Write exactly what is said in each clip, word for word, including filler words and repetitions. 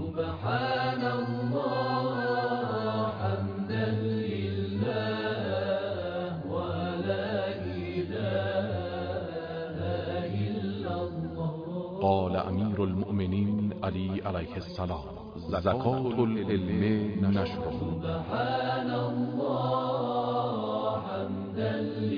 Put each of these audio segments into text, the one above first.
سبحان الله حمدا لله ولا إله إلا الله. قال امیر المؤمنین علی علیه السلام: زکات العلم نشره. سبحان الله حمدا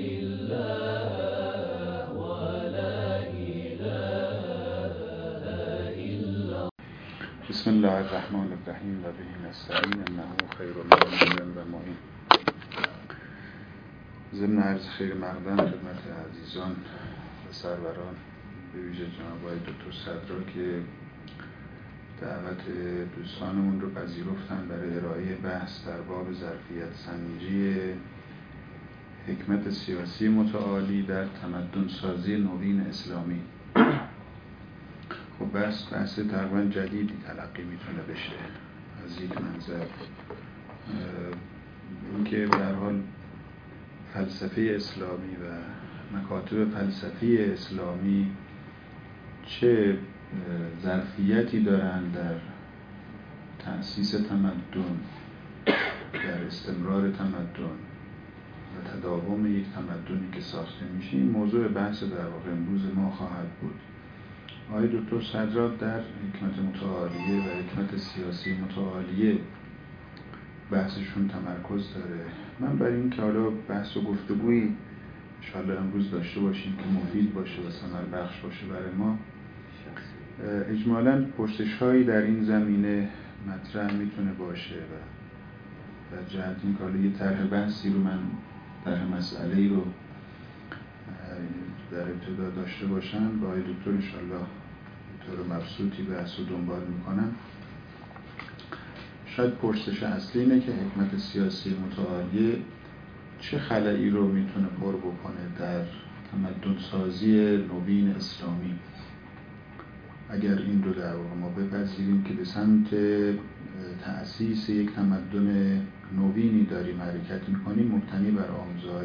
لله ولا إله إلا الله. بسم الله الرحمن الرحیم و به نستعین انه خیر المعین و معین. ضمن عرض خیر مقدم خدمت عزیزان و سروران، به ویژه جناب آقای دکتر صدرا که دعوت دوستانمون رو پذیرفتن برای ارائه بحث در باب ظرفیت سنجی حکمت سیاسی متعالی در تمدن سازی نوین اسلامی. خب بحث بحث تقریبا جدیدی تلقی میتونه بشه از یک منظر، اینکه به هر حال فلسفه اسلامی و مکاتب فلسفی اسلامی چه ظرفیتی دارند در تأسیس تمدن، در استمرار تمدن و تداوم یک تمدنی که ساخته میشه. این موضوع بحث در واقع امروز ما خواهد بود. آقای دکتر صدرا در حکمت متعالیه و حکمت سیاسی متعالیه بحثشون تمرکز داره. من برای این که حالا بحث و گفتگویی انشاءالله امروز داشته باشیم که مفید باشه و ثمر بخش باشه برای ما، اجمالاً پرسش‌هایی در این زمینه مطرح میتونه باشه و در جهت این که حالا یه طرح بحثی رو من طرح مسئله‌ای رو در ابتدا داشته باشم، با آقای دکتر انشاءالله به طور مبسوطی بحث رو دنبال میکنم. شاید پرسش اصلی اینه که حکمت سیاسی متعالیه چه خلایی رو میتونه پر بکنه در تمدن سازی نوین اسلامی. اگر این رو در واقع ما بپذیریم که به سمت تأسیس یک تمدن نوینی داریم حرکت میکنیم، مبتنی بر آموزهای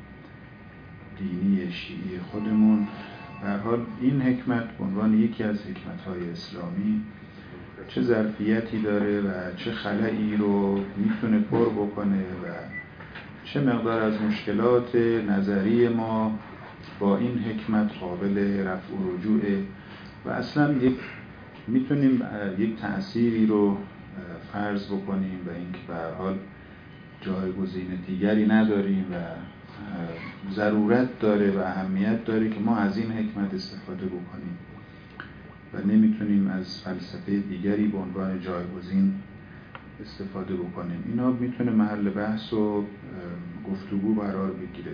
دینی شیعی خودمون، به هر حال این حکمت به عنوان یکی از حکمت‌های اسلامی چه ظرفیتی داره و چه خلایی رو میتونه پر بکنه و چه مقدار از مشکلات نظری ما با این حکمت قابل رفع و رجوعه و اصلا یک میتونیم یک تأثیری رو فرض بکنیم و اینکه به هر حال جایگزین دیگری نداریم و ضرورت داره و اهمیت داره که ما از این حکمت استفاده بکنیم و نمیتونیم از فلسفه دیگری به عنوان جایگزین استفاده بکنیم. اینا میتونه محل بحث و گفتگو قرار بگیره.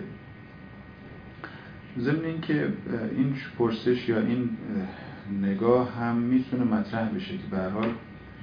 ضمن اینکه این پرسش یا این نگاه هم میتونه مطرح بشه که به هر حال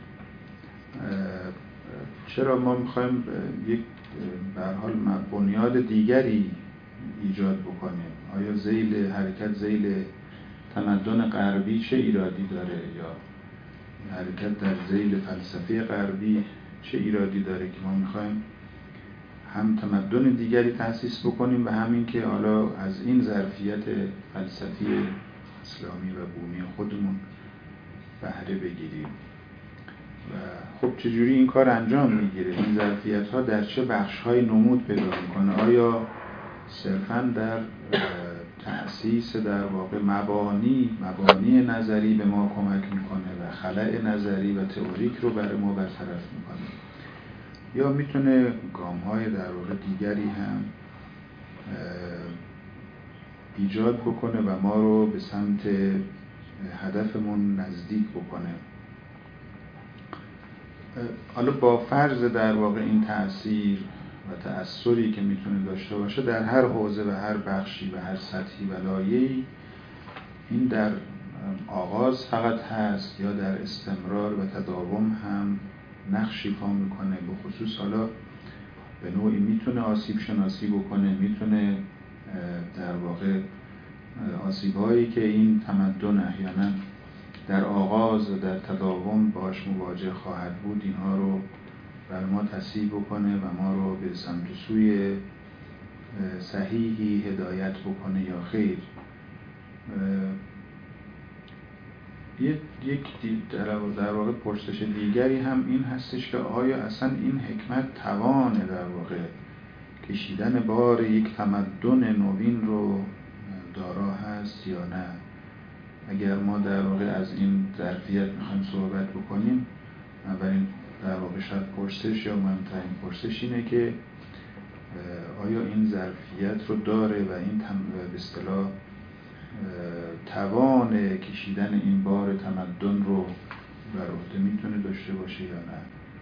چرا ما میخوایم یک به هر حال بنیاد دیگری ایجاد بکنیم. آیا ذیل حرکت ذیل تمدن غربی چه ایرادی داره یا حرکت در ذیل فلسفه غربی چه ایرادی داره که ما میخوایم هم تمدن دیگری تأسیس بکنیم و همین که حالا از این ظرفیت فلسفی اسلامی و بومی خودمون بهره بگیریم. و خب چجوری این کار انجام میگیره؟ این ظرفیت ها در چه بخش های نمود پیدا میکنه؟ آیا صرفاً در تأسیس در واقع مبانی مبانی نظری به ما کمک میکنه و خلأ نظری و تئوریک رو برای ما برطرف میکنه، یا میتونه گام های در واقع دیگری هم ایجاد بکنه و ما رو به سمت هدفمون نزدیک بکنه؟ حالا با فرض در واقع این تأثیر و تأثیری که میتونه داشته باشه در هر حوزه و هر بخشی و هر سطحی و لایه‌ای، این در آغاز فقط هست یا در استمرار و تداوم هم نقش ایفا میکنه؟ به خصوص حالا به نوعی میتونه آسیب شناسی بکنه، میتونه در واقع آسیب‌هایی که این تمدن احیانا در آغاز و در تداوم باش مواجه خواهد بود، اینها رو بر ما تصحیح بکنه و ما رو به سمت سوی صحیحی هدایت بکنه یا خیر. یک یک در واقع پرسش دیگری هم این هستش که آیا اصلا این حکمت توانه در واقع کشیدن بار یک تمدن نوین رو دارا هست یا نه؟ اگر ما در واقع از این ظرفیت میخوایم صحبت بکنیم، اولین در واقع شاید پرسش یا مهمترین پرسش اینه که آیا این ظرفیت رو داره و این به اصطلاح توان کشیدن این بار تمدن رو بر عهده میتونه داشته باشه یا نه؟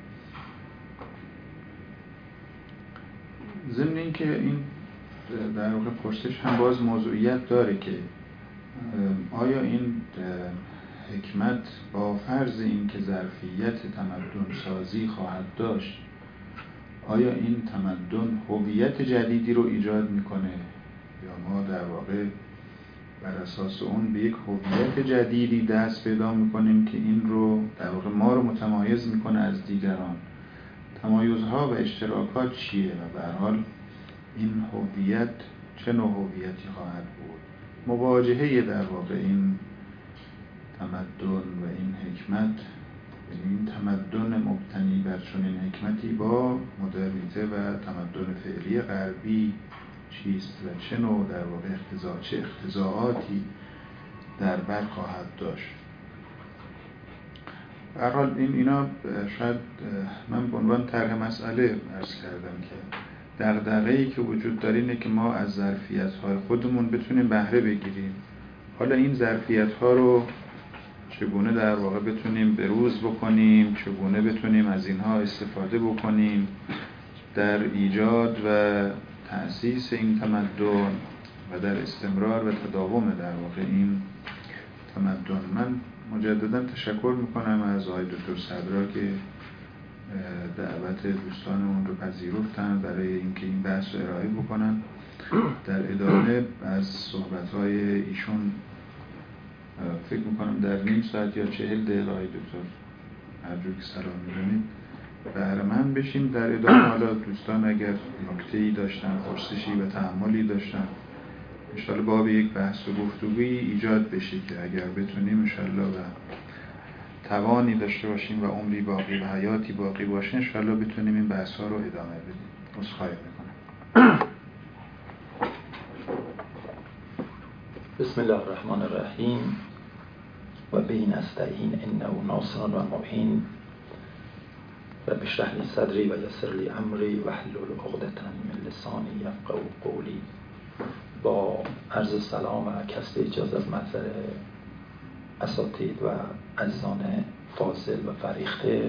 ضمن این که این در واقع پرسش هم باز موضوعیت داره که آیا این حکمت با فرض این که ظرفیت تمدن سازی خواهد داشت، آیا این تمدن هویت جدیدی رو ایجاد میکنه یا ما در واقع بر اساس اون به یک هویت جدیدی دست پیدا میکنیم که این رو در واقع ما رو متمایز میکنه از دیگران؟ تمایزها و اشتراکات چیه و به هر حال این هویت چه نوع هویتی خواهد بود؟ مواجهه در واقع این تمدن و این حکمت، یعنی این تمدن مبتنی بر چنین حکمتی با مدرنیته و تمدن فعلی غربی چیست و چه نوع در واقع اقتضا چه اقتضاعاتی در بر خواهد داشت؟ به هر حال این اینا شاید من به عنوان طرح مسئله عرض کردم که دغدغه‌ای که وجود داره اینه که ما از ظرفیت‌های خودمون بتونیم بهره بگیریم. حالا این ظرفیت‌ها رو چگونه در واقع بتونیم بروز بکنیم، چگونه بتونیم از اینها استفاده بکنیم در ایجاد و تأسیس این تمدن و در استمرار و تداوم در واقع این تمدن. من مجددا تشکر میکنم از آقای دکتر صدرا که دعوت دوستانمون رو پذیرفتن برای اینکه این بحث رو ارائه بکنن. در ادامه از صحبت‌های ایشون فکر میکنم در نیم ساعت یا چهل دقیقه آقای دکتر هر جور که سلام می‌دونید بهره مند بشیم. در ادامه حالا دوستان اگر نکته‌ای داشتن، پرسشی و تأملی داشتن، انشالله باب یک بحث و گفتگویی ایجاد بشه که اگر بتونیم انشالله و توانی داشته باشیم و عمری باقی و حیاتی باقی باشه انشالله بتونیم این بحث ها رو ادامه بدیم. عذرخواهی میکنم. بسم الله الرحمن الرحیم و به نستعین انه ناصر و معین رب اشرح لی صدری و یسر لی امری واحلل عقدة من لسانی یفقهوا قولی. با عرض سلام و کسب اجازه از محضر اساتید و عزیزان فاضل و فریخته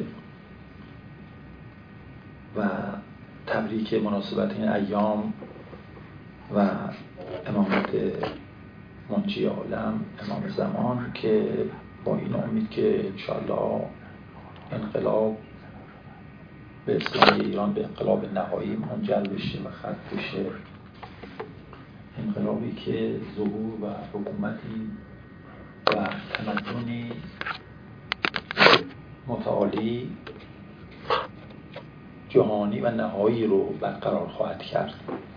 و تبریک مناسبت این ایام و امامت منجی عالم امام زمان که با این امید که انشاءالله انقلاب به اسلام ایران به انقلاب نهایی منجر بشه و ختم بشه، انقلابی که ظهور و حکومتی و تمدنی متعالی جهانی و نهایی رو برقرار خواهد کرد.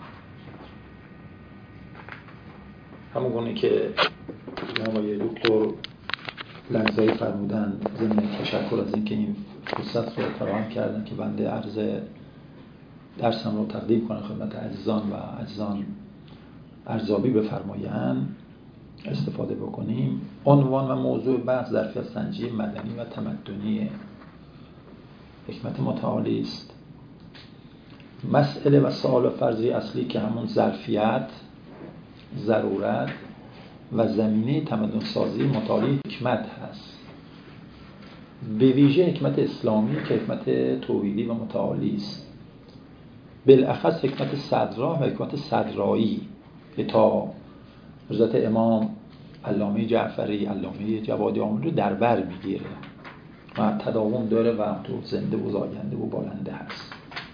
همونگونه که آقای دکتر لنگزایی فرمودن، ضمن تشکر از اینکه این فرصت رو فراهم کردن که بنده عرض درسم رو تقدیم کنم خدمت عزیزان و عزیزان ارزیابی بفرمایند، استفاده بکنیم. عنوان و موضوع بحث ظرفیت سنجی مدنی و تمدنی حکمت متعالی است. مسئله و سوال و فرضی اصلی که همون ظرفیت، ضرورت و زمینه تمدن سازی متعالی حکمت هست، به ویژه حکمت اسلامی که حکمت توحیدی و متعالی است، بالاخص حکمت صدرا و حکمت صدرایی که تا حضرت امام علامه جعفری، علامه جوادی آمل رو در بر میگیره و تداوم داره و تو زنده و زاینده و بالنده هست.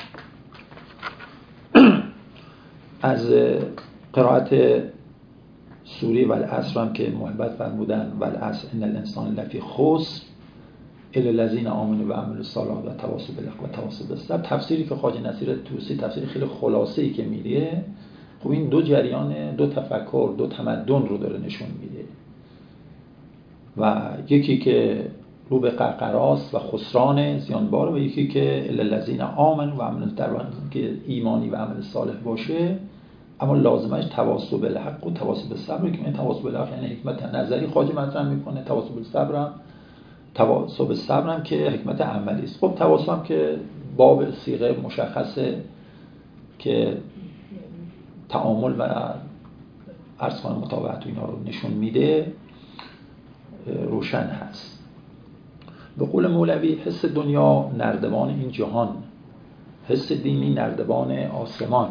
از قرائت سوره والعصر هم که محبت فرمودن والعصر ان الانسان لفی خسر الا الذین آمنوا و عملوا الصالحات و تواصوا بالحق و تواصوا بالصبر. تفسیری که خواجه نصیر طوسی تفسیر خیلی خلاصه‌ای که میده، خب این دو جریان، دو تفکر، دو تمدن رو داره نشون میده. و یکی که رو به قرقراست و خسران زیانبار و یکی که الذین آمنوا و عملوا الصالحات که ایمانی و عمل صالح باشه، اما لازمش تواصی بالحق و تواصی بالصبر که این تواصی بالحق یعنی حکمت نظری خواجه مطرح میکنه، تواصی بالصبر هم تواصی بالصبر هم که حکمت عملی است. خب تواصی هم که باب صیغه مشخصه که تعامل و عرض کنم مطابقت و اینا رو نشون میده روشن هست. به قول مولوی حس دنیا نردبان این جهان، حس دینی نردبان آسمان.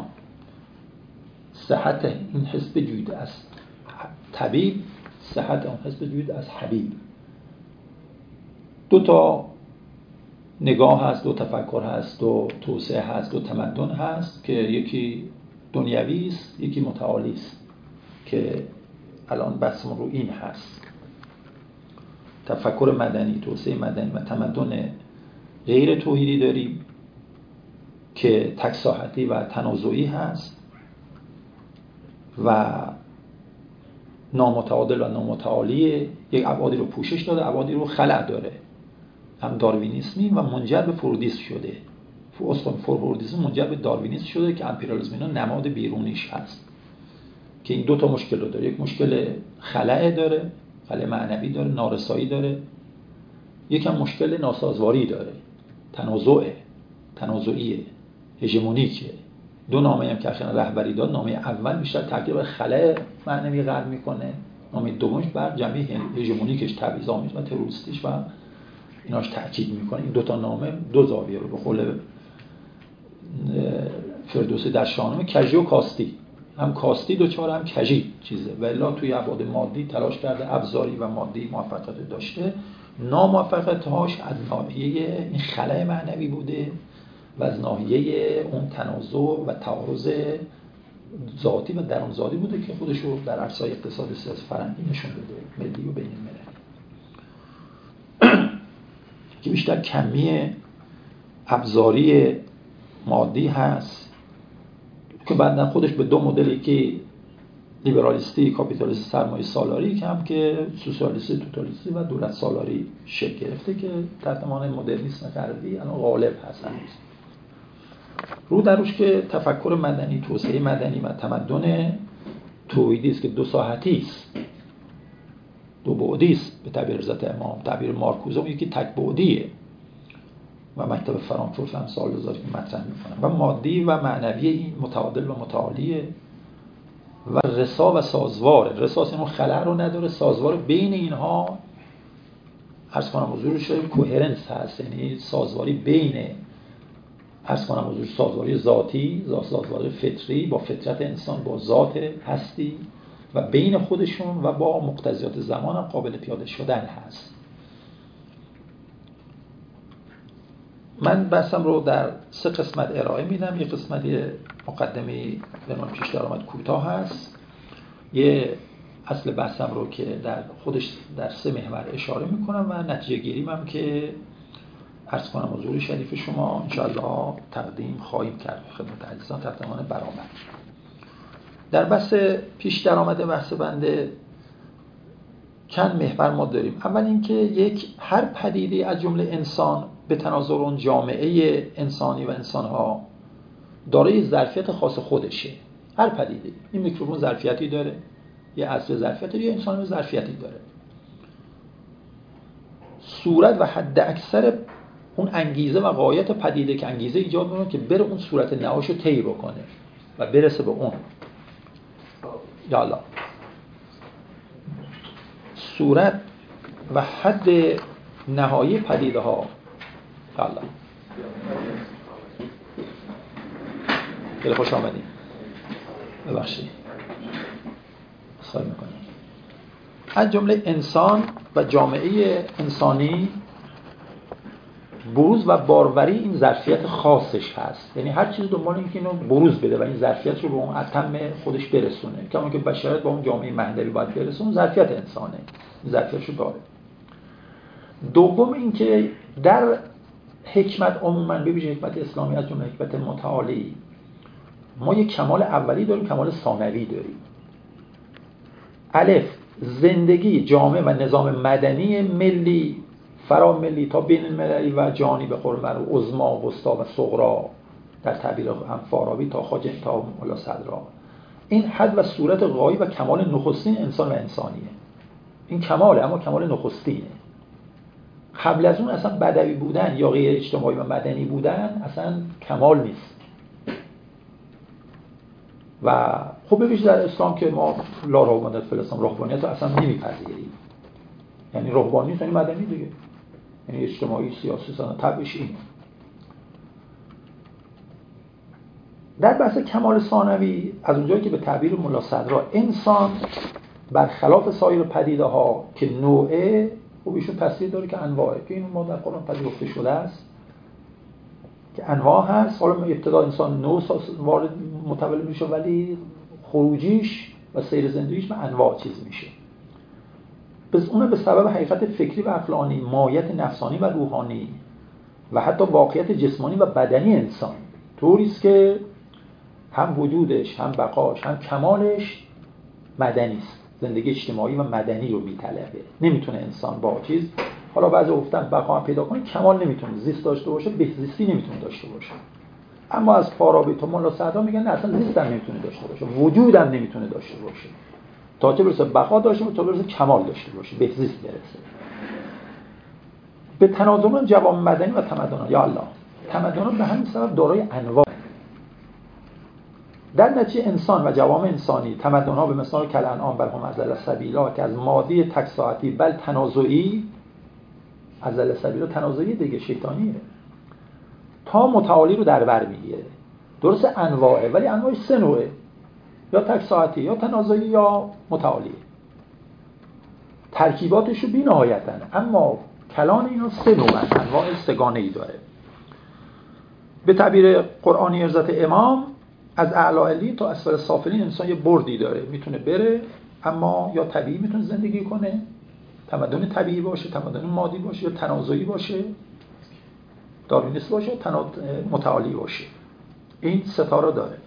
صحت این حس بجوید از طبیب، صحت اون حس بجوید از حبیب. دو تا نگاه هست، دو تفکر هست، دو توسعه هست، دو تمدن هست که یکی دنیوی است، یکی متعالی است که الان بحثمون رو این هست. تفکر مدنی، توسعه مدنی و تمدن غیر توحیدی داریم که تکساحتی و تنازعی هست و نامتعادل و نامتعالی، یک ابعادی رو پوشش داده، ابعادی رو خلع داره، هم داروینیسمی و منجر به فرودیسم شده. اصلا فرودیسم منجر به داروینیسم شده که امپریالیسم اینا نماد بیرونیش هست که این دو تا مشکل رو داره. یک مشکل خلع داره، خلع معنوی داره، نارسایی داره. یکم مشکل ناسازواری داره، تنازعه، تنازعیه، هژمونیکه. دو نامه هم که اخیراً رهبری داد، نامه اول بیشتر تاکید بر خلأ معنوی قرار میکنه، نامه دومش بر جنبه هژمونیکش، تبعیض‌آمیز و تروریستیش و ایناش تاکید میکنه. این دو تا نامه دو زاویه رو به قول فردوسی در شاهنامه کژی و کاستی، هم کاستی دوچار هم کژی چیزه، ولی توی ابعاد مادی تلاش کرده ابزاری و مادی موفقیت داشته. ناموفقیت‌هاش از ناحیه این خلأ معنوی بوده و از ناحیه اون تنازع و تعارض ذاتی و درون ذاتی بوده که خودش رو در عرصه‌های اقتصاد سیاسی فرهنگی نشون بده، ملی و بین المللی، که بیشتر کمی ابزاری مادی هست که بعدن خودش به دو مدلی که لیبرالیستی، کاپیتالیستی، سرمایه سالاری که هم که سوسیالیستی، توتالیستی و دولت سالاری شکل گرفته که تحت عنوان مدرنیسم غربی الان غالب هستن. رو در روش که تفکر مدنی، توسعه مدنی و تمدن توحیدی است که دو ساحتی است، دو بعدی است. به تعبیر حضرت امام، تعبیر مارکوزه اون یکی تک بعدیه و مکتب فرانکفورت هم سال هزار که مطرح میکنن و مادی و معنوی این متعادل و متعالیه و رسا و سازوار. رساس اینو خلأ رو نداره، سازوار بین اینها عرض کنم حضورش کوهرنس هست، یعنی سازواری بین عرض کنم حضور سازواری ذاتی، سازواری فطری با فطرت انسان، با ذات هستی و بین خودشون و با مقتضیات زمان هم قابل پیاده شدن هست. من بحثم رو در سه قسمت ارائه میدم. یه قسمتی مقدمه به من پیش درآمد کوتاه هست، یه اصل بحثم رو که در خودش در سه محور اشاره میکنم و نتیجه گیریم هم که عرض کنم حضور شریف شما انشاءالله تقدیم خواهیم کرد خدمت عزیزان تحت عنوان برآمد. در بحث پیش درآمد بحث بنده چند محور ما داریم. اول اینکه یک هر پدیده از جمله انسان به تناظر اون جامعه انسانی و انسانها دارای ظرفیت خاص خودشه. هر پدیده، این میکروفون ظرفیتی داره، یه اصل ظرفیتی داره، یه انسان ظرفیتی داره. صورت و حد اکثر اون انگیزه و غایت پدیده که انگیزه ایجاد میکنه که بره اون صورت نهاییشو طی بکنه و برسه به اون. یالا صورت و حد نهایی پدیده ها. یالا خیلی خوش آمدید. ببخشید سوال میکنم. از جمله انسان و جامعه انسانی بروز و باروری این ظرفیت خاصش هست، یعنی هر چیز دنبال اینه که اینو بروز بده و این ظرفیت رو به اون اتم خودش برسونه، کما که بشریت با اون جامعه مهدوی باید برسونه. ظرفیت انسانه، این ظرفیتشو داره. دوم اینکه در حکمت عموما به ویژه حکمت اسلامی از جمله حکمت متعالی ما یک کمال اولی داریم، کمال ثانوی داریم. الف زندگی جامعه و نظام مدنی ملی، فراملی تا بین المللی و جهانی به قول معروف عظما، وسطا و صغرا در تعبیر هم فارابی تا خواجه تا ملا صدرا، این حد و صورت غایی و کمال نخستین انسان و انسانیه. این کماله، اما کمال نخستینه. قبل از اون اصلا بدوی بودن یا غیر اجتماعی و مدنی بودن اصلا کمال نیست. و خب ببینید در اسلام که ما لا رهبانیت فی الاسلام، رهبانیت رو اصلا نمیپذیریم. یعنی رهبانیت یعنی مدنی دیگه، یعنی اجتماعی، سیاسی، سنت، تبعش این. در بحث کمال ثانوی از اونجایی که به تعبیر ملا صدرا انسان برخلاف سایر پدیده ها که نوعه و ایشون تصدیق داره که انواعه، که این ما در قرآن پذیرفته شده است که انواع هست. حالا ابتدا انسان نوع وارد متولد میشه ولی خروجیش و سیر زندگیش به انواع چیز میشه. پس اون به سبب حقیقت فکری و عقلانی، ماهیت نفسانی و روحانی و حتی واقعیت جسمانی و بدنی انسان طوری است که هم وجودش، هم بقاش، هم کمالش مدنی است. زندگی اجتماعی و مدنی رو میطلبه. نمیتونه انسان با چیز، حالا بعضی گفتن بقا پیدا کنه، کمال نمیتونه، زیست داشته باشه، بهزیستی نمیتونه داشته باشه. اما از فارابی تا ملا صدرا میگن نه، اصلا زیست هم نمیتونه داشته باشه، وجود هم نمیتونه داشته باشه، تا چه برسه بقا داشته باشه، تا برسه کمال داشته باشه، بهزیست برسه. به تناظر جوامع مدنی و تمدن، یا الله، تمدن به همین سبب دارای انواع. در نتیجه انسان و جوامع انسانی، تمدن‌ها به مثال کالانعام بل هم اضل سبیلا که از مادی تک ساعتی بل تنازعی، اضل سبیلا تنازعی دیگه، شیطانیه، تا متعالی رو در بر میگیره. درست انواعه ولی انواعش سه نوعه، یا تک ساعتی، یا تنازعی، یا متعالی. ترکیباتش رو بی‌نهایتن، اما کلان اینا سه نوعن، انواع سگانه‌ای داره. به تعبیر قرآنی ارزت امام، از اعلی تا اسفل سافلین انسان یه بردی داره، میتونه بره، اما یا طبیعی میتونه زندگی کنه، تمدن طبیعی باشه، تمدن مادی باشه، یا تنازعی باشه، داروینیست باشه، یا متعالی باشه. این ستاره داره.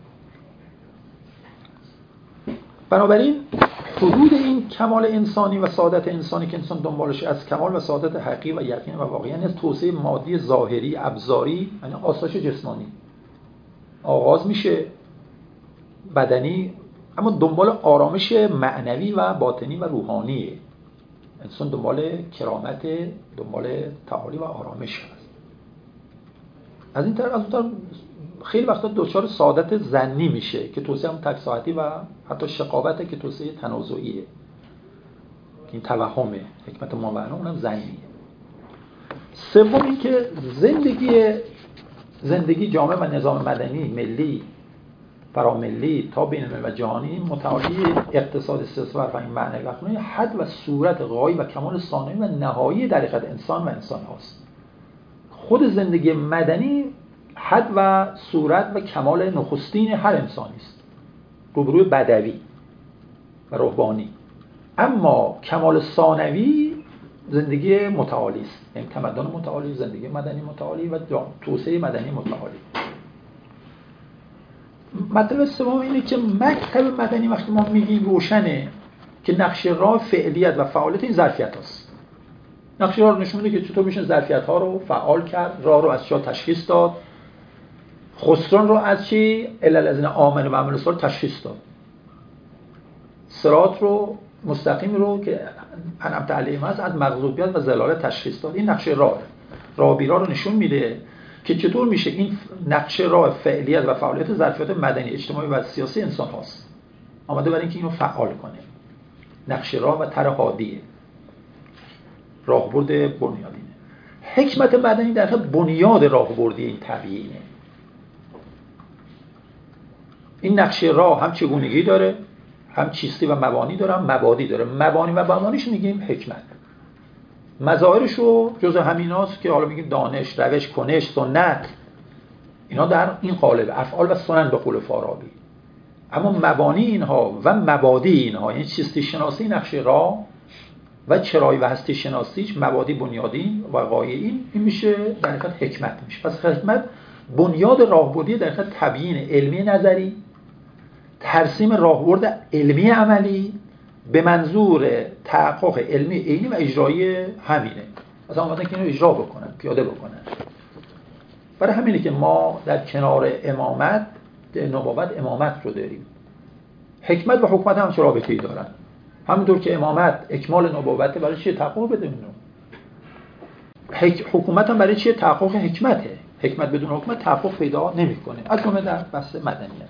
بنابراین حدود این کمال انسانی و سعادت انسانی که انسان دنبالشه از کمال و سعادت حقیقی و یقین و واقعی، یعنی از توسعه مادی ظاهری ابزاری، یعنی آسایش جسمانی آغاز میشه، بدنی، اما دنبال آرامش معنوی و باطنی و روحانیه. انسان دنبال کرامت، دنبال تعالی و آرامش هست. از این طرف از اون طرف خیلی وقتا دچار سعادت ظنی میشه که توسعه هم تک ساعتی و حتی شقاوته که توسعه تنازعیه. این توهمه، حکمت ماورا اونم ظنیه. سوم این که زندگی زندگی جامعه و نظام مدنی ملی، فراملی تا بین الملل و جهانی متعالی اقتصاد، سیاست و این معنوی و اخلاقی حد و صورت غایی و کمال ثانوی و نهایی در حقیقت انسان و انسان هاست. خود زندگی مدنی حد و صورت و کمال نخستین هر انسانی است، روبروی بدوی و رهبانی. اما کمال ثانوی زندگی متعالی است، یعنی تمدن متعالی، زندگی مدنی متعالی و توسعه مدنی متعالی. مطلب سوم اینه که مکتب مدنی وقتی ما میگیم روشنه که نقش راه فعلیت و فعالیت این ظرفیت هاست. نقش راه رو نشون میده که چطور میشه ظرفیت ها رو فعال کرد، راه رو از چیا تشخیص داد، خسران رو از چی الا الذین آمنوا و عملوا الصالحات تشخیص داد، صراط رو مستقیم رو که انعمت علیهم هست از مغضوبیت و ضلالت تشخیص داد. این نقش راه راه بیرا رو نشون میده که چطور میشه این نقش راه فعلیت و فعالیت ظرفیت مدنی، اجتماعی و سیاسی انسان هاست، آمده برای اینکه اینو فعال کنه. نقش راه و طرح هادیه، راهبرد بنیادینه. حکمت مدنی در حقیقت بنیاد راهبردی این تبیینه. این نقش راه هم چگونگی داره، هم چیستی و مبانی داره، هم مبادی داره. مبانی و مبانیش میگیم حکمت. مظاهرش رو جزء همیناست که حالا میگیم دانش، روش، کنش، سنت، اینا در این قالب افعال و سنن به قول فارابی. اما مبانی اینها و مبادی اینها، یعنی چیستی شناسی نقش راه و چرایی و هستی شناسیش، مبادی بنیادین و غایه‌ای، این میشه در حقیقت حکمت میشه. پس حکمت بنیاد راهبردی در حقیقت تبیین علمی نظری، ترسیم راهبرد علمی عملی، به منظور تحقق علمی عینی و اجرایی همینه. مثلا اومدن که اینو اجرا بکنن، پیاده بکنن. برای همینه که ما در کنار امامت نبوت امامت رو داریم. حکمت و حکمت هم چه رابطه‌ای دارن؟ همونطور که امامت اکمال نبوته، برای چی تحقق بده اینو؟ حکومت هم برای چی تحقق حکمته؟ حکمت بدون حکمت تحقق پیدا نمی‌کنه. از جمله در بحث مدنیت.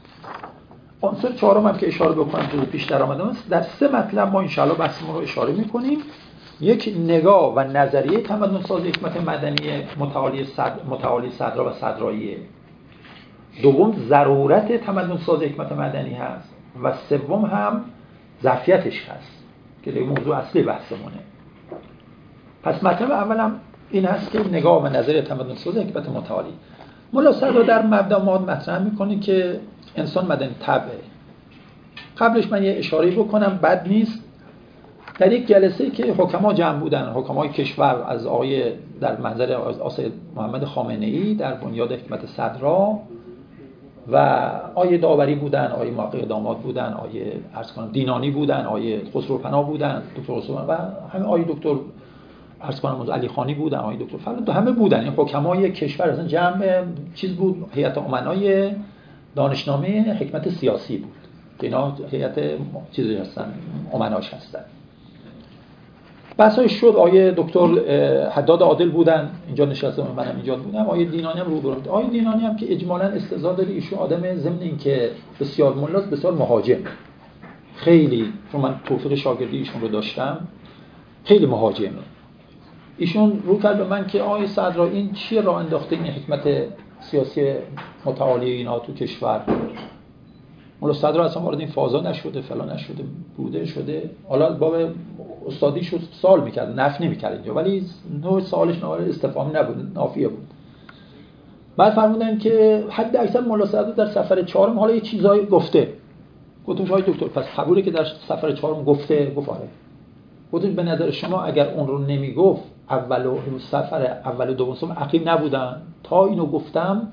عنصر چهارم هم که اشاره بکنم جزو پیش در آمده است، در سه مطلب ما انشاءالله بحثمون رو اشاره می‌کنیم. یک، نگاه و نظریه تمدن ساز حکمت مدنی متعالی صدر متعالی صدرا و صدراییه. دوم، ضرورت تمدن ساز حکمت مدنی هست و سوم هم ظرفیتش هست که دیگه موضوع اصلی بحثمونه. پس مطلب اولم این هست که نگاه و نظریه تمدن ساز حکمت متعالی. ملا صدرا در مبدا ما مطرح می‌کنه که انسان مدنی طبعه. قبلش من یه اشاره بکنم، بد نیست. در یک جلسه که حکما جمع بودن، حکمای کشور، از آقای در منظر آقای محمد خامنه‌ای در بنیاد حکمت صدرا و آقای داوری بودن، آقای موقع داماد بودن، آقای عرض کنم دینانی بودن، آقای خسروپناه بودن، دکتر خسرو و همه آقای دکتر عرض کنم علی خانی بودن، آقای دکتر فلان، همه بودن. این حکمای کشور اصلا جمع چیز بود، هیئت امنای دانشنامه حکمت سیاسی بود. اینا هیئت چیزی هستن، امناش هستن. بحثای شد، آقای دکتر حداد عادل بودن اینجا نشسته، منم اینجا بودم، آقای دینانی هم روبرو بود. آقای دینانی هم که اجمالاً استعداد داره، ایشون آدم ضمن این که بسیار ملاست، بسیار مهاجم، خیلی، چون من توفیق شاگردی ایشون رو داشتم، خیلی مهاجمه. ایشون رو کرد به من که آقای صدرا این چیه راه انداخته این حکمت سیاسی متعالی اینا تو کشور؟ مولا صدرا اصلا وارد این فازا نشده، فلان نشده، بوده شده. حالا باب استادیشو سوال میکرد، نفی نمیکرد اینجا، ولی نوع سوالش نوع استفهامی نبود، نافیه بود. بعد فرمودن که حد اکثر مولا صدرا در سفر چهارم حالا یه چیزایی گفته. گفتم شاید دکتر پس قبوله که در سفر چهارم گفته؟ گفت آره. گفتم به نظر شما اگر اون رو نمیگفت، اول و سفر اول و دوم سوم عقیم نبودن تا اینو گفتم؟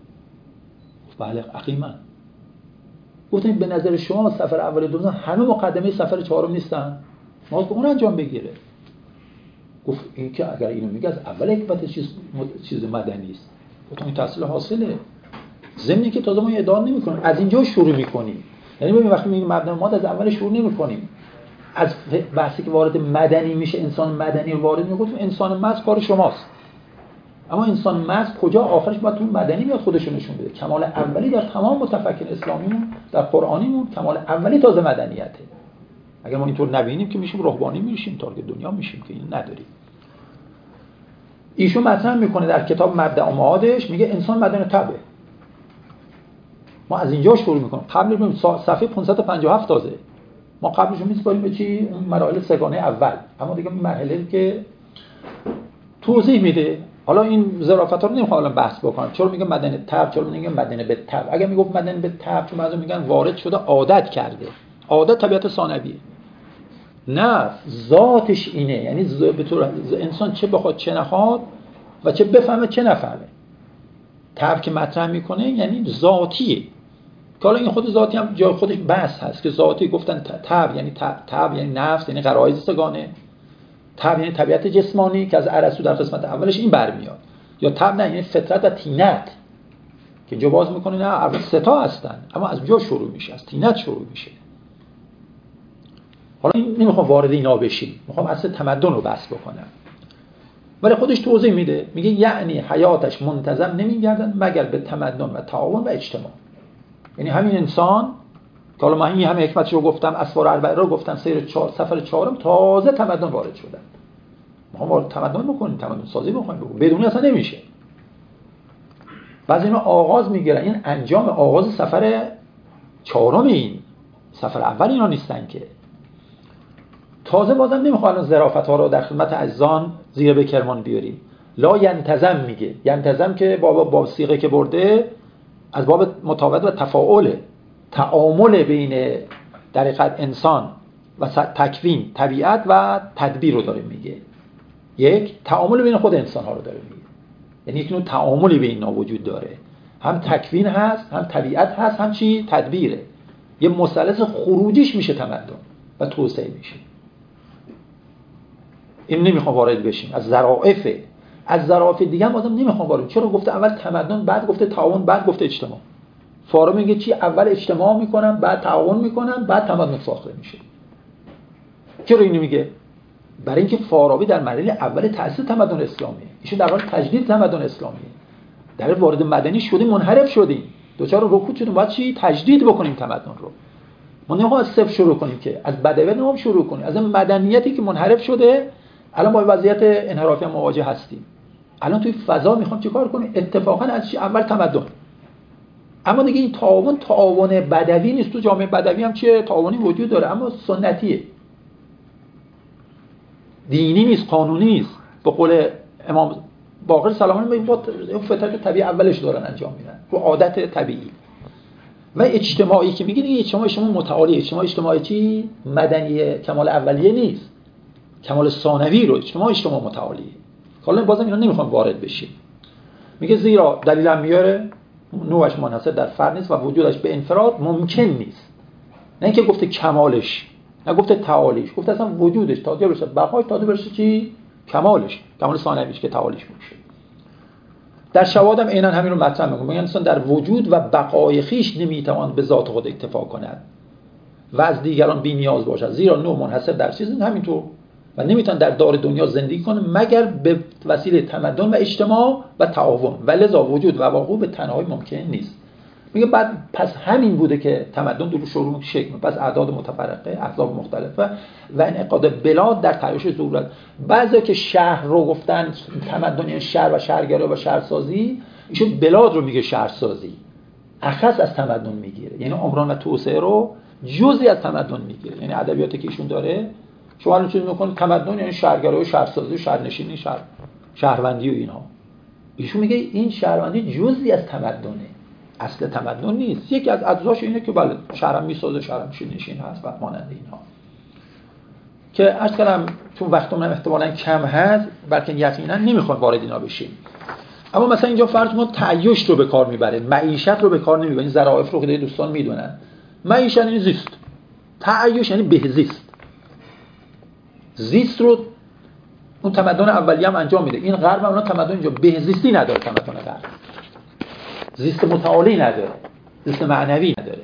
بله عقیمن. گفتم به نظر شما سفر اول و دوم همه مقدمه سفر چهارم نیستن؟ ما اون انجام بگیره. گفت این که اگر اینو میگه از اول حکمت چیز چیز مدنی است. گفتم این تحصیل حاصله. ضمن که تازه ما ادعا نمی‌کنیم، از اینجا شروع می‌کنیم. یعنی ببین وقتی میگیم مبدا ما از اول شروع نمی‌کنیم. از بحثی که وارد مدنی میشه، انسان مدنی رو وارد می‌کنیم، انسان محض کار شماست. اما انسان محض کجا آخرش باید تو مدنی میاد خودش نشون بده. کمال اولی در تمام متفکر اسلامیمون، در قرآنیمون کمال اولی تازه مدنیته. اگر ما اینطور نبینیم که میشیم رهبانی، میشیم تارک دنیا میشیم که این نداریم. ایشون مطرح میکنه در کتاب مبدأ و معادش، میگه انسان مدنی طبعه. ما از اینجا شروع میکنیم. قبل صفحه پانصد و پنجاه و هفت تازه. ما قبلش میسپاریم به چی؟ اون مراحل سگانه اول. اما دیگه مرحله که توضیح میده. حالا این ظرافت‌ها رو نمیخوام الان بحث بکنم. چرا میگه مدنی طبع، چرا میگه مدنی به طبع؟ اگه میگفت مدنی به طبع، چون بعضی میگن وارد شده، عادت کرده. عادت طبیعت ثانویه. نه، ذاتش اینه. یعنی به طور انسان چه بخواد چه نخواد و چه بفهمه چه نفهمه. طبع که مطرح میکنه یعنی ذاتیه. که حالا این خود ذاتی هم جای خودش بحث هست که ذاتی گفتن طبع یعنی طبع یعنی نفس، یعنی غرایز سگانه. طبع یعنی طبیعت جسمانی که از ارسطو در قسمت اولش این برمیاد. یا طبع نه یعنی فطرت و طینت که اینجا باز میکنه نه اول سه تا هستن، اما از جا شروع میشه، از طینت شروع میشه. حالا این نمیخوام وارد اینا بشیم، میخوام اصل تمدن رو بحث بکنم. ولی خودش توضیح میده، میگه یعنی حیاتش منتظم نمیگردن مگر به تمدن و تعاون و اجتماع. یعنی همین انسان که حالا من این همه حکمتش رو گفتم، اسوار اربعه رو گفتم، سیر چهار سفر چهارم تازه تمدن وارد شدن. ما وارد تمدن بکنیم، تمدن سازی بکنیم، بدون اصلا نمیشه. بعضی اینا آغاز میگیرن، این انجام آغاز سفر چهارم، این سفر اول اینا نیستن که. تازه بازم نمیخوام الان ظرافت‌ها رو در خدمت عزیزان زیر به کرمان بیاریم. لا ینتظم میگه، ینتظم که بابا با صیغه که برده از باب مطابقت و تفاعل، تعامل بین در حقیقت انسان و تکوین طبیعت و تدبیر رو داره میگه. یک تعامل بین خود انسان ها رو داره میگه، یعنی یک نوع تعاملی بین اینا وجود داره، هم تکوین هست، هم طبیعت هست، هم چی؟ تدبیره. یه مثلث خروجیش میشه تمدن. و توسعه میشه. این نمیخوام وارد بشیم. از ظرافت از ظرافت دیگه هم آدم نمیخوام وارد. چرا گفته اول تمدن، بعد گفته تعاون، بعد گفته اجتماع. فارابی میگه چی؟ اول اجتماع میکنم، بعد تعاون میکنم، بعد تمدن ساخته میشه. چرا اینو میگه؟ برای اینکه فارابی در مرحله اول تأسیس تمدن اسلامیه. ایشون در حال تجدید تمدن اسلامیه. در وارد مدنی شدیم، منحرف شدیم، دوچار رکود شدیم، باید چی؟ تجدید بکنیم تمدن رو. ما نمیخوام از صفر شروع کنیم که از بدویت نمیخوام شروع کنیم، از مدنیتی که منحرف شده الان با وضعیت انحرافی مواجه هستیم. الان توی فضا میخوام چیکار کنیم؟ اتفاقا از چی؟ اول تمدن. اما دیگه این تعاون تعاون بدوی نیست. تو جامعه بدوی هم چه تعاونی وجود داره، اما سنتیه، دینی نیست، قانونی نیست. به قول امام باقر سلام الله با فطرت طبیعی اولش دارن انجام میدن، رو عادت طبیعی. و اجتماعی که میگین این اجتماع اجتماع متعالی، اجتماع اجتماعی چی؟ مدنی کمال اولیه نیست، کمال ثانوی رو اجتماع اجتماع متعالیه. حالا بازم اینا نمیخوام وارد بشیم. میگه زیرا دلیلم میاره نوعش منحصر در فرد نیست و وجودش به انفراد ممکن نیست. نه اینکه گفته کمالش، نه گفته تعالیش، گفته اصلا وجودش تا جا برسه بقاش، تا جا برسه چی؟ کمالش، کمال ثانویش که تعالیش میشه. در شواهد هم عیناً همین رو مطرح میکنه. میگن انسان در وجود و بقای خیش نمیتواند به ذات خود اکتفا کند و از دیگران بی نیاز باشد، زیرا نوع منحصر در چیز همینطور و نمیتونه در دار دنیا زندگی کنه مگر به وسیله تمدن و اجتماع و تعاون، و لذا وجود و وقوع به تنهایی ممکن نیست. میگه بعد پس همین بوده که تمدن در شروع شکل، پس اعداد متفرقه، احزاب مختلفه و انعقاد بلاد در تعیش ضرورت. بعضی که شهر رو گفتن تمدن، یعنی شهر و شهرگرایی و شهرسازی، ایشون بلاد رو میگه شهرسازی، اخص از تمدن میگیره، یعنی عمران و توسعه رو جزئی از تمدن میگیره. یعنی ادبیاتی که ایشون داره، شما الان چیز میکنید تمدن یعنی شهرگرایی و شهرسازی و شهرنشینی، شهر شهروندی و اینها. ایشون میگه این شهروندی جزئی از تمدنه، اصل تمدن نیست. یکی از اجزاش اینه که بله شهرم میسازه، شهرم نشین هست و مانند اینها. که عرض کردم چون وقتمون احتمالاً کم هست، بلکه یقینا نمیخوام وارد اینا بشیم. اما مثلا اینجا فرض ما تعیش رو به کار میبره، معیشت رو به کار نمیبره. این ظرافت رو که دوستان میدونن، معیشت یعنی زیست، تعیش یعنی بهزیست. زیست رو اون تمدن اولیه هم انجام میده. این غرب هم اون تمدن اینجا بهزیستی نداره، تمدن غرب زیست متعالی نداره، زیست معنوی نداره.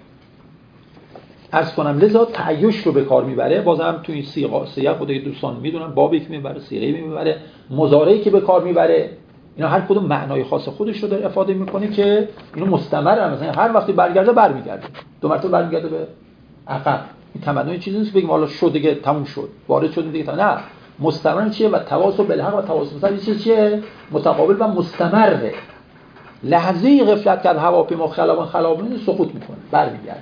عرض کنم لذا تعیش رو به کار میبره. بازم تو این سیاق سیاق خود دوستان میدونن، بابی که میبره، سیغه‌ای میبره، مضارعی که به کار میبره، اینا هر کدوم معنای خاص خودش رو داره افاده میکنه که اینو مستمر هم. مثلا هر وقتی برگرده برمیگرده، دو مرتبه برمیگرده به عقب. این تمدن چیزی نیست بگیم حالا شد دیگه تموم شد، وارد شد دیگه تموم. نه، مستمر چیه؟ و تواصل بالحق و تواصل بالصبر چیه؟ چیه؟ متقابل و مستمره. لحظه‌ای غفلت کرد هواپیما خلبان خلبان سقوط میکنه، برمیگرده،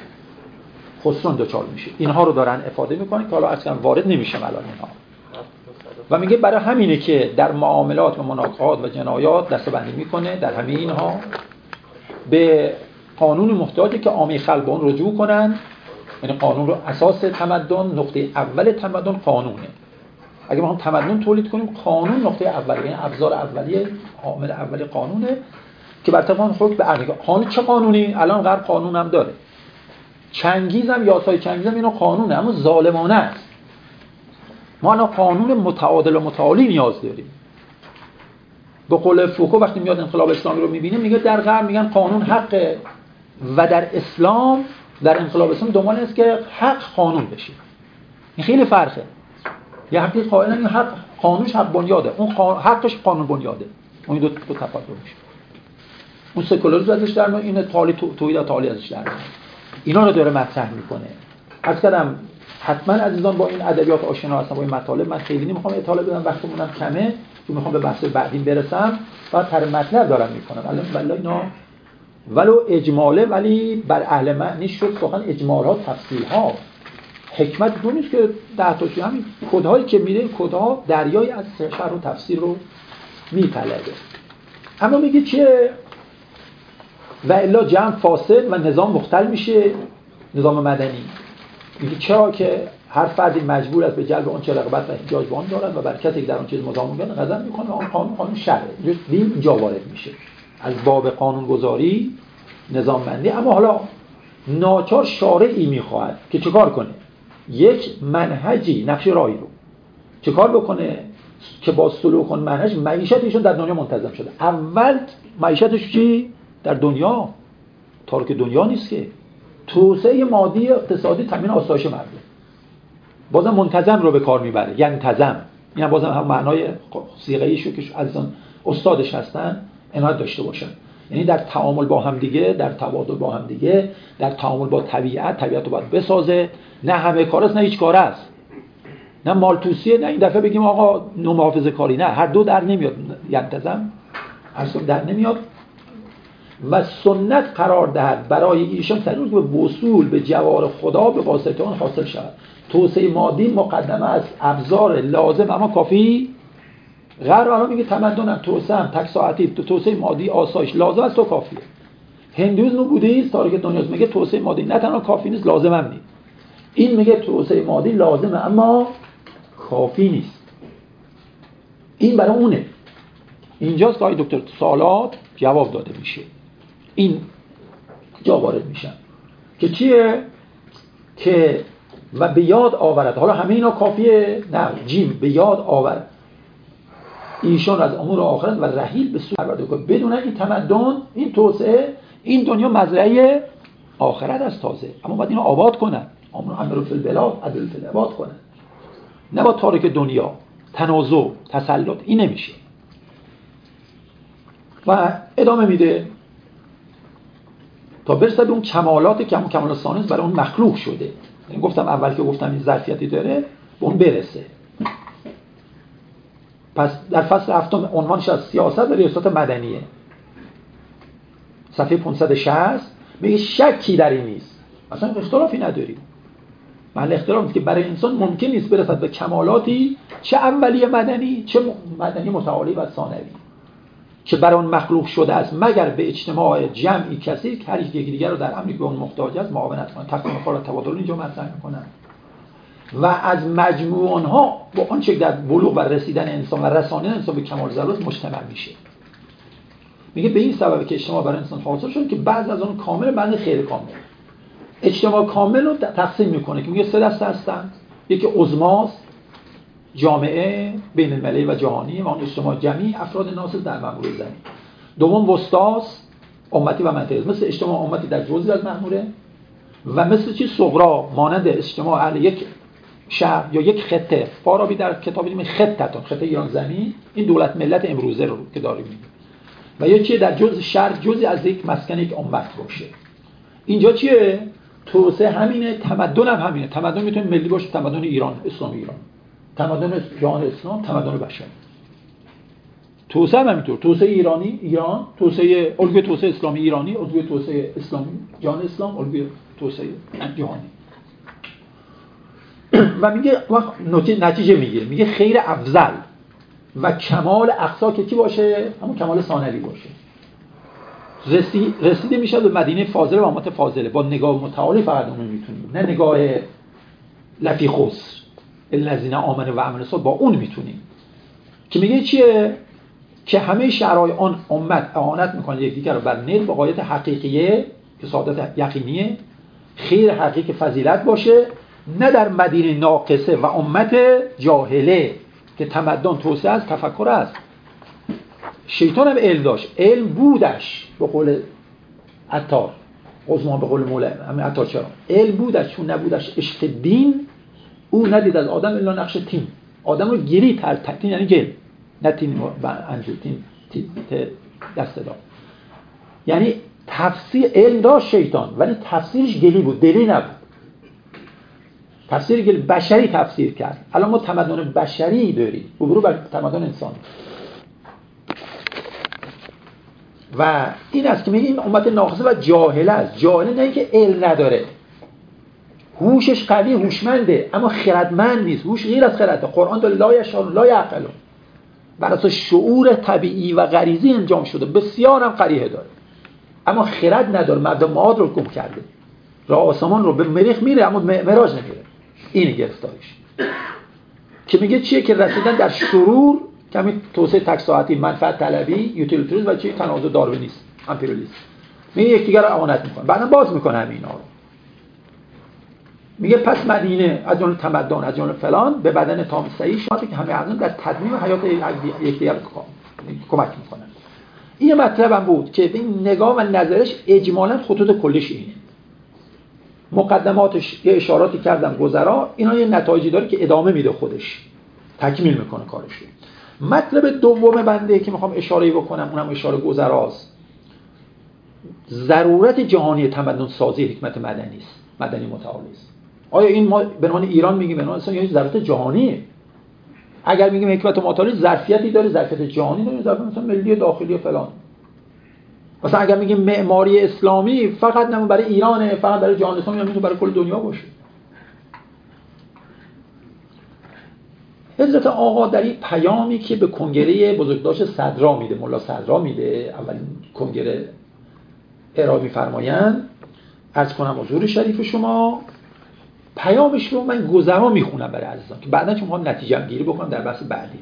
خسران دچار میشه. اینها رو دارن افاده میکنن که حالا اصلا وارد نمیشم الان اینها. و میگه برای همینه که در معاملات و مناقحات و جنایات دسته‌بندی میکنه. در همه اینها به قانون محتاجه که عامه خلق به اون رجوع کنن. یعنی قانون رو اساس تمدن، نقطه اول تمدن قانونه. اگه ما هم تمدن تولید کنیم، قانون نقطه اولیه، یعنی ابزار اولیه، عامل اولیه قانونه که بر طبق حکم به عقل. قانون چه قانونی؟ الان غرب قانون هم داره. چنگیز هم، یاسای چنگیز هم اینا قانونه، اما ظالمانه است. ما الان قانون متعادل و متعالی نیاز داریم. به قول فوکو وقتی میاد انقلاب اسلامی رو میبینیم، میگه در غرب میگن قانون حقه و در اسلام، در انقلاب اسلامی دنبال است که حق قانون بشه. این خیلی فرقه. یه حقی قائلن این حق قانونش حق بنیاده، اون قانون حقش قانون بنیاده. اون دو تا تفاوت میشه. اون سکولاریسم ازش در میاد، این تعالی توحید تعالی ازش در میاد. اینا رو داره مطرح میکنه. از کردم حتما عزیزان با این ادبیات آشنا هستن، با این مطالب. من خیلی نمیخوام اطلاع بدم، وقتمونم کمه، چون میخوام به بحث بعدی برسم. بعد تر مطلب دارم میکنم. الان والله اینا ولو اجماله، ولی بر اهل معنی شد سخن اجمال ها، تفصیل ها. حکمت دو نیست که ده تا چیز، همین کدهایی که میره، کدها دریای از شرح و تفسیر رو میطلبه. اما میگه چیه؟ و الا جمع فاسد و نظام مختل میشه، نظام مدنی. میگه چرا که هر فردی مجبور است به جلب اون چه رغبت و احتیاج به آن دارد و بر کسی که در اون چیز مدام میگن غضب میکنه، آن قانون قانون شرعه. دین اینجا وارد میشه از باب قانون گذاری، نظام مندی. اما حالا ناچار شارعی میخواهد که چیکار کنه؟ یک منهجی نقش راهی رو چه کار بکنه که با سلوک اون منهج معیشتشون در دنیا منتظم شده. اول معیشتش چی؟ در دنیا، تارک دنیا نیست که توسعه مادی اقتصادی تامین آسایش مردم. بازم منتظم رو به کار میبره، یعنی منتظم، این بازم هم معنای صیغه ایشو که عزیزان استادش هستن عنایت داشته باشن. یعنی در تعامل با هم دیگه، در تبادل با هم دیگه، در تعامل با طبیعت، طبیعت رو باید بسازه. نه همه کار است نه هیچ کار است، نه مالتوسیه نه این دفعه بگیم آقا نو محافظه کاری، نه، هر دو در نمیاد. ینتظم اصلا در نمیاد و سنت قرار دهد برای ایشان طریق به وصول به جوار خدا به واسطه آن حاصل شود. توسعه مادی مقدمه از ابزار لازم اما کافی. غرب الان میگه تمدن، توسعه، تک ساعتی، توسعه مادی، آسایش لازم است و کافیه. هندویسم و بودیسم تاریخ دنیا میگه توسعه مادی نه تنها کافی نیست، لازم هم نیست. این میگه توسعه مادی لازمه اما کافی نیست. این برای اونه. اینجاست که دکتر سالات جواب داده میشه. این جا وارد میشن که چیه؟ که و به یاد آورد. حالا همه اینا کافیه؟ نه. جیم به یاد آورد ایشان از امور آخرت و رحیل به سوی پرورده کنه. بدون این تمدن، این توسعه، این دنیا مزرعه آخرت است تازه، اما باید اینو آباد کنن. امر فی البلاد عدل فی العباد کنن، نه با تارک دنیا، تنازع، تسلط. این نمیشه. و ادامه میده تا برسه به اون کمالاتی که همون کمال ثانی برای اون مخلوق شده. یعنی گفتم اول که گفتم این ظرفیتی داره به اون برسه. پس در فصل هفتم عنوانش از سیاست و ریاست مدنیه، صفحه پانصد و شصت میگه شکی در این نیست، اصلا اختلافی نداریم. محل اختلاف نیست که برای انسان ممکن نیست برسد به کمالاتی، چه اولیه مدنی چه مدنی متعالی و ثانوی، که برای اون مخلوق شده است، مگر به اجتماع جمعی کسی که هر یک دیگر رو در امری که اون محتاج است معاونت کنند. تقسیم کار و تبادل اینجا مطرح میکنن و از مجموع آنها با آنچه در بلوغ و رسیدن انسان و رسانیدن انسان به کمال ضرورت مجتمع میشه. میگه به این سبب که اجتماع برای انسان حاصل شد که بعض از اون کامل، بعض غیر کامل. اجتماع کامل رو تقسیم میکنه که میگه سه دسته هستن. یکی عظماست، جامعه بین المللی و جهانی و اون اجتماع جمعی افراد ناصر در مأموره زمین. دوم وسطاست، امتی و منطقه، مثل اجتماع امتی در جزئی از مأموره و مثل چی صغرا، مانند اجتماع اهل یک شهر یا یک خطه. فارابی در کتابی میگه خطه خطه ایران زمین، این دولت ملت امروزه رو که داریم میگه، و یا چیه در جزء شهر، جزئی از یک مسکن، یک امت باشه. اینجا چیه؟ توسعه همینه، تمدن هم همینه. تمدن میتونه ملی باشه، تمدن ایران، اسلامی ایران، تمدن جهان اسلام، تمدن بشری. توسعه هم همینطور، توسعه ایرانی ایران، توسعه الگوی توسعه اسلامی ایرانی، الگوی توسعه اسلامی جهان اسلام، الگوی توسعه جهانی. و میگه نتیجه میگه میگه خیر افضل و کمال اقصا که چی باشه؟ همون کمال ثانوی باشه. رسی... رسیده میشه به مدینه فاضله و امت فاضله با نگاه متعالی فقط اون میتونیم، نه نگاه لفی خسر الذین آمنوا و عملوا الصالحات، با اون میتونیم. که میگه چیه؟ که همه شرایط آن امت اعانت میکنه یکدیگر رو بر نیل به غایت حقیقیه که سعادت یقینیه، خیر حقیقی فضیلت باشه، نه در مدینه ناقصه و امت جاهله که تمدن توسعه است، تفکر است. شیطان هم علم داشت، علم بودش به قول عطار، عثمان به قول مولا همین عطار. چرا؟ علم بودش، چون نبودش عشق دین، او ندید از آدم الا نقش تین. آدم رو گلی تر تین، یعنی گل، نه تین انجور، تین, تین دست دار. یعنی تفسیر علم داشت شیطان، ولی تفسیرش گلی بود، دلی نبود. تفسیر گل بشری تفسیر کرد. الان ما تمدن بشری داریم برو بر تمدن انسانی. و این است که میگه این امت ناقصه و جاهله است. جاهله نه اینکه علم نداره، هوشش قوی، هوشمنده، اما خردمند نیست. هوش غیر از خرده. قرآن داره لا یشعرون لا یعقلون، بر اساس شعور طبیعی و غریزی انجام شده، بسیار هم قریحه داره، اما خرد نداره. مردم معاد رو گم کرده، راه آسمان رو به مریخ میره اما معراج نمیره. این گرفتاریش که میگه چیه؟ که رسیدن در شرور، کمی توسعه تک ساعتی، منفعت طلبی، یوتیلیتاریسم و چیه تنازع داروینیسم، امپریالیسم. میگه یکدیگر رو اعانت میکنه، بعدا باز میکنه همین اینا رو. میگه پس مدینه از جانب تمدن، از جانب فلان، به بدن تام صحیح شده که همه اعضا در تدوین حیات یکدیگر کمک میکنن. این مطلب هم بود که این نگاه و نظرش اجمالا خطوط کلش اینه. مقدماتش یه اشاراتی کردم گذرا، اینا یه نتایجی داره که ادامه میده، خودش تکمیل میکنه کارش رو. مطلب دوم بنده که میخوام اشاره بکنم، اونم اشاره گذراست، ضرورت جهانی تمدن سازی حکمت مدنی است، مدنی متعالی است. آیا این ما به عنوان ایران میگیم، به عنوان اصلا یه ضرورت جهانیه؟ اگر میگیم حکمت متعالی ظرفیتی داره، ظرفیت جهانی داره، ظرفیت مثلا ملی داخلی و فلان. مثلا اگر میگیم معماری اسلامی فقط نه برای ایرانه، فقط برای جهان اسلامی، میتونه برای کل دنیا باشه. حضرت آقا در این پیامی که به کنگره بزرگداشت صدرا میده، ملا صدرا میده، اولین کنگره ارائه می‌فرمایند، عرض کنم حضور شریف شما، پیامش رو من گذرا میخونم برای عزیزان که بعداً چون میخوام نتیجه گیری بکنم در بحث بعدی.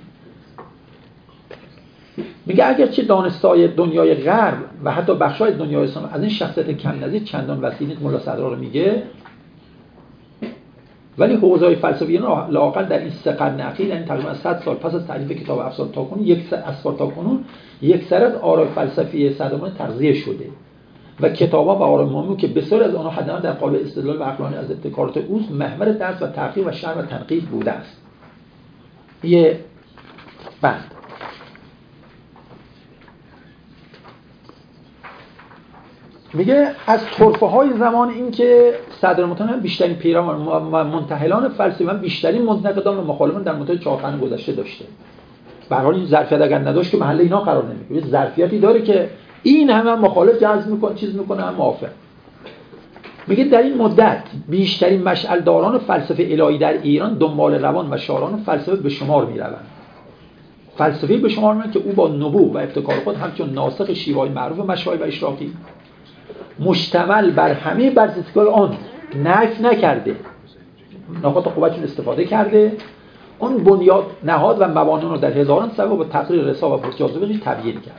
میگه اگرچه دانستای دنیای غرب و حتی بخشای دنیای اسلام از این شخصیت کم نظیر چندان وسیع نیست، ملا صدرا رو میگه، ولی حوزه‌های فلسفی لااقل در این سه قرن اخیر، یعنی تقریبا صد سال پس از تألیف کتاب افسار تاکنون، یک سر اسفار تاکنون یک سر از آراء فلسفی صدرا تغذیه شده و کتابا و آراء مهمی که بسیاری از آنها حداقل در قالب استدلال و عقلانی از ابتکارات اوست، محور درس و تحقیق و شرح و تنقیح بوده است. یه بند میگه از طرفه های زمان این که صدر مطلق بیشترین پیروان و منتحلان فلسفی و بیشترین منتقدان و مخالفان در مدت چهار قرن گذشته داشته. به هر حال این ظرفیت اگر نداشت که محل اینا قرار نمیگیره. ظرفیتی داره که این همه مخالف جذب میکنه، چیز میکنه، هم موافق. میگه در این مدت بیشترین مشعل داران فلسفه الهی در ایران دنبال روان و شاران فلسفه به شمار میروند. فلسفی به شمار میروند که او با نبوغ و ابتکار خود همچون ناسخ شیوه‌های معروف مشایخ و اشراقی مشتمل بر همه برزیستگاه آن نفی نکرده، نقاط قوتشون استفاده کرده، اون بنیاد نهاد و مبانی رو در هزاران سبب با تقریر رسا و پرجاذبه تبیین کرد.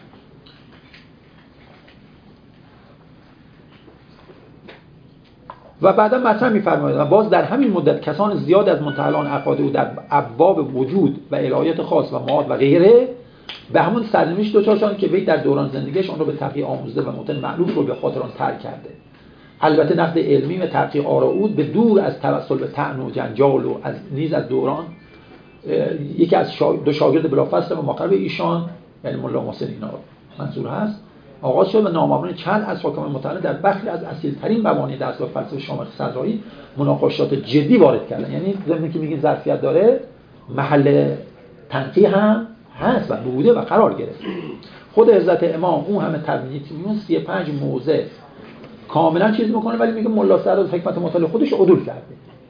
و بعدا مطرح می‌فرماید و باز در همین مدت کسان زیاد از منتحلان عقاده او در ابواب وجود و الهیات خاص و معاد و غیره به همون سرنوشت دچار شدند که وی در دوران زندگیش آن رو به تحقیق آموزده و متن معلوف رو به خاطر آن ترک کرده. البته نقد علمی و تحقیق آراء او به دور از توسل به طعن و جنجال و از نیز از دوران یکی از شا... دو شاگرد بلافاصله و مقرب ایشان، یعنی ملا محسن اینا منظور هست، آغاز شد و نامآوران چند از حکام متعلق در بخشی از اصیل‌ترین مبانی دستگاه فلسفه شامخ صدرایی مناقشات جدی وارد کردن. یعنی زمینی که میگین ظرفیت داره، محل تنقیح هم هست و بوده و قرار گرفت. خود حضرت امام اون همه تبیینی میون سی و پنج موضع کاملا چیز میکنه، ولی میگه ملا صدر از حکمت مطالعه خودش عدول کرده.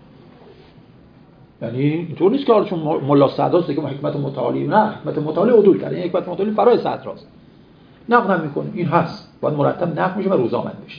یعنی اینطور نیست که چون ملا صدر است که حکمت مطالعه، نه، حکمت مطالعه عدول کرده. این حکمت مطالعه فرای صدر است. نقد میکنه، این هست، باید مرتب نقد میشه و روزآمد میشه.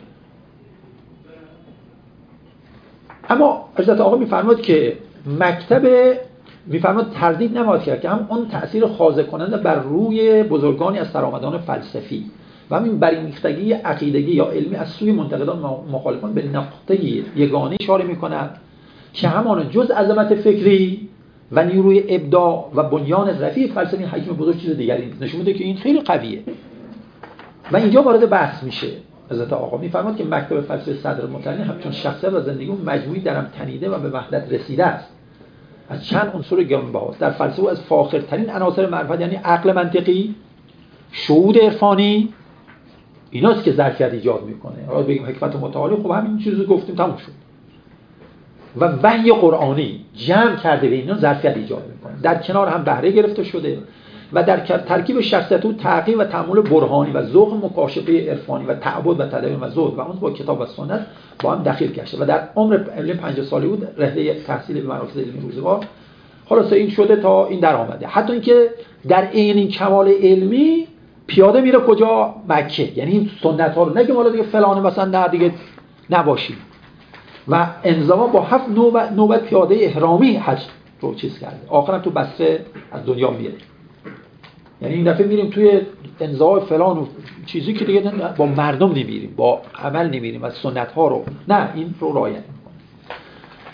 اما حضرت آقا میفرماد که مکتب میفرماد تردید نباید کرد که هم اون تأثیر خاضع کننده بر روی بزرگانی از سرآمدان فلسفی و همین برانگیختگی عقیدگی یا علمی از سوی منتقدان مخالفان به نقطه یگانه اشاره می‌کند که همان جز عظمت فکری و نیروی ابداع و بنیان رفیع فلسفی حکیم بزرگ چیز دیگری نیست. نشون میده که این خیلی قویه. و اینجا وارد بحث میشه. حضرت آقا میفرماد که مکتب فلسفه صدر مطلع همچون شخصیت و زندگی مجموعی درم تنیده و به وحدت رسیده است. از چند عنصر گرانبها در فلسفه از فاخرترین عناصر معرفت، یعنی عقل منطقی، شهود عرفانی، ایناست که ظرفیت ایجاد میکنه. حالا بگیم حکمت متعالی، خب همین چیزو گفتیم تموم شد. و وحی قرآنی جمع کرده به اینا ظرفیت ایجاد میکنه. در کنار هم بهره گرفته شده و در ترکیب شخصیت او تحقیق و تأمل برهانی و ذوق مکاشفه عرفانی و تعبد و تدین و زهد و اون با کتاب و سنت با هم دخیل گشته و در عمر پنجاه ساله بود رحله تحصیل به مراکز علمی روزگار خلاصه این شده تا این در آمده. حتی اینکه در عین این کمال علمی پیاده میره کجا؟ مکه. یعنی این سنت ها رو نگه مالا دیگه فلانه مثلا نه دیگه نباشی و انزوا با هفت نوبت, نوبت پیاده احرامی حج رو چیز کرده. آخرا تو بصره از دنیا میره. یعنی این دفعه میریم توی انزوا فلان و چیزی که دیگه با مردم نمیریم، با عمل نمیریم و سنت ها رو نه، این رو رعایت میکنه.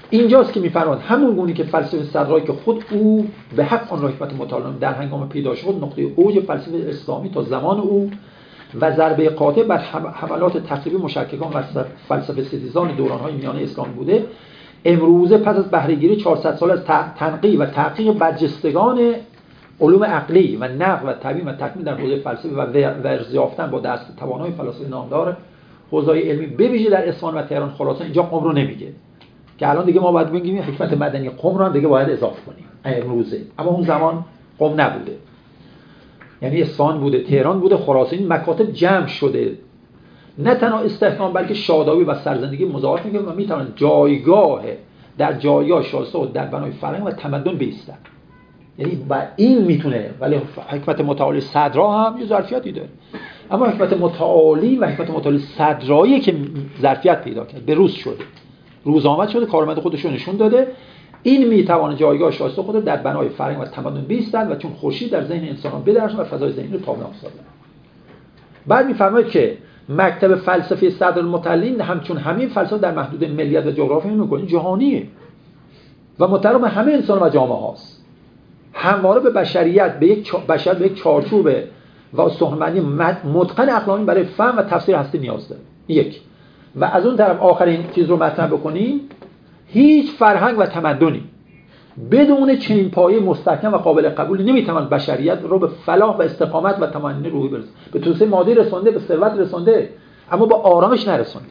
اینجاست که میفرماد همون گونه که فلسفه صدرایی که خود او به حق آن را حکمت متعالی در هنگام پیدا شد نقطه اوج فلسفه اسلامی تا زمان او و ضربه قاطع بر حملات تخریبی مشککان و فلسفه ستیزان دوران‌های میانه اسلام بوده، امروزه پس از بهره‌گیری چهارصد سال از تنقیح و تحقیق برجستگان علوم عقلی و نقل و تبیین و تکمیل در حوزه فلسفه و ورز یافتن با دست توانای فلاسفه نامدار حوزه‌های علمی به ویژه در اصفهان و تهران، خلاصه اینجا قم رو نمیگه که الان دیگه ما باید بگیم حکمت مدنی قم رو هم دیگه باید اضافه کنیم امروزه، اما اون زمان قم نبوده، یعنی اصفهان بوده، تهران بوده، خلاصه این مکاتب جمع شده، نه تنها استحکام بلکه شادابی و سرزندگی مضاعف میکنه و میتونن جایگاه در جایگاه شایسته و در بنای فرهنگ و تمدن بایستن. یعنی با این میتونه، ولی حکمت متعالی صدرا هم یه ظرفیتی داره، اما حکمت متعالی و حکمت متعالی صدرایی که ظرفیت پیدا کرد، به روز شده، روز آمد شده، کارمند خودش رو نشون داده، این میتونه جایگاه شایسته خود در بنای فرهنگ و تمدن بایستد و چون خورشید در ذهن انسانان بدرخشد و فضای ذهنی رو تابناک سازد. بعد میفرماید که مکتب فلسفه صدر المتعلین همچون همین فلسفه در محدود ملیت و جغرافیا میکنه، جهانیه و متعلق به همه انسان و جامعه هاست، همواره به بشریت به یک بشر به یک چارچوب و استخوان‌بندی متقن عقلانی برای فهم و تفسیر هستی نیاز داره. یک. و از اون طرف آخرین چیز رو مطرح بکنیم، هیچ فرهنگ و تمدنی بدون چنین پایه مستحکم و قابل قبول نمیتواند بشریت رو به فلاح و استقامت و تمدن روحی برسونه. به توسعه مادی رسونده، به ثروت رسونده، اما با آرامش نرسونده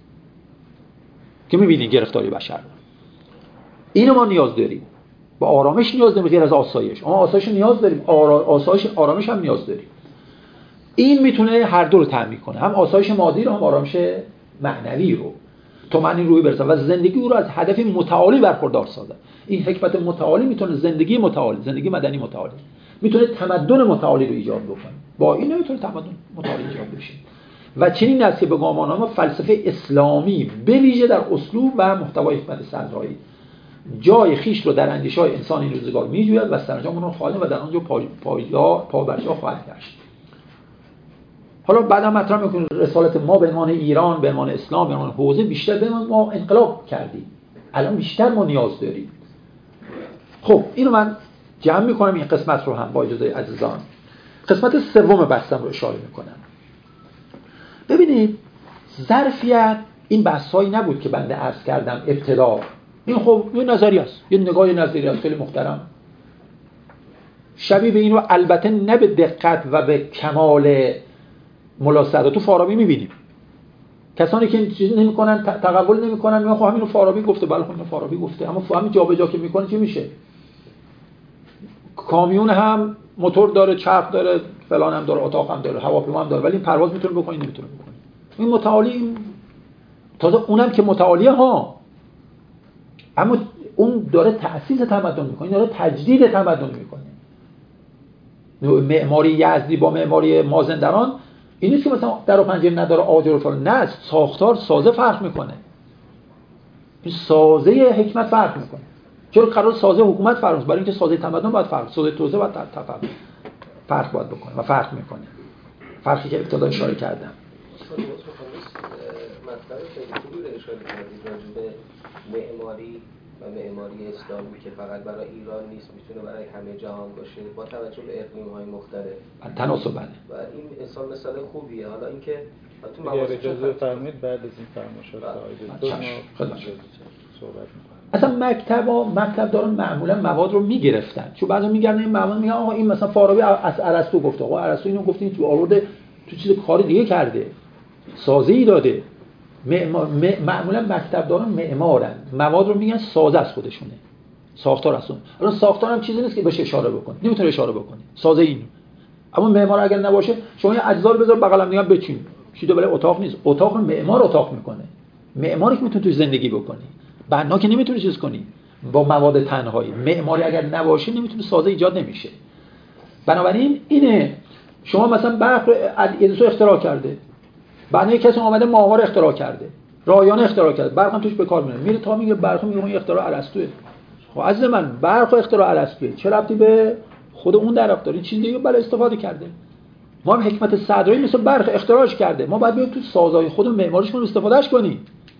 که میبینید گرفتاری بشر. اینو ما نیاز داریم، با آرامش نیاز داریم غیر از آسایش، اما آسایش نیاز داریم، آسایش آرامش هم نیاز داریم. این میتونه هر دو رو تامین کنه، هم آسایش مادی رو هم آرامش معنوی رو، تمدن روحی برسه و زندگی او رو از هدف متعالی برخوردار سازه. این حکمت متعالی میتونه زندگی متعالی، زندگی مدنی متعالی، میتونه تمدن متعالی رو ایجاد بکنه. با این نمیتونه تمدن متعالی ایجاد بشه. و چنین است که به گمانم فلسفه اسلامی به ویژه در اسلوب و محتوای حکمت صدرایی جای خیش رو در اندیشه‌های انسان این روزگار میجوید و سرانجام اون رو خواهد و در آنجا پا پا پا برجا خواهد گشت. حالا بعدا مطرح میکنیم رسالت ما به عنوان ایران، به عنوان اسلام، به عنوان حوزه بیشتر به ما انقلاب کردیم. الان بیشتر ما نیاز داریم. خب اینو من جمع میکنم این قسمت رو هم با اجازه عزیزان. قسمت سوم بحثم رو اشاره میکنم. ببینید ظرفیت این بحثایی نبود که بنده عرض کردم ابتدا. این خب یه نظریه است، یه نگاه نظریه است خیلی محترم. شبیه به این رو البته نه به دقت و به کمال ملا سعدی تو فارابی می‌بینیم. کسانی که چیزی نمی‌کنن تقبل نمی‌کنن میگن خب همین رو فارابی گفته، بله خب اینو فارابی گفته، اما همین جابجا که می‌کنه چی میشه؟ کامیون هم موتور داره، چرخ داره، فلان هم داره، اتاق هم داره، هواپیما هم داره، ولی این پرواز میتونه بکنه، نمیتونه بکنه. این متعالی، تازه اونم که متعالیه ها، اما اون داره تأسیس تمدن میکنه، داره تجدید تمدن میکنه. معماری یزدی با معماری مازندران این نیست که مثلا در و پنجره نداره، آجر و فلان، نه، ساختار سازه فرق میکنه. این سازه حکمت فرق میکنه. چرا قرار سازه حکومت فرق کنه؟ برای اینکه سازه تمدن باید فرق، سازه توسعه باید فرق فرق باید بکنه و فرق میکنه. فرقی که ابتدا اشاره کردم. مطلب خیلی خوبی رو اشاره کردید راجع به معماری و معماری اسلامی که فقط برای ایران نیست، میتونه برای همه جهان باشه با توجه به اقلیم‌های مختلف. تناسباً. و این مثال مثال خوبیه. حالا اینکه تو مواضع اجازه فرمایید بعد از این فرمایشات آقای دکتر ما صحبت می‌کنیم. اصلا مکتبا مکتبداران معمولا مواد رو میگرفتن، چون بعضی میگردن این مواد میگن آقا این مثلا فارابی از ارسطو گفته، آقا ارسطو اینو گفته، این تو آورده تو چیز کار دیگه کرده، سازه‌ای داده. معمار معمولا مکتبداران معمارن، مواد رو میگن سازه از خودشونه، ساختار از اون. الان ساختار هم چیزی نیست که بهش اشاره بکنه، نمیتونه اشاره بکنه، سازه این. اما معمار اگر نباشه شما یه اجزا رو بذار بغل هم دیگه بچین، چیزی برای اتاق نیست، اتاق رو معمار اتاق میکنه، معماری که میتونه توی زندگی بکنه، بنا که نمیتونه چیز کنی با مواد تنهایی. معماری اگر نباشه نمیتونه سازه ایجاد نمیشه. بنابراین اینه شما مثلا برق رو ادیسون اختراع کرده، بعد یک کسی اومده ماهواره اختراع کرده، رایانه اختراع کرده، برق هم توش به کار میره، میره تا میگه برق میگه اون اختراع ارسطوئه. خب عزیز من برق اختراع ارسطوئه، چه ربطی به خود اون درخت داره؟ چیز دیگه برای استفاده کرده. ما هم حکمت صدرایی مثل برق اختراعش کرده، ما باید بیایم تو سازهای خودمون معماریش کنیم استفادهش کنیم.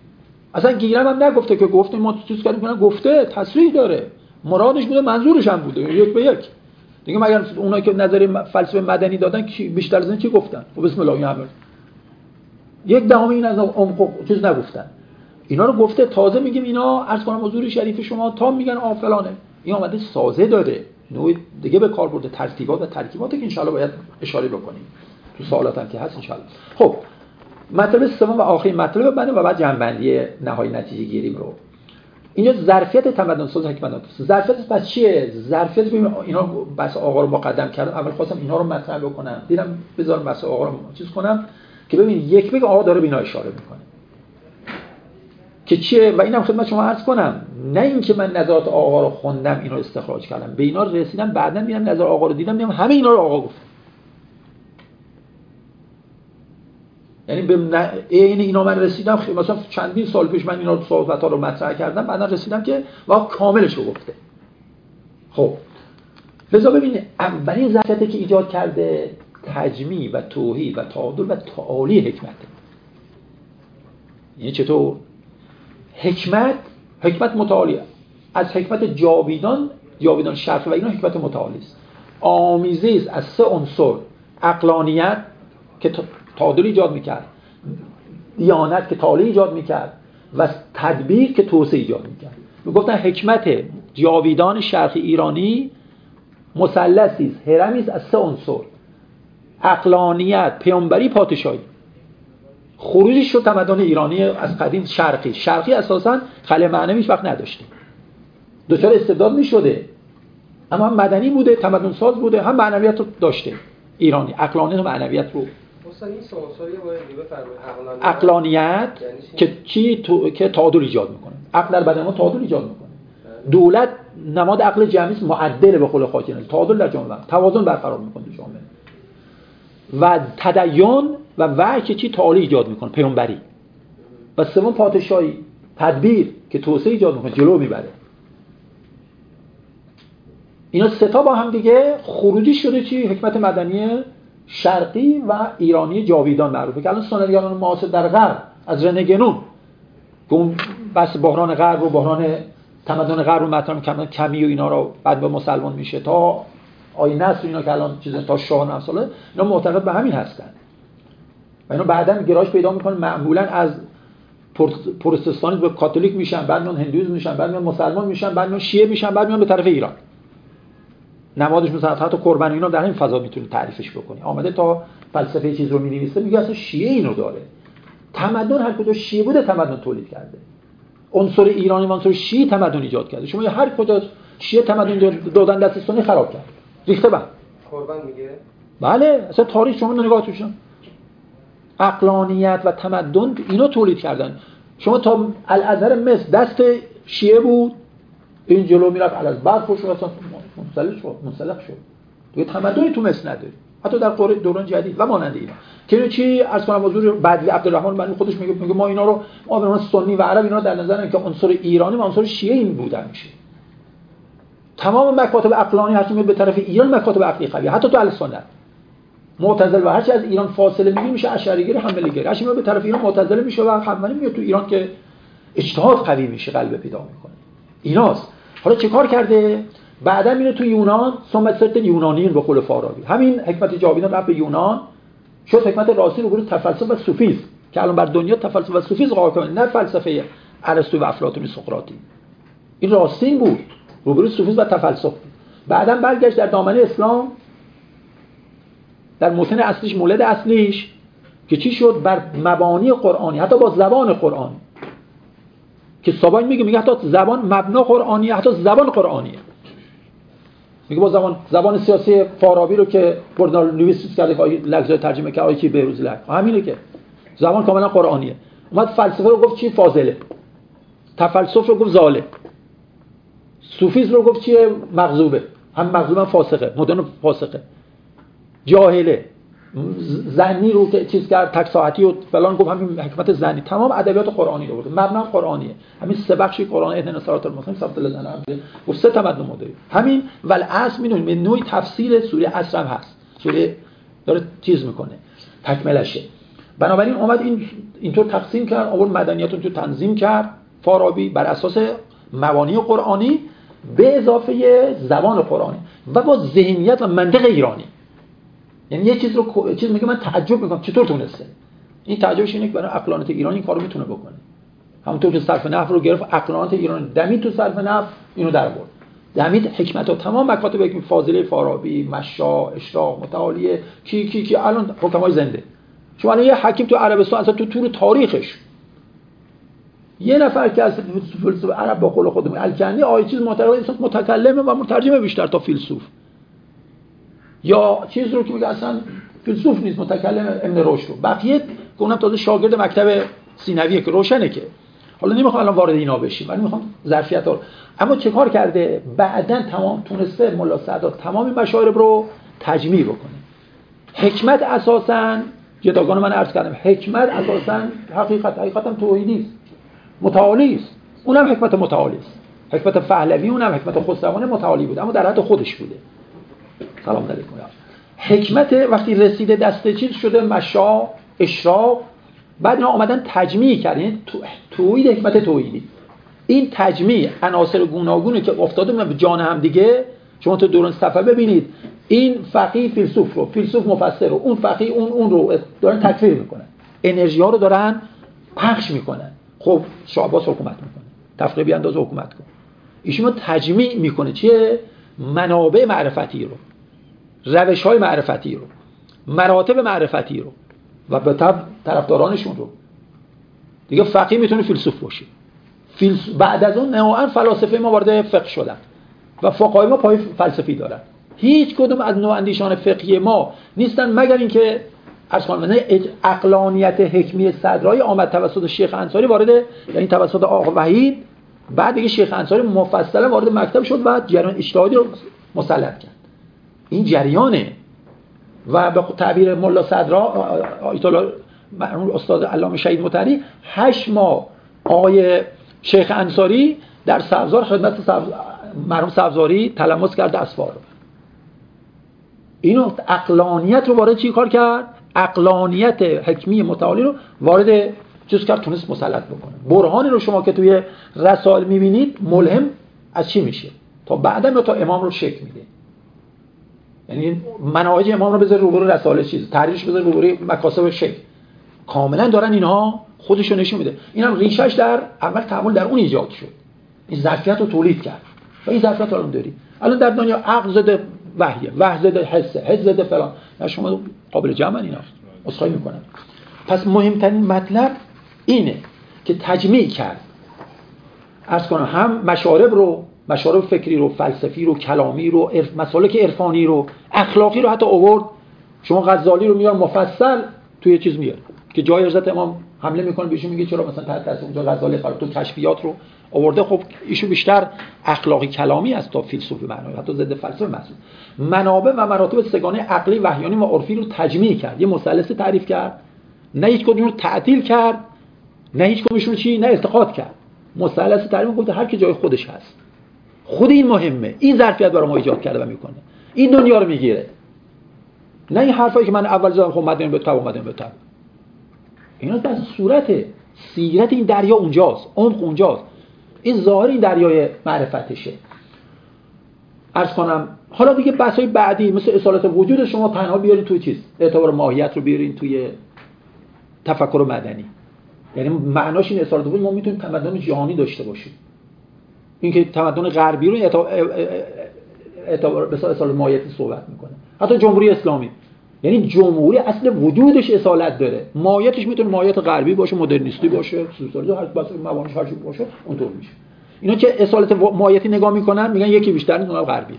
اصلا گیرم هم نگفته که گفته ما چیز کردیم کنن، گفته تصریح داره، مرادش بوده، منظورش هم بوده، یک به یک دیگه. مگر اونایی که نظر فلسفه مدنی دادن بیشتر از این چی گفتن؟ و بسم الله الرحمن یک دهم این از عمق چیز نگفتن. اینا رو گفته، تازه میگیم اینا عرض کنم حضور شریف شما تا میگن آ فلانه، این اومده سازه داده، نوع دیگه به کار برده، ترتیبات و ترکیبات که ان شاء الله باید اشاره بکنیم تو سوالات هم که هست ان شاء الله. خب مطلب سوم و آخرین مطلب بعد و بعد جنبندی نهایی نتیجه گیریم رو. اینجا ظرفیت تمدن ساز حکمت. ظرفیت پس چیه؟ ظرفیت ببین اینا بس آقا رو مقدم کردم، اول خواستم اینا رو مطرح بکنم، دیدم بذارم بس آقا رو چیز کنم که ببین یک بگ آقا داره به اینا اشاره میکنه که چیه. و اینم خدمت شما عرض کنم، نه اینکه من نظرات آقا رو خوندم اینو استخراج کردم، به اینا رسیدم، بعداً دیدم نظر آقا رو دیدم، دیدم همه اینا رو آقا گفت. یعنی به ن... این اینا من رسیدم خیلی مثلا چندین سال پیش من اینا رو صحبت‌ها رو مطرح کردم، بعدا رسیدم که واقعا کاملش رو گفته. خب لذا ببینید اولین ظرفیتی که ایجاد کرده تجمیع و توحید و تعادل و تعالی حکمت. یعنی چطور؟ حکمت حکمت متعالیه، از حکمت جاویدان جاویدان شرف و اینا حکمت متعالی است. آمیزه است از سه عنصر: عقلانیت که تعادل ایجاد میکرد، دیانت که تعالی ایجاد میکرد و تدبیر که توسعه ایجاد میکرد. میگفتن حکمت جاویدان شرق ایرانی مثلثی است، هرمی است از سه عنصر: عقلانیت، پیامبری، پادشاهی. خروجش شد تمدن ایرانی از قدیم شرقی. شرقی اساساً خلأ معنوی هیچ وقت نداشته، دچار استبداد میشده، اما هم مدنی بوده، تمدن ساز بوده، هم معنویت رو داشته. ایرانی عقلانیت و معنویت رو مثلا این سانسوری باید دیگه بفرمایید. عقلانیت که چی تو... که تعادل ایجاد میکنه، عقل در بدن ما تعادل ایجاد میکنه. دولت نماد عقل جمعی است، معدل به قول خاکینال، تعادل در جامعه، توازن برقرار میکنه تو جامعه. و تدین و وحی که چی تعالی ایجاد میکنه، پیامبری. و سوم پادشاهی، تدبیر که توسعه ایجاد میکنه، جلو میبره. اینا سه تا با هم دیگه خروجی شده چی؟ حکمت مدنی شرقی و ایرانی جاویدان معروفه که الان سنتگران معاصر در غرب از رنه گنون که اون بس بحران غرب و بحران تمدن غرب رو مطرح می‌کنن، کمی و اینا رو بعد به مسلمان میشه تا آیه نصر اینا که الان چیزا تا شاه نساله، اینا معتقد به همین هستن و اینا بعداً گرایش پیدا می‌کنن، معمولاً از پروتستانی به کاتولیک میشن، بعد میان هندویسم میشن، بعد میان مسلمان میشن، بعد میان شیعه میشن، بعد میان به طرف ایران. نمادش مثلا حتی قربانی اینا در این فضا میتونی تعریفش بکنی. آمده تا فلسفه چیز رو می‌نویسه، میگه اصلا شیعه اینو داره. تمدن هر کجا شیعه بوده تمدن تولید کرده. عنصر ایرانی و عنصر شیعه تمدن ایجاد کرده. شما هر کجا شیعه تمدن دادن دست سنی خراب کرد. ریخته بند. قربان میگه؟ بله، اصلا تاریخ شما نگاه توشون. عقلانیت و تمدن اینا تولید کردن. شما تا الازهر مصر دست شیعه بود، این جلو میرفت از بعد خوش اصلا منسلخ شد منسلخ شد دیگه تمدنی تو مصر نداری، حتی در دوران جدید و مانند اینا. که اینو چی عرض کنم حضور بعدی عبدالرحمن بنی خودش میگه میگه ما اینا رو ما به عنوان سنی و عرب اینا در نظر نمیگیریم که عنصر ایرانی و عنصر شیعه این بودن میشه. تمام مکاتب عقلانی هرچی میاد به طرف ایران مکاتب عقلی قوی، حتی تو اهل سنت معتزله و هرچی از ایران فاصله میگیره میشه اشعری گری حمله گری، هرچی میاد به طرف ایران معتزله میشه و حمله میاد تو ایران که اجتهاد قوی میشه، قلب پیدا میکنه. ایناست. حالا چه کار کرده؟ بعدا میره تو یونان، ثم سرت یونانیین به قول فارابی. همین حکمت جاویدان رفت به یونان، شد حکمت راستی رو برای تفلسف و سوفیسم که الان بر دنیا تفلسف و سوفیسم حاکمه، نه فلسفه ارسطو و افلاطون سقراطی. این راستین بود، روبروی سوفیسم و تفلسف بود. بعدا برگشت در دامنه اسلام، در متن اصلیش، مولد اصلیش که چی شد؟ بر مبانی قرآنی، حتی با زبان قرآنی که ساباین میگه میگه حتی زبان مبنا قرآنیه، حتی زبان قرآنیه. میگه با زبان زبان سیاسی فارابی رو که بردال لوئیس کرده که لفظای ترجمه کرده کی بهروز لک، همینه که زبان کاملا قرآنیه. اومد فلسفه رو گفت چی؟ فاضله. تفلسف رو گفت ضاله. صوفیسم رو گفت چیه؟ مغضوبه. هم مغضوبه هم فاسقه، مدن فاسقه. جاهله. زنی رو که چیز کرد، تک ساعتی و فلان گفت همین حکمت زنی. تمام ادبیات قرآنی رو برده، مبنا قرآنیه. همین سه بخشی قرآن اهدنا الصراط المستقیم ثبت لنا و سه تمدن ما داریم. همین والعصر میدونیم به نوعی تفسیر سوره عصر هم هست. سوره داره چیز میکنه، تکملشه. بنابراین اومد این اینطور تقسیم کرد، آورد مدنیت رو تو تنظیم کرد فارابی بر اساس مبانی قرآنی به اضافه زبان قرآنی و با ذهنیت و منطق ایرانی. یعنی یه چیز رو چیز میگه من تعجب میکنم چطور تونسته. این تعجبش اینه که برای عقلانیت ایرانی این کارو میتونه بکنه. همونطور که صرف نحو رو گرفت، عقلانیت ایرانی دمید تو صرف نحو اینو در آورد. دمید حکمت و تمام مکاتب حکم فاضله فارابی، مشا، اشراق، متعالیه کی کی کی الان حکمای زنده. شما الان یه حکیم تو عربستان اصلا تو طول تاریخش یه نفر که از فیلسوف عرب با قول خودمون الکنی آیه چیز معتقد انسان متکلمه و مترجمه بیشتر تا فیلسوف، یا چیز رو که میگه اصلا فیلسوف نیست متکلم ابن رشد رو. بقیه که اونم تازه شاگرد مکتب سینویه که روشنه که حالا نمیخوام الان وارد اینا بشیم ولی میخوام ظرفیت ها رو. اما چه کار کرده بعداً تمام تونسته ملا سعدات تمام مشارب رو تجمیع بکنه. حکمت اساساً جداگان من عرض کردم حکمت اساساً حقیقت حقیقتاً توحیدی است، متعالی است. اونم حکمت متعالی است. حکمت پهلوی اونم حکمت خسروانی متعالی بود اما در حد خودش بوده. سلام علیکم. حکمت وقتی رسیده دست چیز شده مشا، اشراق، بعد اینا آمدن تجمیع کردن توحید حکمت توحیدی. این تجمیع عناصر گوناگونی که افتاده به جان هم دیگه، شما تو دوران صفحه ببینید این فقیه فیلسوف رو، فیلسوف مفسر رو، اون فقیه اون اون رو دارن تکفیر میکنن، انرژی ها رو دارن پخش میکنن. خب شاه عباس حکومت میکنه، تفقیه بیانداز حکومت کن. ایشون تجمیع میکنه چیه؟ منابع معرفتی رو، روش‌های معرفتی رو، مراتب معرفتی رو و به طب طرفدارانشون رو. دیگه فقیه میتونه فیلسوف باشه. فیلسوف بعد از اون نوعاً فلاسفه ما وارد فقه شدن و فقهای ما پای فلسفی دارن. هیچ کدوم از نواندیشان فقهی ما نیستن مگر اینکه از خانمانه عقلانیت حکمی صدرایی آمد توسط شیخ انصاری وارد، یعنی توسط آقا وحید، بعد دیگه شیخ انصاری مفصلا وارد مکتب شد و جریان اجتهادی رو مسلط کرد. این جریانه و به تعبیر ملا صدرا آیت الله مرحوم استاد علامه شهید مطهری هشت ماه آقای شیخ انصاری در سبزار خدمت مرحوم سبزاری تلمس کرد اسفار رو. اینو عقلانیت رو وارد چی کار کرد؟ عقلانیت حکمی متعالی رو وارد چیز کرد، تونست مسلط بکنه. برهانی رو شما که توی رسائل میبینید ملهم از چی میشه تا بعدم تا امام رو شک میده. یعنی مناهج امام رو بذاره روبرو رسائل چیز، تحریرش بذاره روبروی مکاسب شک، کاملا دارن اینها خودشو نشون میده. اینم ریشش در اول تعامل در اون ایجاد شد، این ظرفیت رو تولید کرد و این ظرفیت رو الان داری. الان در دنیا عقل زده وحیه، وحی زده حسه، حس زده فلان، نه شما قابل جمع اینا اسخای میکنن. پس مهمترین مطلب اینه که تجمیع کرد، عرض کنم هم مشارب رو، مشارب فکری رو، فلسفی رو، کلامی رو، مسالک عرفانی رو، اخلاقی رو حتی آورد. شما غزالی رو میاد مفصل توی چیز میاد که جای حضرت امام حمله میکنه بهشون میگه چرا مثلا تحت تاثیر اونجا غزالی قرار تو کشفیات رو آورده. خب ایشون بیشتر اخلاقی کلامی است تا فیلسوفی معنایی، حتی ضد فلسفه محسوب. منابع و مراتب سگانه عقلی، وحیانی و عرفی رو تجمیع کرد، یه مثلث تعریف کرد، نه هیچ کدوم رو تعطیل کرد، نه هیچ کدومشون چی، نه انتقاد کرد. مثلث تعریف گفت هر کی جای خودش هست. خود این مهمه، این ظرفیت برای ما ایجاد کرده و میکنه، این دنیا رو میگیره. نه این حرفایی که من اول زدم خب مدین به تاب اومدن به تاب، اینا در صورت سیرت این دریا اونجاست، عمق اونجاست، این ظاهر این دریای معرفتشه. عرض کنم حالا دیگه بحث‌های بعدی مثل اصالت وجود شما تنها بیارین توی چیز، اعتبار ماهیت رو بیارین توی تفکر مدنی. یعنی معناش این اصالت وجود ما میتونیم تمدن جهانی داشته باشیم. اینکه تمدن غربی رو اعتبار به اصالت ماهیتی صحبت میکنه. حتی جمهوری اسلامی، یعنی جمهوری اصل وجودش اصالت داره، ماهیتش میتونه ماهیت غربی باشه، مدرنیستی باشه، سوسیالیسم، هر بحث مبانیش هر چی باشه اونطور میشه. اینا که اصالت ماهیتی نگاه میکنن میگن یکی بیشتر نیست اونم غربی.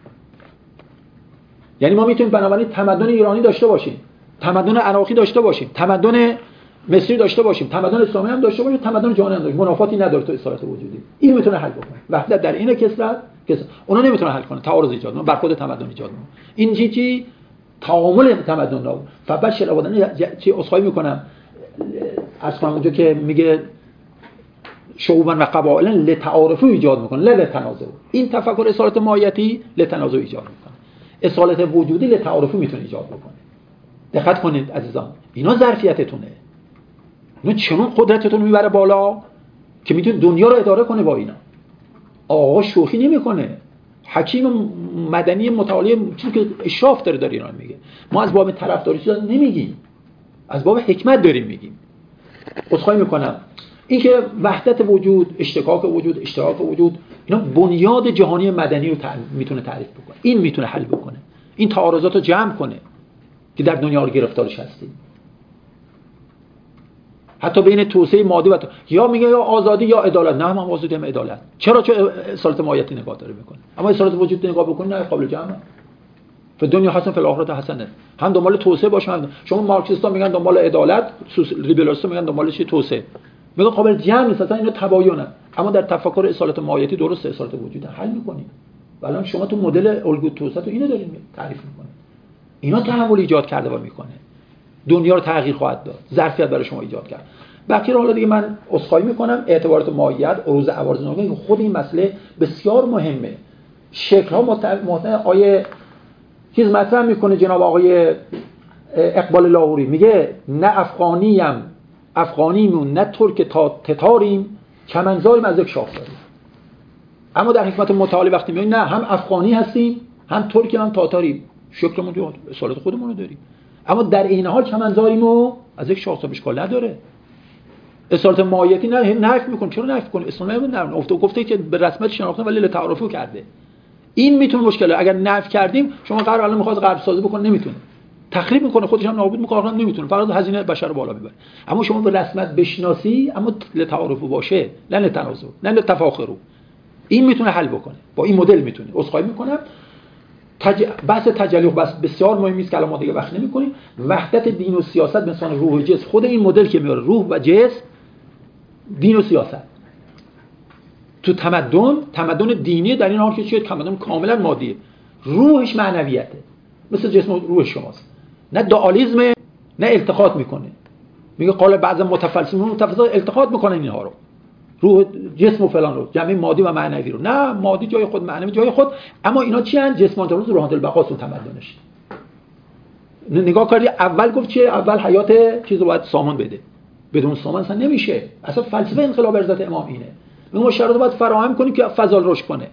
یعنی ما میتونیم بنابراین تمدن ایرانی داشته باشیم، تمدن عراقی داشته باشیم، تمدن مصری داشته باشیم، تمدن اسلامی هم داشته باشیم، تمدن جهانی هم داشته باشیم، منافاتی نداره تو اصالت وجودی. این میتونه حل بکنه. وحدت در این کسرت کسرت اونا نمیتونه حل کنه، تعارض ایجاد کنه، بر خود تمدن ایجاد کنه. این چی چی تعامل تمدن رو فبشر آبادان چی اسخای میکنم اصلا اونجا که میگه شعوبا و قبایلا لتعارفو ایجاد میکنه، لا لتنازع. این تفکر اصالت ماهیتی لتنازع ایجاد میکنه، اصالت وجودی لتعارفو میتونه ایجاد بکنه. دقت کنید عزیزان، اینا ظرفیتتونه، اینا چنون قدرتتون میبره بالا که میتونه دنیا رو اداره کنه با اینا. آقا شوخی نمیکنه، حکیم مدنی متعالی چون که اشراف داره داره اینا میگه. ما از باب طرفداری چیزا نمیگیم، از باب حکمت داریم میگیم. عذرخواهی میکنم، این که وحدت وجود، اشتقاق وجود، اشتراک وجود، اینا بنیاد جهانی مدنی رو تعریف میتونه تعریف بکنه. این میتونه حل بکنه، این تعارضات رو جمع کنه که در دنیا رو گرفتارش هستیم. حتی بین توسعه مادی و تو... یا میگه یا آزادی یا عدالت. نه، هم آزادی هم عدالت. چرا؟ چه اصالت ماهیتی نگاه داره میکنه. اما اصالت وجود نگاه بکنی نه قابل جمعه. فی دنیا حسن فی الاخره حسنه. هم دنبال توسعه باشه، هم شما مارکسیستا میگن دنبال عدالت، لیبرالیستا میگن دنبال چی؟ توسعه. میگن قابل جمع نیست، اصلا اینا تباینه. اما در تفکر اصالت ماهیتی درسته، اصالت وجود حل میکنی. الان شما تو مدل الگوی توسعه تو اینو دارین تعریف میکنه. اینا تحول ایجاد کرده و میکنه. دنیا رو تغییر خواهد داد، ظرفیت برای شما ایجاد کرد. بقیه حالا دیگه من عذرخواهی میکنم، اعتبارات ماهیت، عروض عوارض ناگهانی که خود این مسئله بسیار مهمه. شکل ها متعلق آیه چیز مطرح میکنه جناب آقای اقبال لاهوری، میگه نه افغانیم افغانیمون نه ترک تا تتاریم کمنزاریم از یک شاخ داریم. اما در حکمت متعالی وقتی میگه نه هم افغانی هستیم هم ترکیم هم تاتاریم، شکلمون جو اصالت خودمون رو داریم، اما در این حال کمنزاریم و از یک شاخ اشکال نداره. اصالت ماهیتی نه نفی میکنه. چرا نفی کنه؟ اسلام نه افته گفته که به رسمیت شناخته ولی تعارفو کرده. این میتونه مشکله. اگر نفی کردیم شما قرار الان میخواد غرب سازی بکنه، نمیتونه. تخریب میکنه، خودش هم نابود میکنه، نمیتونه. فقط هزینه بشر رو بالا میبره. اما شما به رسمیت بشناسی، اما لتعارفو باشه، نه لتنازع، نه لتفاخرو. این میتونه حل بکنه. با این مدل میتونه. عذرخواهی میکنم. تج... بحث تجلی بحث بسیار مهمی است که الان ما دیگه وقت نمی‌کنیم. وحدت دین و سیاست مثلا روح و جسم، خود این مدل که میاره روح و جسم، دین و سیاست تو تمدن، تمدن دینی در این حال که چیه؟ تمدن کاملا مادیه، روحش معنویته، مثل جسم و روح شماست. نه دوالیسم، نه التقاط میکنه. میگه قال بعض متفلسفین متفلسفه التقاط میکنن اینها رو، روح جسم و فلان رو، جمعی مادی و معنوی رو. نه، مادی جای خود، معنوی جای خود. اما اینا چی ان؟ جسمانه روز روحانه البقاء و تمدنش. نگاه کردی اول گفت چیه؟ اول حیات چیز رو باید سامان بده، بدون سامان اصلا نمیشه. اصلا فلسفه انقلاب ارزت امام اینه. میگه ما شرایط باید فراهم کنیم که فضل رشد کنه.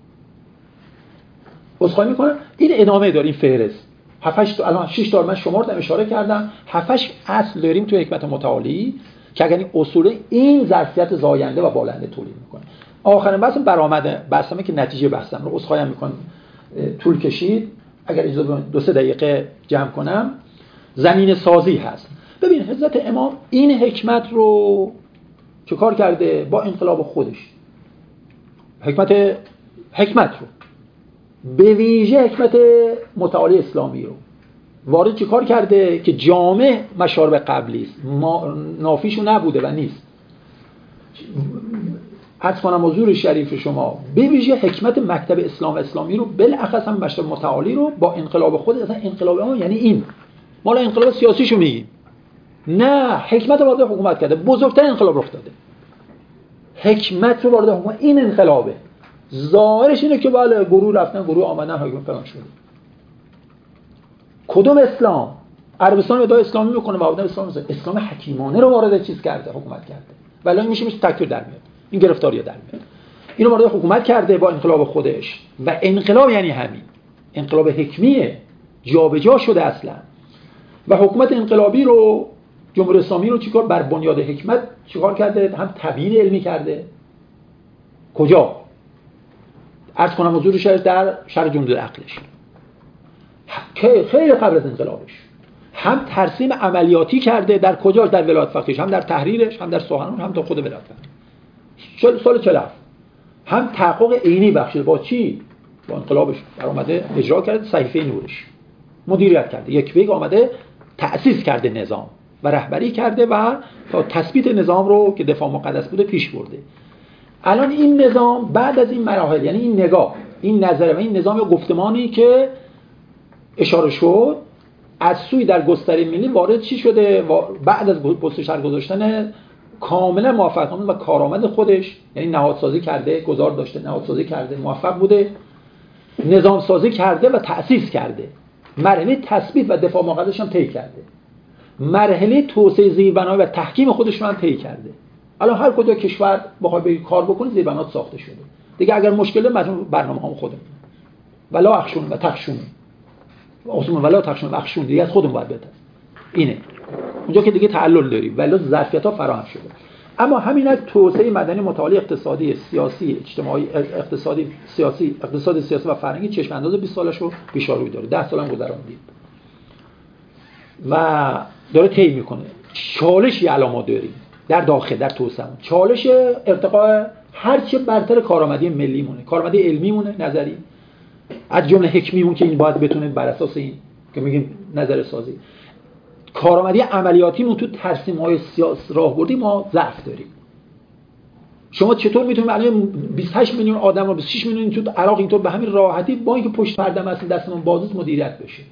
عذرخواهی میکنم، این ادامه داره این فهرست. هفت هشت تا الان شش تا من شمردم، اشاره کردم. هفت هشت اصل داریم تو حکمت متعالی که اگر این اصول این ظرفیت زاینده و بالنده تولید میکنه. آخرین بحث برآمده بحثمه که نتیجه بحثم رو عذرخواهی میکنم طول کشید. اگر اجازه دو سه دقیقه جمع کنم، زمین سازی هست. ببین حضرت امام این حکمت رو چه کار کرده با انقلاب خودش؟ حکمت حکمت رو به ویژه حکمت متعالی اسلامی رو وارد چه کار کرده که جامع مشارب قبلی است، نافیشو نبوده و نیست. عرض کنم حضور شریف شما به ویژه حکمت مکتب اسلام اسلامی رو، بالاخص هم مشارب متعالی رو با انقلاب خود، اصلا انقلاب ما یعنی این، ما الان انقلاب سیاسیشو میگیم، نه حکمت رو وارد حکومت کرده، بزرگترین انقلاب رخ داده. حکمت رو وارد حکومت، این انقلابه. ظاهرش اینه که بله گروه رفتن گروه آمدن حاکم فلان شده. کدوم اسلام؟ عربستان ادعای اسلامی میکنه و آدم اسلام میشه. اسلام حکیمانه رو وارد چیز کرده، حکومت کرده. ولی این میشه میشه تکفیر در میاد. این گرفتاری در میاد. اینو وارد حکومت کرده با انقلاب خودش و انقلاب یعنی همین. انقلاب حکمیه، جابجا شده اصلا. و حکومت انقلابی رو، جمهوری اسلامی رو چیکار بر بنیاد حکمت چیکار کرده؟ هم تبیین علمی کرده. کجا؟ عرض کنم حضور شهر در شهر جمهوری عقلش که خیلی قبل از انقلابش. هم ترسیم عملیاتی کرده در کجاش؟ در ولایت فقیهش، هم در تحریرش، هم در سخنرانیش، هم تا خود ولایت فقیه. سال چهل و هفت هم تحقق عینی بخشید. با چی؟ با انقلابش در اومده اجرا کرده، صحیفه نورش مدیریت کرده، یک بیگ آمده تأسیس کرده نظام و رهبری کرده و تا تثبیت نظام رو که دفاع مقدس بوده پیش برده. الان این نظام بعد از این مراحل، یعنی این نگاه، این نظر و این نظام یا گفتمانی که اشاره شد از سوی در گستره ملی وارد چی شده؟ بعد از پست سر گذاشتن کاملا موفقانه و کارآمد خودش، یعنی نهادسازی کرده، گذار داشته، نهادسازی کرده، موفق بوده، نظام سازی کرده و تأسیس کرده. مرحله تثبیت و دفاع مقدسش هم طی کرده، مرحله توسعه زیربنایی و تحکیم خودش رو هم طی کرده. الان هر کجا کشور بخواد به کار بکنه زیربنات ساخته شده دیگه. اگر مشکل مجموع برنامه‌هام خودمون ولا اخشون و تخشون اصلا ولا تخشون و اخشون دیگه از خودمون باید بده. اینه اونجا که دیگه تعلل داریم ولی ظرفیت‌ها فراهم شده. اما همین توسعه مدنی متعالی اقتصادی، سیاسی، اجتماعی، اقتصادی، سیاسی، اقتصاد سیاسی و فرهنگی چشم انداز بیست سالشو پیش روی داره. ده سال هم گذروندیم و داره طی میکنه. چالشی الان ما داریم در داخل در توسعه، چالش ارتقاء هرچه برتر کارآمدی ملی مونه، کارآمدی علمی مونه، نظری، از جمله حکمیمون که این باید بتونه بر اساس این که میگیم نظر سازی، کارآمدی عملیاتیمون تو ترسیم‌های سیاسی راهبردی ما ضعف داریم. شما چطور میتونید الان بیست و هشت میلیون آدم رو بیست و شش میلیون تو عراق اینطور به همین راحتی با اینکه پشت پرده است دستمون بازست مدیریت بشه؟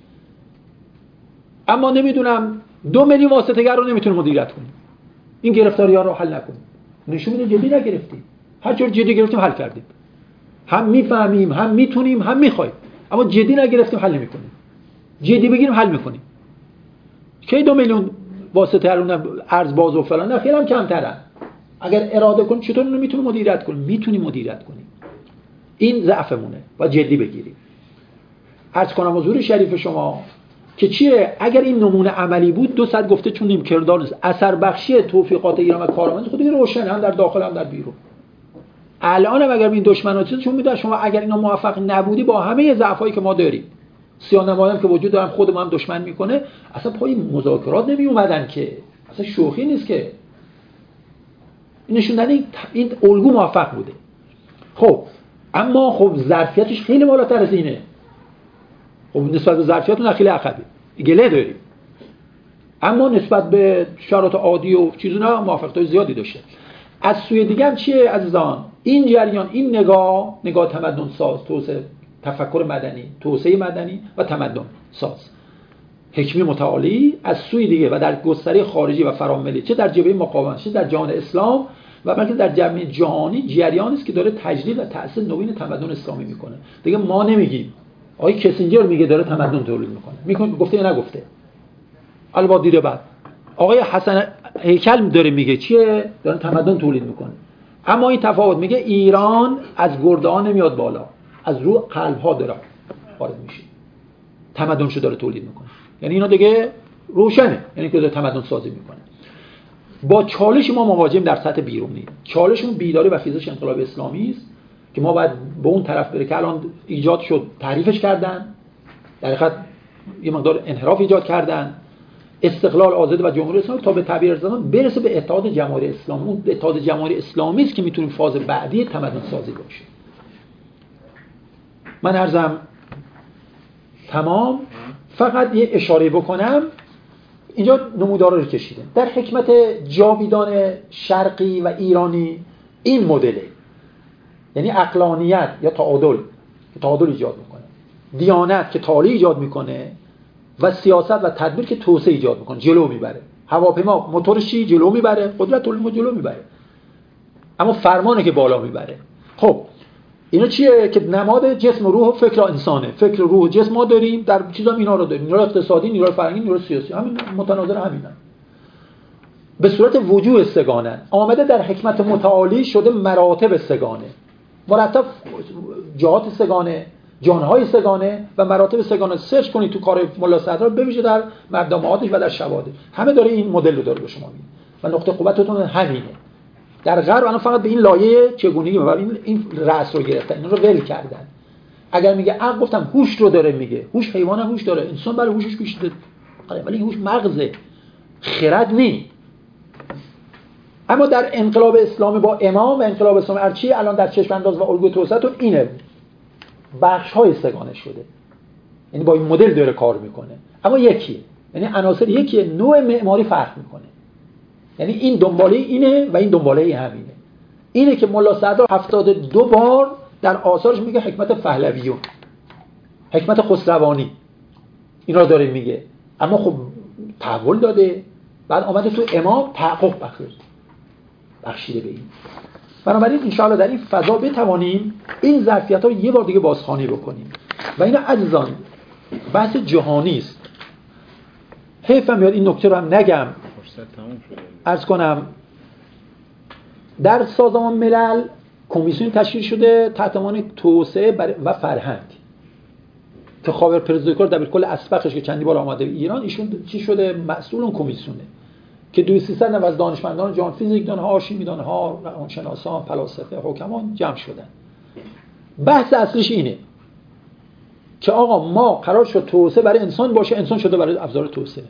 اما نمیدونم دو میلیون واسطه‌گر رو نمیتونه مدیریت کنه. این گرفتاری‌ها رو حل نکنیم. نشون میده جدی نگرفتیم. هر جور جدی گرفتیم حل کردیم. هم میفهمیم، هم میتونیم، هم میخوایم. اما جدی نگرفتیم حل نمی‌کنیم. جدی بگیریم حل می‌کنیم. کی دو میلیون واسطه الان ارز باز و فلان، نه خیلی هم کمترن. اگر اراده کنیم چطور اینو میتونیم مدیریت کنیم؟ میتونیم مدیریت کنیم. این ضعفمونه و جدی بگیریم. عرض کنم حضور شریف شما که چیه اگر این نمونه عملی بود دو صد گفته چون نیم کردار نیست. اثر بخشی توفیقات ایران و کارآمد خود دیگه روشن، هم در داخل هم در بیرون. الان هم اگر این دشمنا چیز چون میدونن شما اگر اینا موفق نبودی با همه ضعفایی که ما داریم، سیاه‌نمایان که وجود دارن خودمون هم دشمن میکنه، اصلا پای مذاکرات نمی اومدن که، اصلا شوخی نیست که. این نشون دادن این الگو موفق بوده. خب اما خب ظرفیتش خیلی بالاتر از اینه. خب نسبت به ظرفیت اون خیلی عقبی گله داریم، اما نسبت به شرایط عادی و چیزا موفقیت زیادی داشته. از سوی دیگه هم چیه عزیزان؟ این جریان، این نگاه، نگاه تمدن ساز، توسعه تفکر مدنی، توسعه مدنی و تمدن ساز، حکمی متعالی از سوی دیگه و در گستره خارجی و فراملی، چه در جبهه مقاومت، چه در جهان اسلام و بلکه در جامعه جهانی، جریانی است که داره تجدید و تأسیس نوین تمدن اسلامی میکنه. دیگه ما نمیگیم. آقای کسینجر میگه داره تمدن تولید میکنه. میگه گفته یا نگفته؟ البته دیده بعد آقای حسن هیکل داره میگه چیه؟ داره تمدن تولید میکنه. اما این تفاوت میگه ایران از گرده‌ها نمیاد بالا، از رو قلب‌ها داره وارد میشه. تمدنشو داره تولید میکنه. یعنی اینا دیگه روشنه، یعنی که داره تمدن سازی میکنه. با چالش ما مواجهیم در سطح بیرونی. چالشون بیداری و خیزش انقلاب اسلامی است که ما باید به اون طرف بره که الان ایجاد شد، تعریفش کردن، در حقیقت یه مقدار انحراف ایجاد کردن، استقلال آزادی و جمهوری اسلامی تا به تعبیر زمان برسه به اتحاد جماهیر اسلامی. اون اتحاد جماهیر اسلامی است که میتونیم فاز بعدی تمدن سازی باشه. من عرضم تمام. فقط یه اشاره بکنم، اینجا نمودارا رو کشیدم. در حکمت جاویدان شرقی و ایرانی این مدله، یعنی عقلانیت یا تعادل که تعادل ایجاد میکنه، دیانت که تعالی ایجاد میکنه و سیاست و تدبیر که توسعه ایجاد میکنه، جلو میبره. هواپیما موتورش چی جلو میبره، قدرت تولید جلو میبره، اما فرمانه که بالا میبره. خب اینا چیه که نماد جسم و روح و فکر انسانه. فکر و روح و جسم ما داریم، در چیزام اینا رو داریم، نیروی اقتصادی، نیروی فرهنگی، نیروی سیاسی، همین متناظر همینن. به صورت وجوه سگانه آمده در حکمت متعالی شده مراتب سگانه، مرتب جهات سگانه، جانهای سگانه و مراتب سگانه. سرچ کنید تو کار ملا صدرا، ببینید در مقدماتش و در شواهد همه داره این مدل رو داره به شما میگه و نقطه قوتتون همینه. در غرب الان فقط به این لایه چگونگی و این این رأس رو گرفتن، اینا رو ول کردن. اگر میگه عقل، گفتم هوش رو داره میگه، هوش حیوان هوش داره، انسان برای هوشش بیشتره، ولی هوش مغزه، خرد نی. اما در انقلاب اسلامی با امام و انقلاب اسلامی ارچی الان در چشم انداز و الگوی توسعه‌تون اینه، بخش‌های سگانه شده، یعنی با این مدل داره کار میکنه، اما یکیه، یعنی عناصر یکیه، نوع معماری فرق میکنه. یعنی این دنباله اینه و این دنباله همینه. اینه که ملا سعدی هفتاد و دو بار در آثارش میگه حکمت پهلویون، حکمت خسروانی، این را داره میگه. اما خب تحول داده، بعد آمده تو امام تحقق بخشیده به این. بنابراین انشاءالله در این فضا بتوانیم این ظرفیت‌ها رو یه بار دیگه بازخوانی بکنیم. و اینا عزیزان بحث جهانی است. حیفم میاد این نکته رو هم نگم. فرصت تموم شده. عرض کنم در سازمان ملل کمیسیون تشکیل شده تحت عنوان توسعه و فرهنگ که خاور پرزدوکار دبیرکل اسبقش که چندی بار آمده ایران، ایشون چی شده؟ مسئول اون کمیسیونه که دویست سیصد نفر از دانشمندان جهان، فیزیکدان‌ها، شیمیدان‌ها، روانشناسان، فلاسفه، حکمان جمع شدن. بحث اصلیش اینه که آقا ما قرار شد توسعه برای انسان باشه، انسان شده برای ابزار توسعه.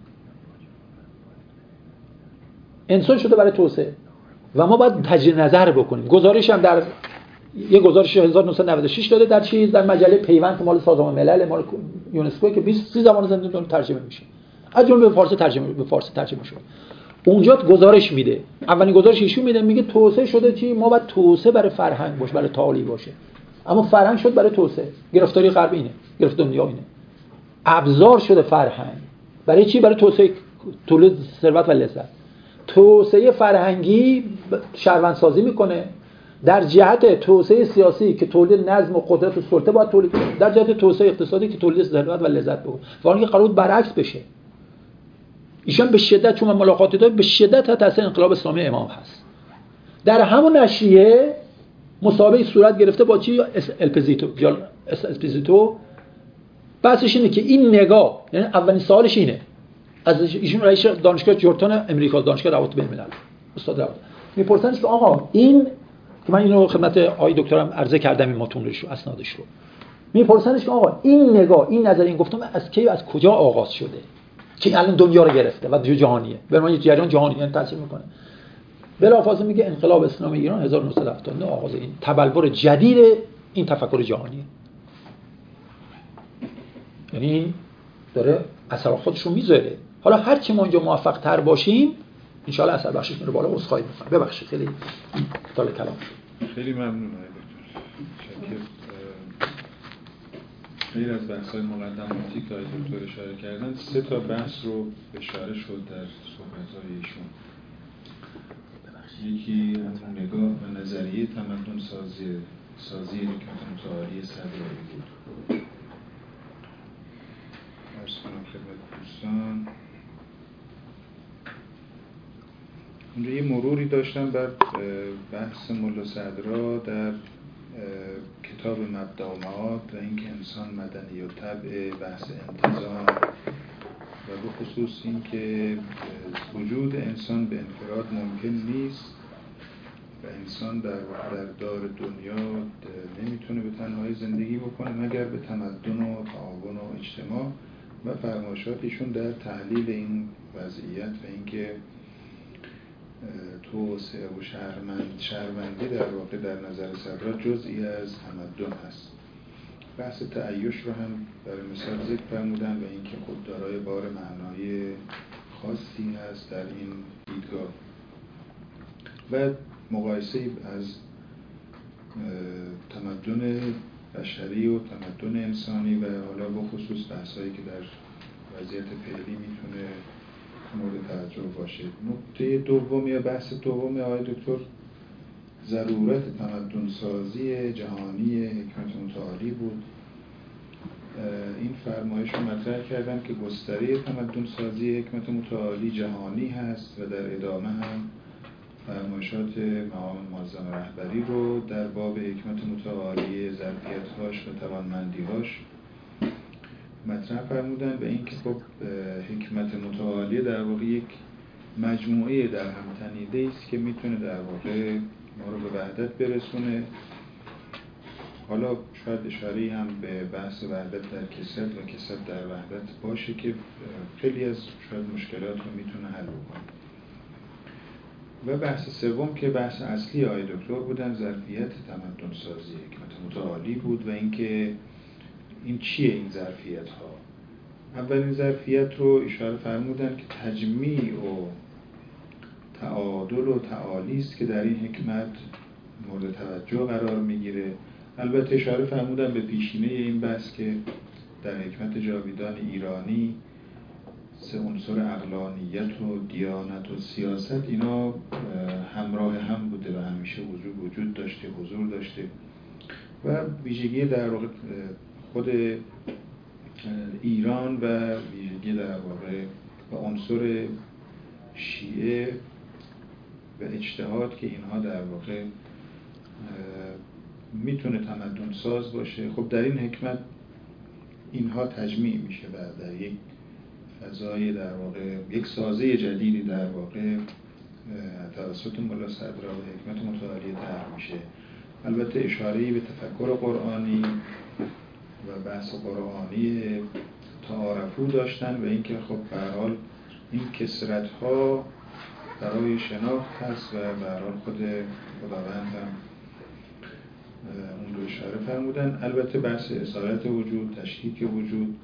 انسان شده برای توسعه و ما باید تجدید نظر بکنیم. گزارش هم در یه گزارش هزار و نهصد و نود و شش داده در چیز در مجله پیوند مال سازمان ملل مال یونسکو که بیست سی زبان زندگی ترجمه میشه، از جمله به فارسی ترجمه به فارسی ترجمه شده. اونجا گزارش میده، اولین گزارش ایشون میده، میگه توسعه شده چی؟ ما باید توسعه برای فرهنگ باشه، برای تعالی باشه. اما فرهنگ شد برای توسعه. گرفتاری غرب اینه، گرفتاری دنیا اینه. ابزار شده فرهنگ برای چی؟ برای توسعه، تولید ثروت و لذت. توسعه فرهنگی شهروندسازی میکنه، در جهت توسعه سیاسی که تولید نظم و قدرت و سلطه باید تولید کنه، در جهت توسعه اقتصادی که تولید ثروت و لذت بکنه. واقعا که قرار بود برعکس بشه. ایشان به شدت، چون من ملاقاتی دارم، به شدت تاثیر انقلاب اسلامی امام هست. در همون نشریه مسابقه صورت گرفته با چی؟ الپزیتو یا اسپزیتو. بحثش اینه که این نگاه، یعنی اولین سوالش اینه از ایشون رئیس دانشگاه جورتون امریکا، دانشگاه روابط بین الملل، استاد روابط، میپرسنش که آقا این که من اینو خدمت آقای دکترم عرضه کردم این متونش رو، اسنادش رو، میپرسنش که آقا این نگاه، این نظر، این گفتم از کی، از کجا آغاز شده که الان دنیا رو گرفته و جهانیه، به معنی جریان جهانی یعنی تاثیر میکنه. بلافاصله میگه انقلاب اسلامی ایران هزار و نهصد و هفتاد و نه آغاز این تبلور جدید این تفکر جهانیه. یعنی داره اثر خودش رو میذاره. حالا هر چی ما اینجا موفق تر باشیم ان شاء الله اثر بخشش میره بالا. عذرخواهی میکنم، ببخشید خیلی طول کلام. خیلی ممنون آقای دکتر. غیر از بحث‌های مقدماتی که آقای دکتر اشاره کردن، سه تا بحث رو اشاره شد در صحبت‌های ایشون. یکی همون نگاه و نظریه تمدن سازی سازی حکمت متعالی صدرائی بود. عرض کنم خدمت دوستان اونجا یه مروری داشتم بر بحث ملا صدرا در کتاب مبدأ و معاد و اینکه انسان مدنی و طبع، بحث انتظام و به خصوص اینکه وجود انسان به انفراد ممکن نیست و انسان در در دار دنیا نمیتونه به تنهایی زندگی بکنه مگر به تمدن و تعاون و اجتماع و فرمایشاتشون در تحلیل این وضعیت و اینکه توسعه و شهروند شهروندی در واقع در نظر صدرا جزئی از تمدن هست. بحث تعیش رو هم برای مثال ذکر فرمودن و اینکه خود دارای بار معنای خاصی هست در این دیدگاه و مقایسه از تمدن بشری و تمدن انسانی و حالا به خصوص بحثایی که در وضعیت فعلی میتونه مورد توجه باشه. نکته دوم یا بحث دوم آقای دکتر ضرورت تمدن سازی جهانی حکمت متعالی بود. این فرمایش رو مطرح کردم که گستره تمدن سازی حکمت متعالی جهانی هست و در ادامه هم فرمایشات مقام معظم رهبری رو در باب حکمت متعالی ظرفیت‌هاش و توانمندی‌هاش مطرح فرمودن و اینکه خب حکمت متعالی در واقع یک مجموعه در هم تنیده است که میتونه در واقع ما رو به وحدت برسونه. حالا شاید اشاره‌ای هم به بحث وحدت در کثرت و کثرت در وحدت باشه که خیلی از شاید مشکلات رو میتونه حل بکنه. و بحث سوم که بحث اصلی آقای دکتر بودن ظرفیت تمدن سازی حکمت متعالی بود و اینکه این چیه این ظرفیت ها. اولین ظرفیت رو اشاره فرمودن که تجمیع و تعادل و تعالی است که در این حکمت مورد توجه قرار میگیره. البته اشاره فرمودن به پیشینه این بحث که در حکمت جاویدان ایرانی سه عنصر عقلانیت و دیانت و سیاست اینا همراه هم بوده و همیشه وجود وجود داشته، حضور داشته و ویژگی در واقع خود ایران و ویژگی در واقع و عنصر شیعه و اجتهاد که اینها در واقع میتونه تمدن ساز باشه. خب در این حکمت اینها تجمیع میشه و در یک فضای در واقع یک سازه جدیدی در واقع توسط ملا صدرا و حکمت متعالیه طرح میشه. البته اشاره‌ای به تفکر قرآنی و بحث قرآنی تعارفو داشتن و اینکه خب به هر حال این کثرت‌ها برای شناخت هست و به هر حال خود خداوند هم اون رو اشاره فرمودن. البته بحث اصالت وجود، تشکیک وجود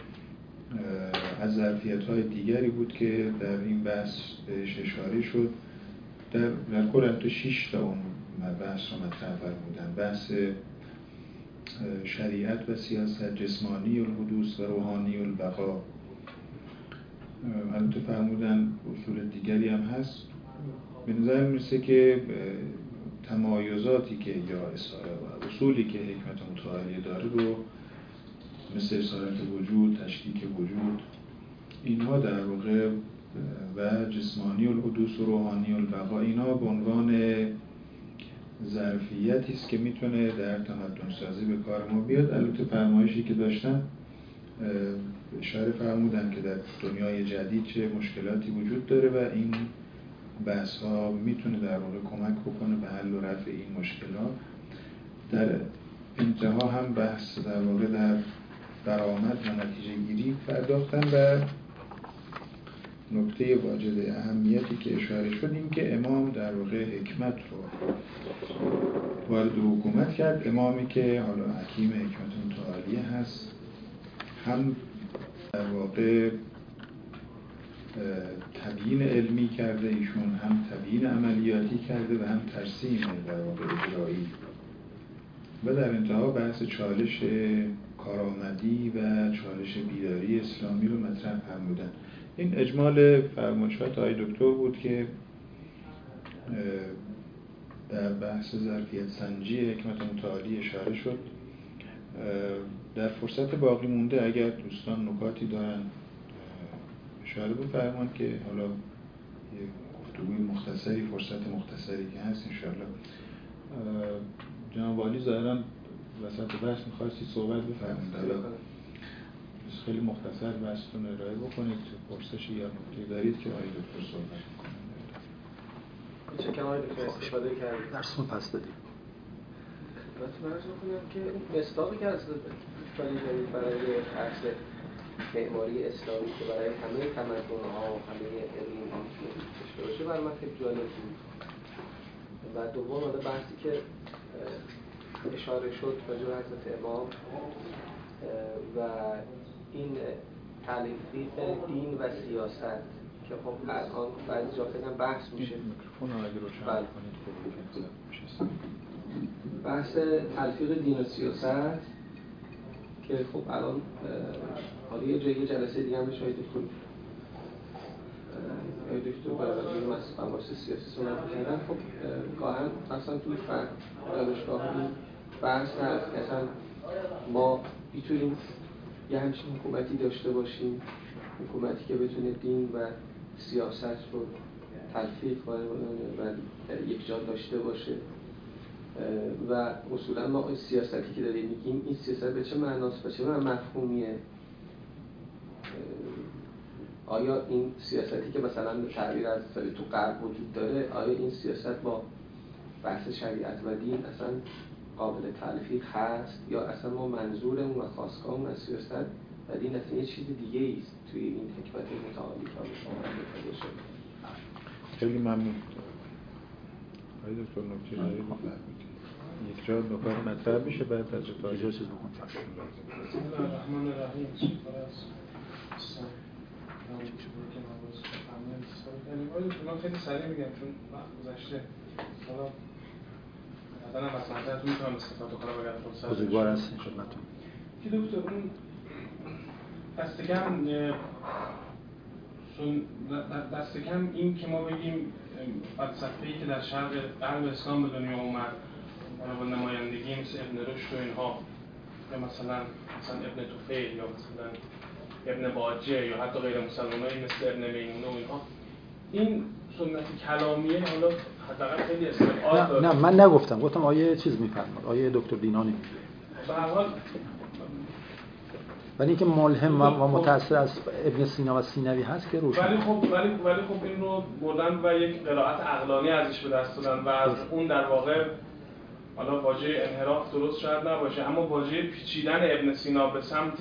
از ظرفیت‌های دیگری بود که در این بحث بهش اشاره شد. در در کل حتی شش تا اون بحث رو مطرح فرمودن: بحث شریعت و سیاست، جسمانی الحدوث و روحانی البقا. البته فرمودن اصول دیگری هم هست. به نظر میرسه که تمایزاتی که یا اصولی که حکمت متعالیه داره رو مثل اصالت وجود، تشکیک وجود، اینها در واقع و جسمانی الحدوث و روحانی البقا، اینها به عنوان ظرفیتی است که میتونه در تمدن سازی به کار ما بیاد. البته فرمایشی که داشتن اشاره فرمودن که در دنیای جدید چه مشکلاتی وجود داره و این بحث ها میتونه در واقع کمک بکنه به حل و رفع این مشکلات. در انتها هم بحث در واقع در درآمد و نتیجه گیری پرداختن و نکته واجد اهمیتی که اشاره شد این که امام در واقع حکمت رو وارد حکومت کرد. امامی که حالا حکیم حکمت متعالیه هست، هم در واقع تبیین علمی کرده ایشون، هم تبیین عملیاتی کرده و هم ترسیم در واقع اجرایی. و در انتها بحث چالش کارآمدی و چالش بیداری اسلامی رو مطرح فرمودن. این اجمال فرمایشات آقای دکتر بود که در بحث ظرفیت سنجی حکمت متعالی اشاره شد. در فرصت باقی مونده اگر دوستان نکاتی دارن اشاره بفرمایید که حالا یه گفتگوی مختصری، فرصت مختصری که هست انشاءالله. جناب والی ظاهراً وسط بحث می‌خواستی صحبت بفرمایید. حالا خیلی مختصر بحثتون ارائه بکنید، پرسشی یا نکته‌ای دارید که آقای دکتر صحبت کنند. چه که آقای دکتر استفاده کردید درسون پس دادیم. خدمتتون عرض می‌کنم که مصداقی که از کاری دارید برای بحث معماری اسلامی که برای همه تمدن‌ها و همه علم‌ها میتونه داشته باشه برای من خیلی جالب بود. و دوم حالا بحثی که اشاره شد راجع به حضرت امام و این تلفیق دین و سیاست که خب الان بعضی جا خیلی بحث میشه. میکروفون رو اگه روشن کنید خوب میشه. بحث تلفیق دین و سیاست که خب الان حالا یه جایی جلسه دیگه هم بشه های دکتر های دکتر برای این مسئله سیاسی صحبت کردن. خب گاهن مثلا توی فرق دانشگاه این بحث هست که اصلا ما میتونیم یه همچین حکومتی داشته باشیم، حکومتی که بتونه دین و سیاست رو تلفیق کنه و یک جا داشته باشه. و اصولا ما سیاستی که داریم میگیم این سیاست به چه معناست و چه مفهومیه؟ آیا این سیاستی که مثلا به تعبیر از تو غرب وجود داره، آیا این سیاست با بحث شریعت و دین اصلا قابل تلفیق هست یا اصلا ما منظورمون و خواستگاهمون از سیاست و دین اصلا یه چیز دیگه ایست توی این حکمت متعالی که شما متوجه شد؟ خیلی ممنون. آقای دکتر نکته دارید بفرمایید. یک جا نکات مطرح میشه بعد از تا اجازه چیز بکنم. بسم الله الرحمن الرحیم. من خیلی سریع میگم چون وقت گذشته. حالا مثلا مثلا تو میتونم استفاده کنم اگر فرصت بزرگوار هستین خدمتتون. که دکتر اون دست کم دست کم این که ما بگیم فلسفه‌ای که در شرق غرب اسلام به دنیا اومد با نمایندگی مثل ابن رشد و اینها یا مثلا مثلا ابن طفیل یا مثلا ابن باجه یا حتی غیر مسلمانایی مثل ابن میمونه و اینها، این سنت کلامیه حالا حداقل خیلی استقرار داره. نه من نگفتم، گفتم آیه چیز میفرماد، آیه دکتر دینانی به هر حال ولی اینکه ملهم و متأثر از ابن سینا و سینوی هست که روشن. ولی خب ولی ولی خب این رو بردن و یک قرائت عقلانی ازش به دست دادن و از اون در واقع حالا واژه انحراف درست شاید نباشه، اما واژه پیچیدن ابن سینا به سمت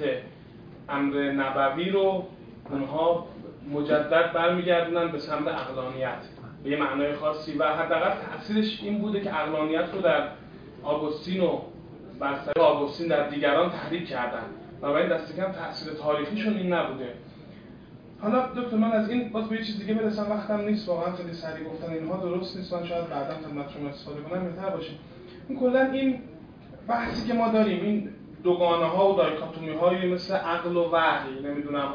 امر نبوی رو اونها مجدد برمیگردونن به سمت عقلانیت به یه معنای خاصی و حداقل تأثیرش این بوده که عقلانیت رو در آگوستین و بر سر آگوستین در دیگران تحریک کردن و برای دست کم تأثیر تاریخیشون این نبوده. حالا دکتر من از این باز به یه چیز دیگه برسم، وقتم نیست واقعا، خیلی سریع گفتن اینها درست نیست، من شاید بعدا خدمت شما استفاده کنم بهتر باشه. این کلا این بحثی که ما داریم، این دوگانه ها و دایکاتومی های مثل عقل و وحی، نمیدونم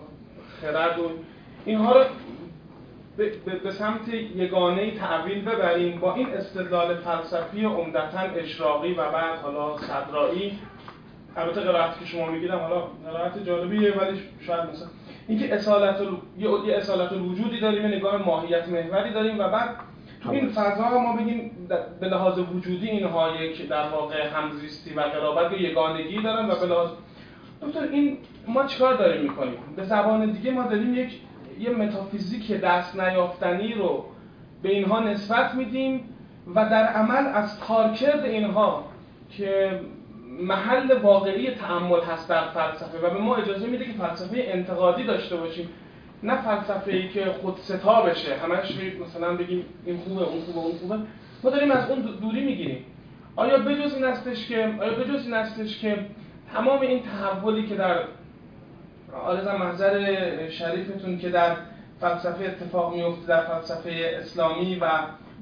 خرد و اینها رو به, به سمت یگانه‌ای تعویل ببریم با این استدلال فلسفی عمدتاً اشراقی و بعد حالا صدرایی. البته قرائتی که شما میگیدم حالا قرائت جالبیه ولی شاید مثلا اینکه اصالت ال... یه اصالت الوجودی داریم، نگاه ماهیت محوری داریم و بعد تو این فضا ما بگیم به لحاظ وجودی اینها یک در واقع همزیستی و قرابت و یگانگی دارن و به لحاظ دکتر این ما چیکار داریم میکنیم؟ به زبان دیگه ما داریم یک یه متافیزیک دست نیافتنی رو به اینها نسبت میدیم و در عمل از کارکرد اینها که محل واقعی تأمل هست در فلسفه و به ما اجازه میده که فلسفه انتقادی داشته باشیم، نه فلسفه‌ای که خود ستا بشه، همش مثلا بگیم این خوبه اون خوبه اون خوبه. ما داریم از اون دوری میگیریم. آیا بجز این هستش که آیا بجز این هستش که تمام این تحولی که در عارضم محضر شریفتون که در فلسفه اتفاق میفته، در فلسفه اسلامی و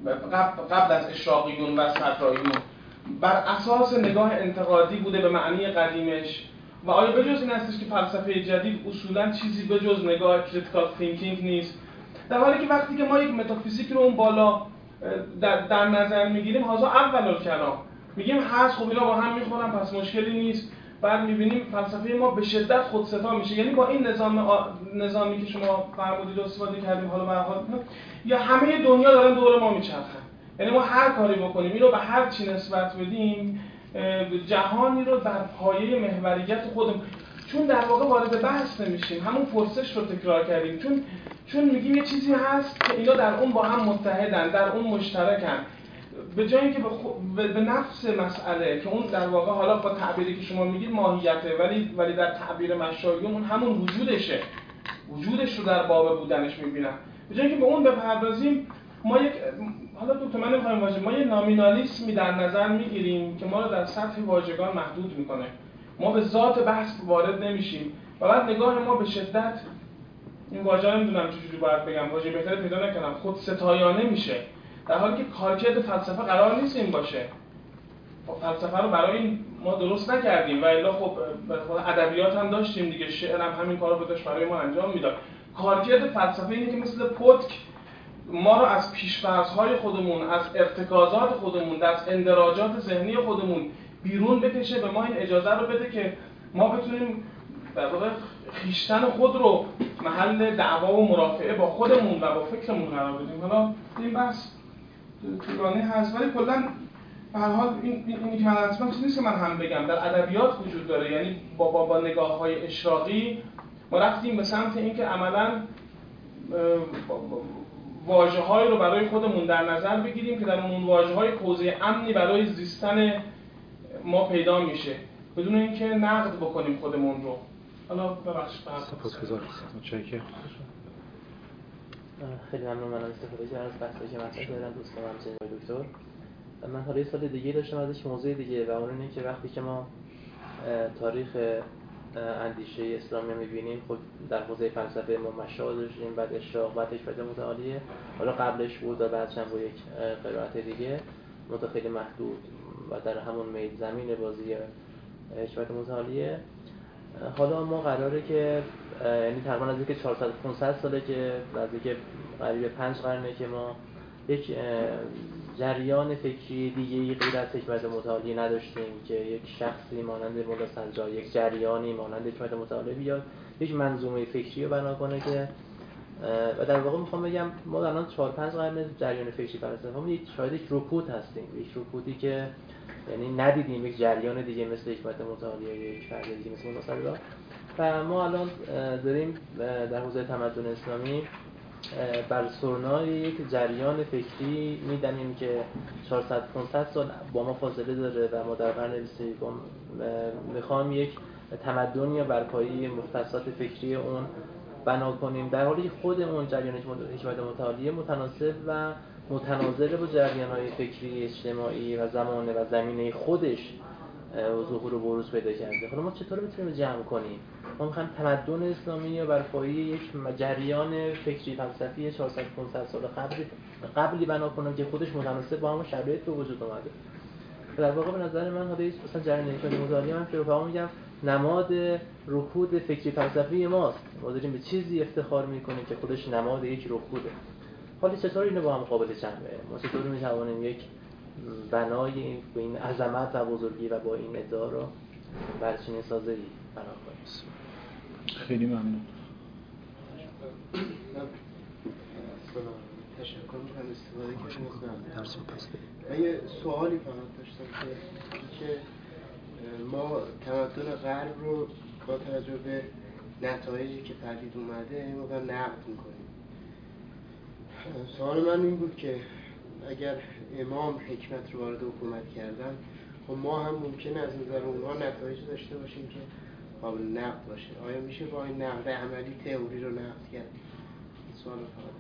قبل از اشراقیون و صدراییون بر اساس نگاه انتقادی بوده به معنی قدیمش و آیا بجز این هستش که فلسفه جدید اصولاً چیزی بجز نگاه کریتیکال تینکینگ نیست، در حالی که وقتی که ما یک متافیزیک رو اون بالا در, در نظر میگیریم هازا اول الکلام میگیم هست، خب اینا با هم میخورن پس مشکلی نیست، بعد میبینیم فلسفه ما به شدت خودستا میشه. یعنی با این نظام آ... نظامی که شما فرمودید و استفاده کردیم حالا به هر حال یا همه دنیا دارن دور ما میچرخن، یعنی ما هر کاری بکنیم این رو به هر چی نسبت بدیم جهانی رو در پایه محوریت خودمون، چون در واقع وارد بحث نمیشیم، همون پرسش رو تکرار کردیم، چون چون میگیم یه چیزی هست که اینا در اون با هم متحدن، در اون مشترکن، به جای اینکه به, خو... به نفس مسئله که اون در واقع حالا با تعبیری که شما میگید ماهیته ولی ولی در تعبیر مشایخون اون همون وجودشه، وجودش رو در باب بودنش میبینن، به جای اینکه به اون بپردازیم ما یک حالا دکتر من نمیخوایم واژه ما یه نامینالیسمی در نظر میگیریم که ما رو در سطح واژگان محدود میکنه، ما به ذات بحث وارد نمیشیم و بعد نگاه ما به شدت این واژه نمیدونم چجوری باید بگم، واژه بهتری پیدا نکنم، خود ستایانه میشه، در حالی که کارکرد فلسفه قرار نیست این باشه. فلسفه رو برای این ما درست نکردیم و الا خب ادبیات هم داشتیم دیگه، شعر هم همین کارو داشت برای ما انجام میداد. کارکرد فلسفه اینه که مثل پتک ما رو از پیش‌فرض‌های خودمون، از ارتکازات خودمون، از اندراجات ذهنی خودمون بیرون بکشه، به ما این اجازه رو بده که ما بتونیم در واقع خویشتن خود رو محل دعوا و مرافعه با خودمون و با فکرمون قرار بدیم. حالا این بحث طولانی هست ولی کلاً به هر حال این اینی که من حتما چیزی نیست که من هم بگم، در ادبیات وجود داره، یعنی با با, با نگاه‌های اشراقی ما رفتیم به سمت اینکه عملاً واژه‌هایی رو برای خودمون در نظر بگیریم که در اون واژه‌های حوزه امنی برای زیستن ما پیدا میشه بدون اینکه نقد بکنیم خودمون رو. حالا ببخشید سپاسگزارم. متشکرم. خیلی ممنون من استفاده کردم از بحثی که مطرح کردن دوستان جناب دکتر. من حالا یه سوال دیگه داشتم ازش، موضوع دیگه و اون اینه که وقتی که ما تاریخ اندیشه اسلامی می‌بینیم، خب در حوزه فلسفه ما مشاهد داشتیم، بعد اشراق، بعد حکمت متعالیه، حالا قبلش بود و بعدش هم با یک قرائت دیگه مت خیلی محدود و در همون میل زمین بازی حکمت متعالیه. حالا ما قراره که یعنی تقریبا از اینکه چهارصد پانصد ساله که از اینکه قریب پنج قرنه که ما یک جریان فکری دیگه‌ای غیر از حکمت متعالی نداشتیم که یک شخصی مانند مولا صدرا، یک جریانی مانند حکمت متعالی بیاد یک منظومه فکری رو بنا کنه که و در واقع میخوام بگم ما الان چهار پنج قرن جریان فکری فلسفه هم یک شاید یک رکود هستیم، یک رکودی که یعنی ندیدیم یک جریان دیگه مثل حکمت متعالی یا یک فرد دیگه مثل مولا صدرا و ما الان داریم در حوزه تمدن اسلامی بر سرنای یک جریان فکری میدنیم که چهارصد پانصد سال با ما فاصله داره و ما در قرن بیست و یکم میخوام یک تمدنی یا بر پایه مختصات فکری اون بنا کنیم، در حالی خود اون جریان حکمت متعالی متناسب و متناظر با جریان‌های فکری اجتماعی و زمانه و زمینه خودش ظهور و بروز پیدا کرده. حالا ما چطور میتونیم جمع کنیم؟ ما میخوایم تمدن اسلامی یا بر پایه یک جریان فکری فلسفی چهارصد پانصد سال قبلی قبلی بنا کنیم که خودش متناسب با همون شرایط به وجود اومده. در واقع به نظر من حالا مثلا جریان حکمت متعالی من که رفاقا میگم نماد رکود فکری فلسفی ماست. ما داریم به چیزی افتخار میکنیم که خودش نماد یک رکوده. حالا چطور اینو با هم قابل جمعه؟ ما چطور میتوانیم یک بنای این به این عظمت و بزرگی و با این ادعا رو برچینه سازی بنا کنیم؟ خیلی ممنون. تشکر میکنم استفاده کردیم از من. یه سوالی فقط داشتم که که ما تمدن غرب رو با توجه به نتایجی که پدید اومده این موقع نقد میکنیم. سوال من این بود که اگر امام حکمت رو وارد حکومت کردن خب ما هم ممکنه از نظر اونها نتایج داشته باشیم که قابل نقد باشه. آیا میشه با این نقد عملی تئوری رو نقد کرد؟ این سوال فقط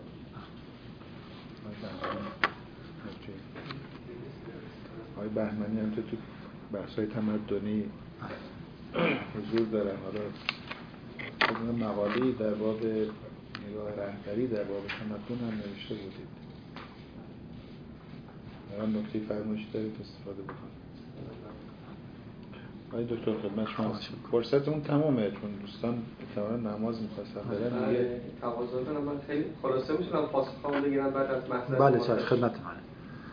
آقای بهمنی هم تو تو بحث‌های تمدنی حضور دارن. حالا خودمون مقاله‌ای در باب نگاه رهبری در باب تمدن هم نوشته بودید. من نکته فرمایشی دارید استفاده بکنید. آقای دکتر خدمت شما فرصتمون تمامه چون دوستان احتمالاً نماز می‌خواستن برن دیگه. تقاضاتون من خیلی خلاصه میتونم پاسخام بگیرم بعد از مطلب. بله چشم خدمت من.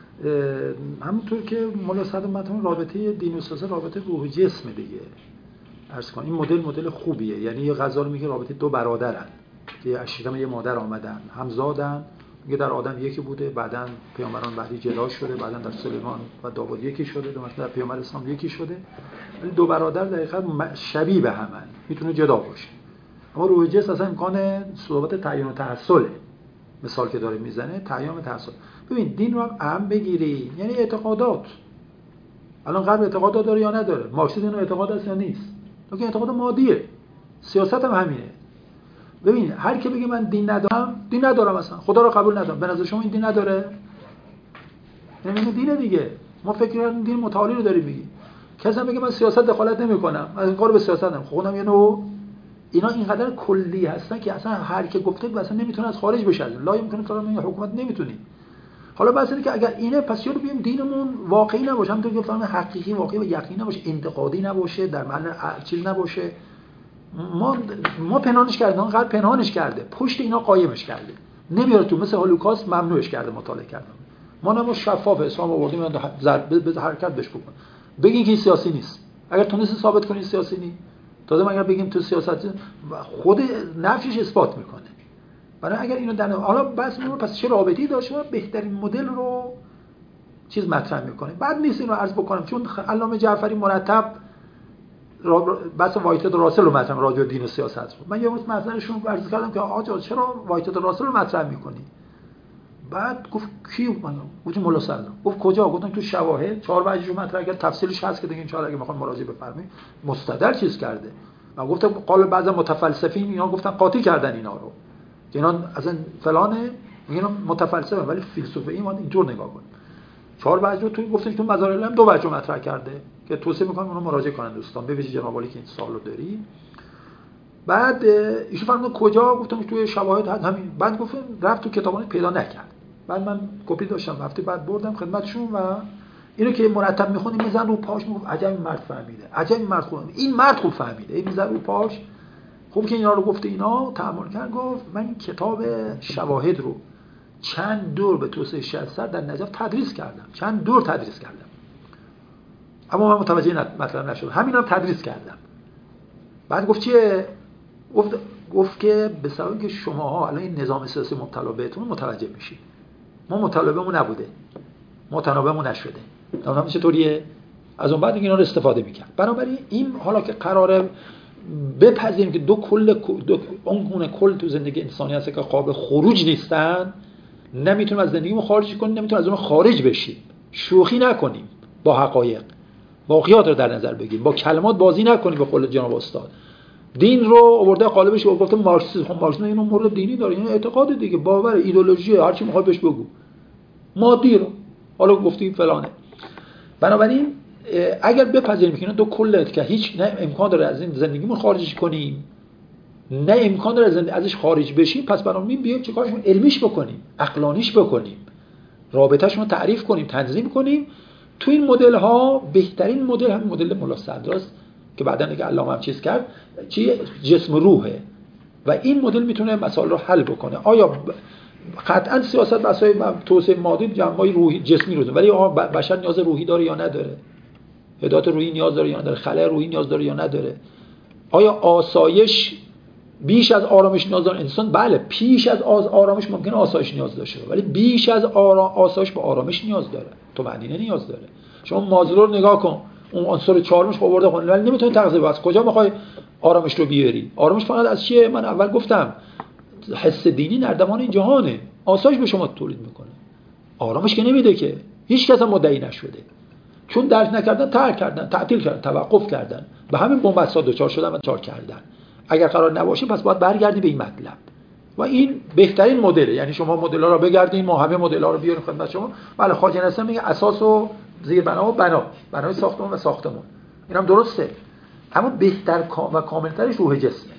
همونطور که مولا صدر مطمئن رابطه دین و سیاست رابطه روح جسم دیگه عرض کنم این مدل مدل خوبیه. یعنی یه غزال میگه رابطه دو برادرن که از شکم یه مادر آمدن همزادن، میگه در آدم یکی بوده بعداً پیامبران بعدی جدا شده بعداً در سلیمان و داوود یکی شده دو مثلا در پیامبر اسلام یکی شده، ولی دو برادر در حقیقت شبیه به همن میتونه جدا باشه. اما روح جسم اصلا امکان صحبت تعیین و تحصله. مثال که داره میزنه تعیین و تحصل. ببین دین رو هم بگیری یعنی اعتقادات. الان غرب اعتقادات داره یا نداره؟ مارکسیسم اعتقاد است یا نیست؟ تو که اعتقاد مادیه. سیاست هم همینه. ببین هر کی بگه من دین ندارم، دین ندارم اصلا. خدا رو قبول ندارم. به نظر شما این دین نداره؟ یعنی دینه دیگه. ما فکر کردیم دین متعالی رو داریم میگی. کسی هم بگه من سیاست دخالت نمی‌کنم. من کار به سیاست نمی‌کنم. خودم یه نوع اینا اینقدر کلی هستن که اصلا هر کی گفته اصلا نمیتونه از خارج بشه. لا یمکنه تا این حکومت نمیتونی. حالا بس اینه که اگر اینه پس چرا بیام دینمون واقعی نباشه، همونطور که گفتم حقیقی واقعی و یقینی نباشه، انتقادی نباشه، در معنی چیز نباشه. ما ما پنهانش کردیم، غرب پنهانش کرده، پشت اینا قایمش کرده. نمیاره تو مثل هولوکاست ممنوعش کرده مطالعه کردن. ما نمو شفاف اسلام آوردیم به حرکت بهش بکن. بگین که این سیاسی نیست. اگر تونستی ثابت کنی سیاسی نیست، تازه ما اگر بگیم تو سیاست خود نفیش اثبات میکنه. برای اگر اینو در حالا بس میمونه پس چه رابطه‌ای داشته باشه بهترین مدل رو چیز مطرح میکنه. بعد نیست اینو عرض بکنم چون علامه جعفری مرتب بس وایتد راسل رو مطرح راجع به دین و سیاست رو. من یه روز مطلبشون عرض کردم که آقا چرا وایتد راسل رو مطرح میکنی؟ بعد گفت کی من گفتم مولا صدر. گفت کجا؟ گفتم تو شواهد چهار وجه رو مطرح کرد، تفصیلش هست که دیگه ان شاء الله اگه میخوان مراجعه بفرمایید مستدل چیز کرده. من گفتم قال بعضی متفلسفین اینا گفتن قاطی کردن اینا رو که اینا اصلا فلانه، اینا متفلسفه ولی فیلسوفه ای ما اینطور نگاه کنیم. چهار وجه رو تو گفتن تو مزارع هم دو وجه مطرح کرده که توصیه می‌کنم اونها مراجعه کنن دوستان. ببینید جناب عالی که این سوالو داری. بعد ایشون فرمود کجا؟ گفتم توی شواهد هست همین. بعد گفتم رفت تو کتابان پیدا نکرد. بعد من کپی داشتم هفته بعد بردم خدمتشون و اینو که مرتب می‌خونیم میزن رو پاش میگفت عجب مرد فهمیده. عجب مرد خوب. این مرد خوب فهمیده. این میزن رو پاش. خوب که اینا رو گفته اینا تأمل کرد گفت من این کتاب شواهد رو چند دور به توسعه شهر در نجف تدریس کردم، چند دور تدریس کردم، اما من متوجه مطلب نشدم. همین هم تدریس کردم. بعد گفت چیه؟ گفت گفت که به سبب اینکه شماها الان این نظام سیاسی مبتلا بهتون متوجه میشید، ما مطالبهمون نبوده، متناوبمون نشده. نمیدونم چطوریه. از اون بعد اینا رو استفاده میکنه. بنابراین این حالا که قراره بپذیریم که دو کل دو اون گونه کل تو زندگی انسانی هست که قابل خروج نیستن، نمیتونیم از زندگیمون خارج کنیم، نمیتونیم از اون خارج بشیم. شوخی نکنیم با حقایق، واقعیات رو در نظر بگیریم، با کلمات بازی نکنیم. به قول جناب استاد دین رو آورده قالبش رو گفته مارکسیسم. خب مارکسیسم اینو مورد دینی داره، این اعتقاد دیگه، باور، ایدئولوژی، هر چی میخوای بهش بگو، مادی رو حالا گفتیم فلانه. بنابراین اگر بپذیریم که اینا دو کله که هیچ نه امکان داره از این زندگیمون خارج کنیم، نه امکان داره زندگی ازش خارج بشیم، پس بنابراین بیایم چیکارشون علمیش بکنیم، عقلانیش بکنیم، رابطه‌شون رو تعریف کنیم، تنظیم کنیم. تو این مدل ها بهترین مدل همین مدل ملا صدراست که بعداً دیگه علامه هم چیز کرد، چی جسم روحه و این مدل میتونه مسائل رو حل بکنه. آیا قطعاً سیاست واسه توسعه مادی جنبه‌های روحی جسمی رو داره، ولی بشر نیاز روحی داره یا نداره؟ هدایت روحی نیاز داره یا نداره؟ خلأ روحی نیاز داره یا نداره؟ آیا آسایش بیش از آرامش نیاز داره انسان؟ بله، پیش از آرامش ممکنه آسایش نیاز داشته، ولی بیش از آسایش به آرامش نیاز داره، تو مدینه نیاز داره. شما مازلو رو نگاه کن، اون عنصر چهارمش آورده خونه، ولی نمیتونه تغذیه بده. کجا میخوای آرامش رو بیاری؟ آرامش فقط از چیه؟ من اول گفتم حس دینی نردبان این جهانه، آسایش به شما تولید میکنه، آرامش که نمیده که. هیچ کس هم مدعی نشده، چون درک نکردن، ترک کردن، تعطیل کردن، توقف کردن، به همین بنبستا دوچار شدن و چار کردن. اگر قرار نباشه پس باید برگردیم به این مطلب و این بهترین مدله. یعنی شما مدل‌ها رو بگردین، ما همه مدل‌ها رو بیاریم خدمت شما. بله، خواجه نصیر میگه اساس و زیربنا و بنا، بنای ساختمان و ساختمان، اینم درسته، اما بهتر و کاملترش روح جسمه.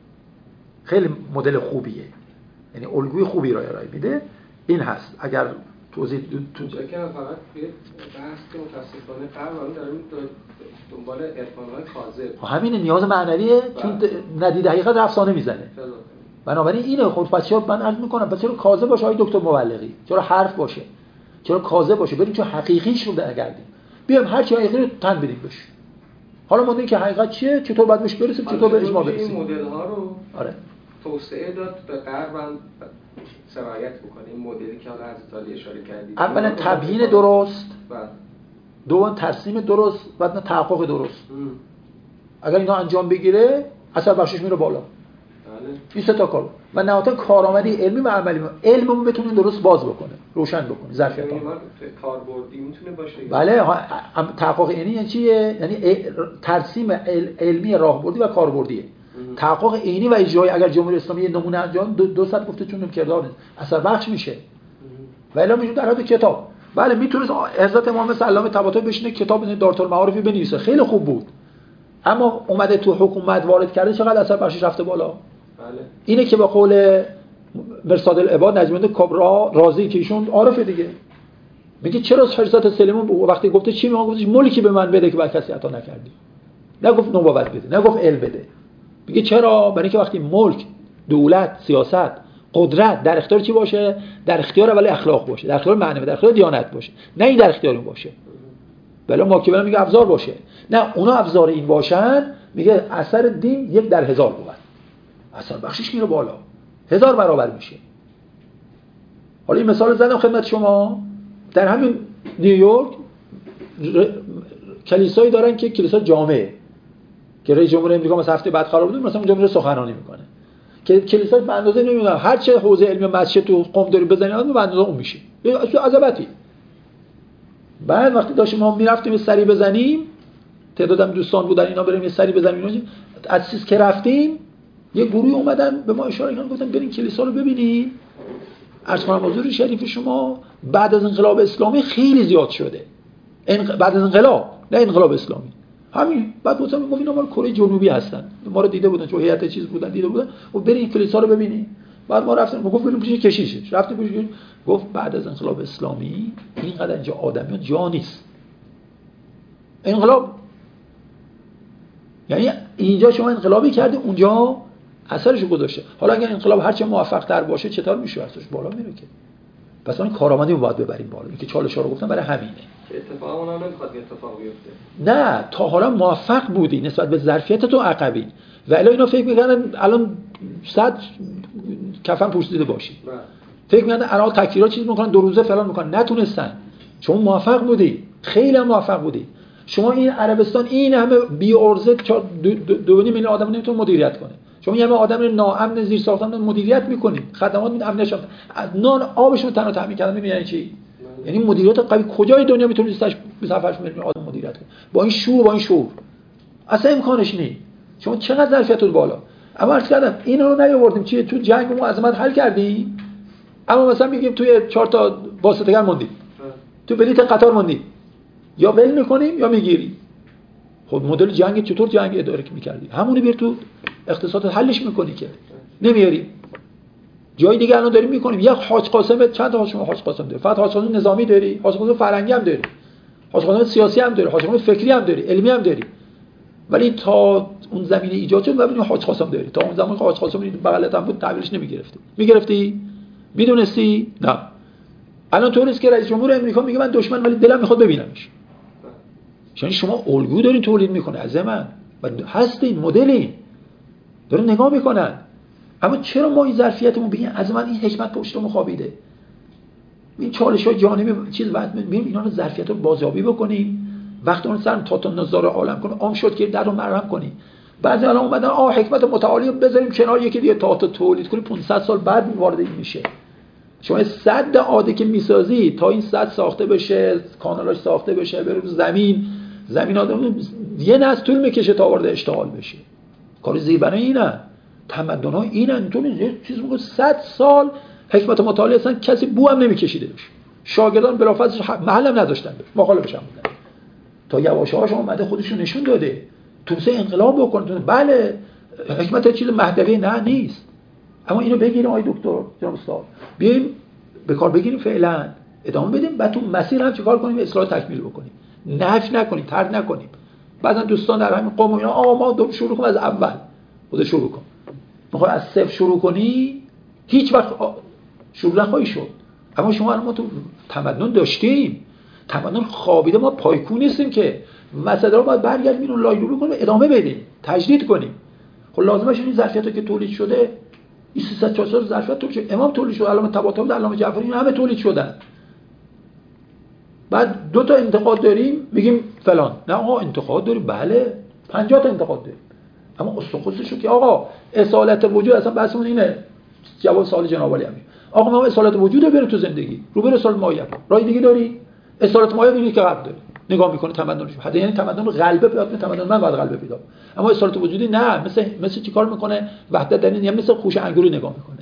خیلی مدل خوبیه، یعنی الگوی خوبی رو ارائه میده. این هست. اگر توضیح تو چون که فقط یه بحث که متاسفانه قرار داریم دنبال عرفان‌های کاذب، همین نیاز معنویه، چون ندید حقیقت افسانه میزنه. بنابراین اینه. خب پس چرا من عرض میکنم پس چرا کاذب باشه های دکتر مبلغی؟ چرا حرف باشه؟ چرا کاذب باشه؟ بریم چون حقیقیش رو نگردیم، بیام هر چی حقیقی رو تن بدیم بشه. حالا ما میگیم که حقیقت چیه، چطور باید بهش برسیم، چطور به اجماع برسیم. این مدل ها رو آره توسعه داد به غرب هم سرایت بکنه. این مدلی که حالا حضرت علی اشاره کردید، اولا تبیین درست، بعد دوم ترسیم درست، بعد تحقق درست. ام. اگر اینا انجام بگیره اثر بخشش میره بالا. بله. این سه تا کار و نهایتا کارآمدی علمی و عملی. علممون بتونه درست باز بکنه، روشن بکنه ظرفیت ها. کاربردی میتونه باشه. بله، تحقق عینی یعنی چیه؟ یعنی ترسیم علمی راهبردی و کاربردیه. تحقق عینی و اجرایی. اگر جمهوری اسلامی یه نمونه انجام دو, دو صد گفته چون کردار نیست، اثر بخش میشه. و الا میشه در حد کتاب. بله، میتونه حضرت امام علامه طباطبایی بشینه کتاب دارالمعارفی بنویسه، خیلی خوب بود، اما اومده تو حکومت وارد کرده، چقدر اثر بخشش رفته بالا. بله. اینه که به قول مرصاد العباد نجم‌الدین کبرا رازی که ایشون عارفه دیگه، میگه چرا حضرت سلیمان وقتی گفته چی میگه، گفتش ملکی به من بده که بر کسی عطا نکردی. نگفت نبوت بده، نگفت علم بده. میگه چرا؟ برای اینکه وقتی ملک، دولت، سیاست، قدرت در اختیار چی باشه؟ در اختیار ولی اخلاق باشه، در اختیار معنوی، در اختیار دیانت باشه، نه این در اختیار این باشه. ولی ماکیاولی میگه ابزار باشه، نه اونا ابزار این باشن. میگه اثر دین یک در هزار بود، اثر بخشش میره بالا، هزار برابر میشه. حالا این مثال زدم خدمت شما. در همین نیویورک کلیسایی دارن که کلیسا جامعه، که رئیس جمهور آمریکا مثلا هفته بعد قرار بود مثلا اونجا میره سخنرانی میکنه، که کلیسا به اندازه نمیدونم هر چه حوزه علمی مسجد تو قم داری بزنید به اندازه اون میشه. یه عظمتی. بعد وقتی داشتیم ما میرفتیم یه سری بزنیم، تعدادم دوستان بودن اینا بریم یه سری بزنیم، اینا از چیز که رفتیم یه گروهی اومدن به ما اشاره کردن، گفتن بریم کلیسا رو ببینید. عرض کنم حضور شریف شما بعد از انقلاب اسلامی خیلی زیاد شده. انق... بعد از انقلاب، نه انقلاب اسلامی. همین بعد گفتم میگم اینا مال کره جنوبی هستن، ما رو دیده بودن، چون هیئت چیز بودن دیده بودن، و بریم کلیسا رو ببینید. بعد ما رفتیم، ما گفت بریم پیش کشیش، رفتیم پیش، گفت بعد از انقلاب اسلامی اینقدر اینجا آدمیان جا نیست. انقلاب یعنی اینجا شما انقلابی کردی، اونجا اثرشو گذاشته. حالا اگر انقلاب هرچه موفق تر باشه چطور میشه؟ اثرش بالا میره که. پس اون کارآمدی رو باید ببریم بالا. اینکه چالش‌ها رو گفتم برای همینه که اتفاقا اون هم نمیخواد اتفاق بیفته. نه تا حالا موفق بودی نسبت به ظرفیت تو عقبی و الا اینا فکر می‌کردن الان صد کفن پوشیده باشی. فکر می‌کردن الان تکفیرها چیز می‌کنن دو روزه فلان می‌کنن، نتونستن. چون موفق بودی، خیلی هم موفق بودی. شما این عربستان این همه بی ارزه دو میلیون آدم نمیتونه مدیریت کنه. شما یه همه آدم ناامن زیر ساختمان مدیریت می‌کنید. خدمات میدید امنش نان آبشون تنها تامین کردن می‌بینید چی؟ یعنی مدیریت قوی کجای دنیا میتونه بیست و هشت میلیون آدم مدیریت کنه با این شور با این شور؟ اصلا امکانش نیست. شما چقدر ظرفیتتون بالا. اما عرض کردم اینا رو نیاوردیم چیه تو جنگ ما عظمت حل کردیم. اما مثلا میگیم توی چهار تا واسطه‌گر موندیم. تو بلیت قطار موندیم. یا ول می‌کنیم یا میگیریم. خود مدل جنگ چطور جنگ اداره می‌کردی؟ همونی بیر تو اقتصادت حلش می‌کنی که نمیاری. جای دیگه الان داریم می‌کنیم. یک حاج قاسم چند تا شما حاج قاسم داری؟ فقط حاج قاسم نظامی داری، حاج قاسم فرنگی هم داری. حاج قاسم سیاسی هم داری، حاج قاسم فکری هم داری، علمی هم داری. ولی تا اون زمینه ایجاد شد ببینیم حاج قاسم داری. تا اون زمان که حاج قاسم بغلت هم بود تعبیرش نمی‌گرفتی. می‌گرفتی؟ می‌دونستی؟ نه. الان تو نیست که رئیس جمهور آمریکا میگه من دشمن ولی دلم می‌خواد ببینمش. یعنی شما الگو دارین تولید می‌کنه از من و هستین مدلی داره نگاه می‌کنن. اما چرا ما این ظرفیتمون بگیم از من این حکمت پشتمون خوابیده؟ این چالش‌های جانبی چیز وقت می‌بینیم اینا رو ظرفیت رو بازیابی بکنیم. وقتی اون سر تا تا نظاره عالم کنه عام شد که در رو مرهم کنیم. بعضی الان اومدن آ حکمت متعالی رو بذاریم کنار یکی دیگه تا تا تولید کنیم پانصد سال بعد وارد این میشه. شما صد عاده که میسازی تا این صد ساخته بشه، کانالاش ساخته بشه، بره رو زمین، زمین آدم یه نسل طول میکشه تا وارد اشتغال بشه. کار زیبنه اینه. تمدن‌ها اینن تو یه چیز میگه صد سال حکمت متعالی اصلا کسی بو هم نمیکشیده بشه. شاگردان بلافاصله محلم نداشتن مخالفش هم بودن. تا یواش‌هاش اومده خودشون نشون داده. تونسته انقلاب بکنه. بله حکمت چیز مهدوی نه نیست. اما اینو بگیریم آقای دکتر جناب استاد. بیایم به کار بگیریم فعلا ادامه بدیم بعد تو مسیر هم چیکار کنیم اصلاح تکمیل بکنیم. نفی نکنیم، طرد نکنیم. بعضا دوستان در همین قوم اینا آقا ما دو شروع کنیم از اول. خود شروع کن. میخوای از صفر شروع کنی هیچ وقت شروع نخواهی شد. اما شما الان ما تو تمدن داشتیم. تمدن خوابیده ما پایکون نیستیم که مسئله رو باید برگردیم اون لایلو کنیم ادامه بدیم، تجدید کنیم. خب لازمش این ظرفیتایی که تولید شده این سیصد چهارصد ظرفیت تولید شده. امام تولید شد، علامه طباطبایی، علامه جعفری اینا همه تولید شدن. بعد دو تا انتقاد داریم میگیم فلان. نه آقا انتقاد داریم بله پنجاه تا انتقاد داریم. اما استخوصشو که آقا اصالت وجود اصلا بحثمون اینه. جواب سوال جناب علی امیر. آقا ما اصالت وجود رو بریم تو زندگی. رو به اصالت ماهیت. راه دیگه داری؟ اصالت ماهیت اینه که قبل داری. نگاه میکنه تمدنش. حتی یعنی تمدن غلبه پیدا کنه، تمدن من باید غلبه پیدا. اما اصالت وجودی نه، مثل مثل چیکار میکنه؟ وحدت در این یعنی مثل خوش انگوری نگاه میکنه.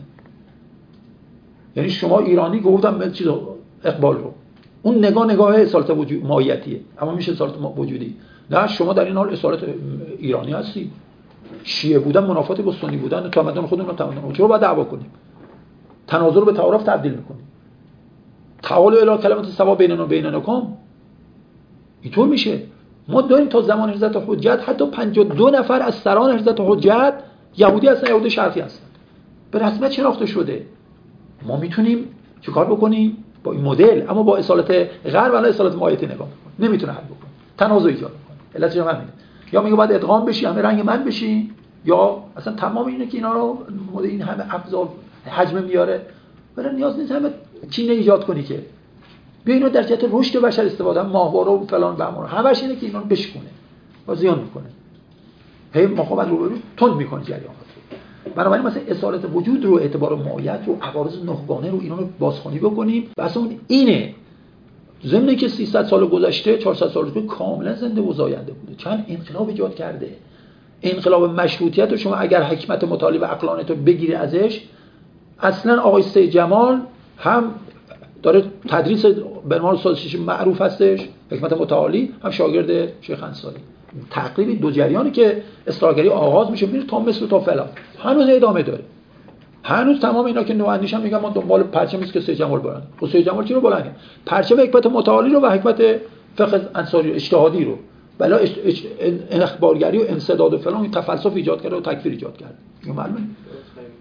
یعنی شما ایرانی گفتم مثل چیز اقبال رو. اون نگاه نگاه اصالت وجود ماهیتیه. اما میشه اصالت وجودی. نه شما در این حال اصالت ایرانی هستی. شیعه بودن منافات با سنی بودن تمدن خودمون رو تمدن چرا باید دعوا کنیم؟ تناظر به تعارف تبدیل میکنیم. تعالوا الی کلمه سوا بیننا و بینکم. اینطور میشه. ما داریم تا زمان حضرت حجت حتی پنجاه و دو نفر از سران حضرت حجت یهودی هستن، یهودی شرقی هستن. به رسمیت شناخته شده. ما میتونیم چیکار بکنیم با این مدل اما با اصالت غرب و اصالت مایتی نگاه کنیم. نمیتونه حل بکنه. تنازع ایجاد کنه. علتش هم همینه. یا میگه باید ادغام بشی همه رنگ من بشی یا اصلا تمام اینه که اینا رو مدل این همه ابزار حجم میاره. ولی نیاز نیست همه کینه ایجاد کنی که بیا اینو در جهت رشد بشر استفاده ماهواره و فلان بهمان همش اینه که اینا رو بشکونه و زیان میکنه. هی مخابط رو برو تند میکنه جریانات رو. بنابراین مثلا اصالت وجود رو اعتبار ماهیت رو عوارض نهگانه رو اینا رو بازخوانی بکنیم و اصلا اینه ضمن که سیصد سال گذشته چهارصد سال گذشته کاملا زنده و زاینده بوده. چند انقلاب ایجاد کرده. انقلاب مشروطیت رو شما اگر حکمت مطالعه و عقلانیت رو بگیری ازش اصلا آقای سید جمال هم داره تدریس به عنوان استادش معروف هستش حکمت متعالی هم شاگرد شیخ انصاری. تقریبا دو جریانی که اصلاحگری آغاز میشه میره تا مصر تا فلان هنوز ادامه داره. هنوز تمام اینا که نواندیشن میگن ما دنبال پرچمی است که سید جمال بلند. خب سید جمال چی رو بلند؟ پرچم حکمت متعالی رو و حکمت فقه انصاری اجتهادی رو. بلا اخبارگری و انسداد و فلان تفلسف ایجاد کرده و تکفیر ایجاد کرده. معلومه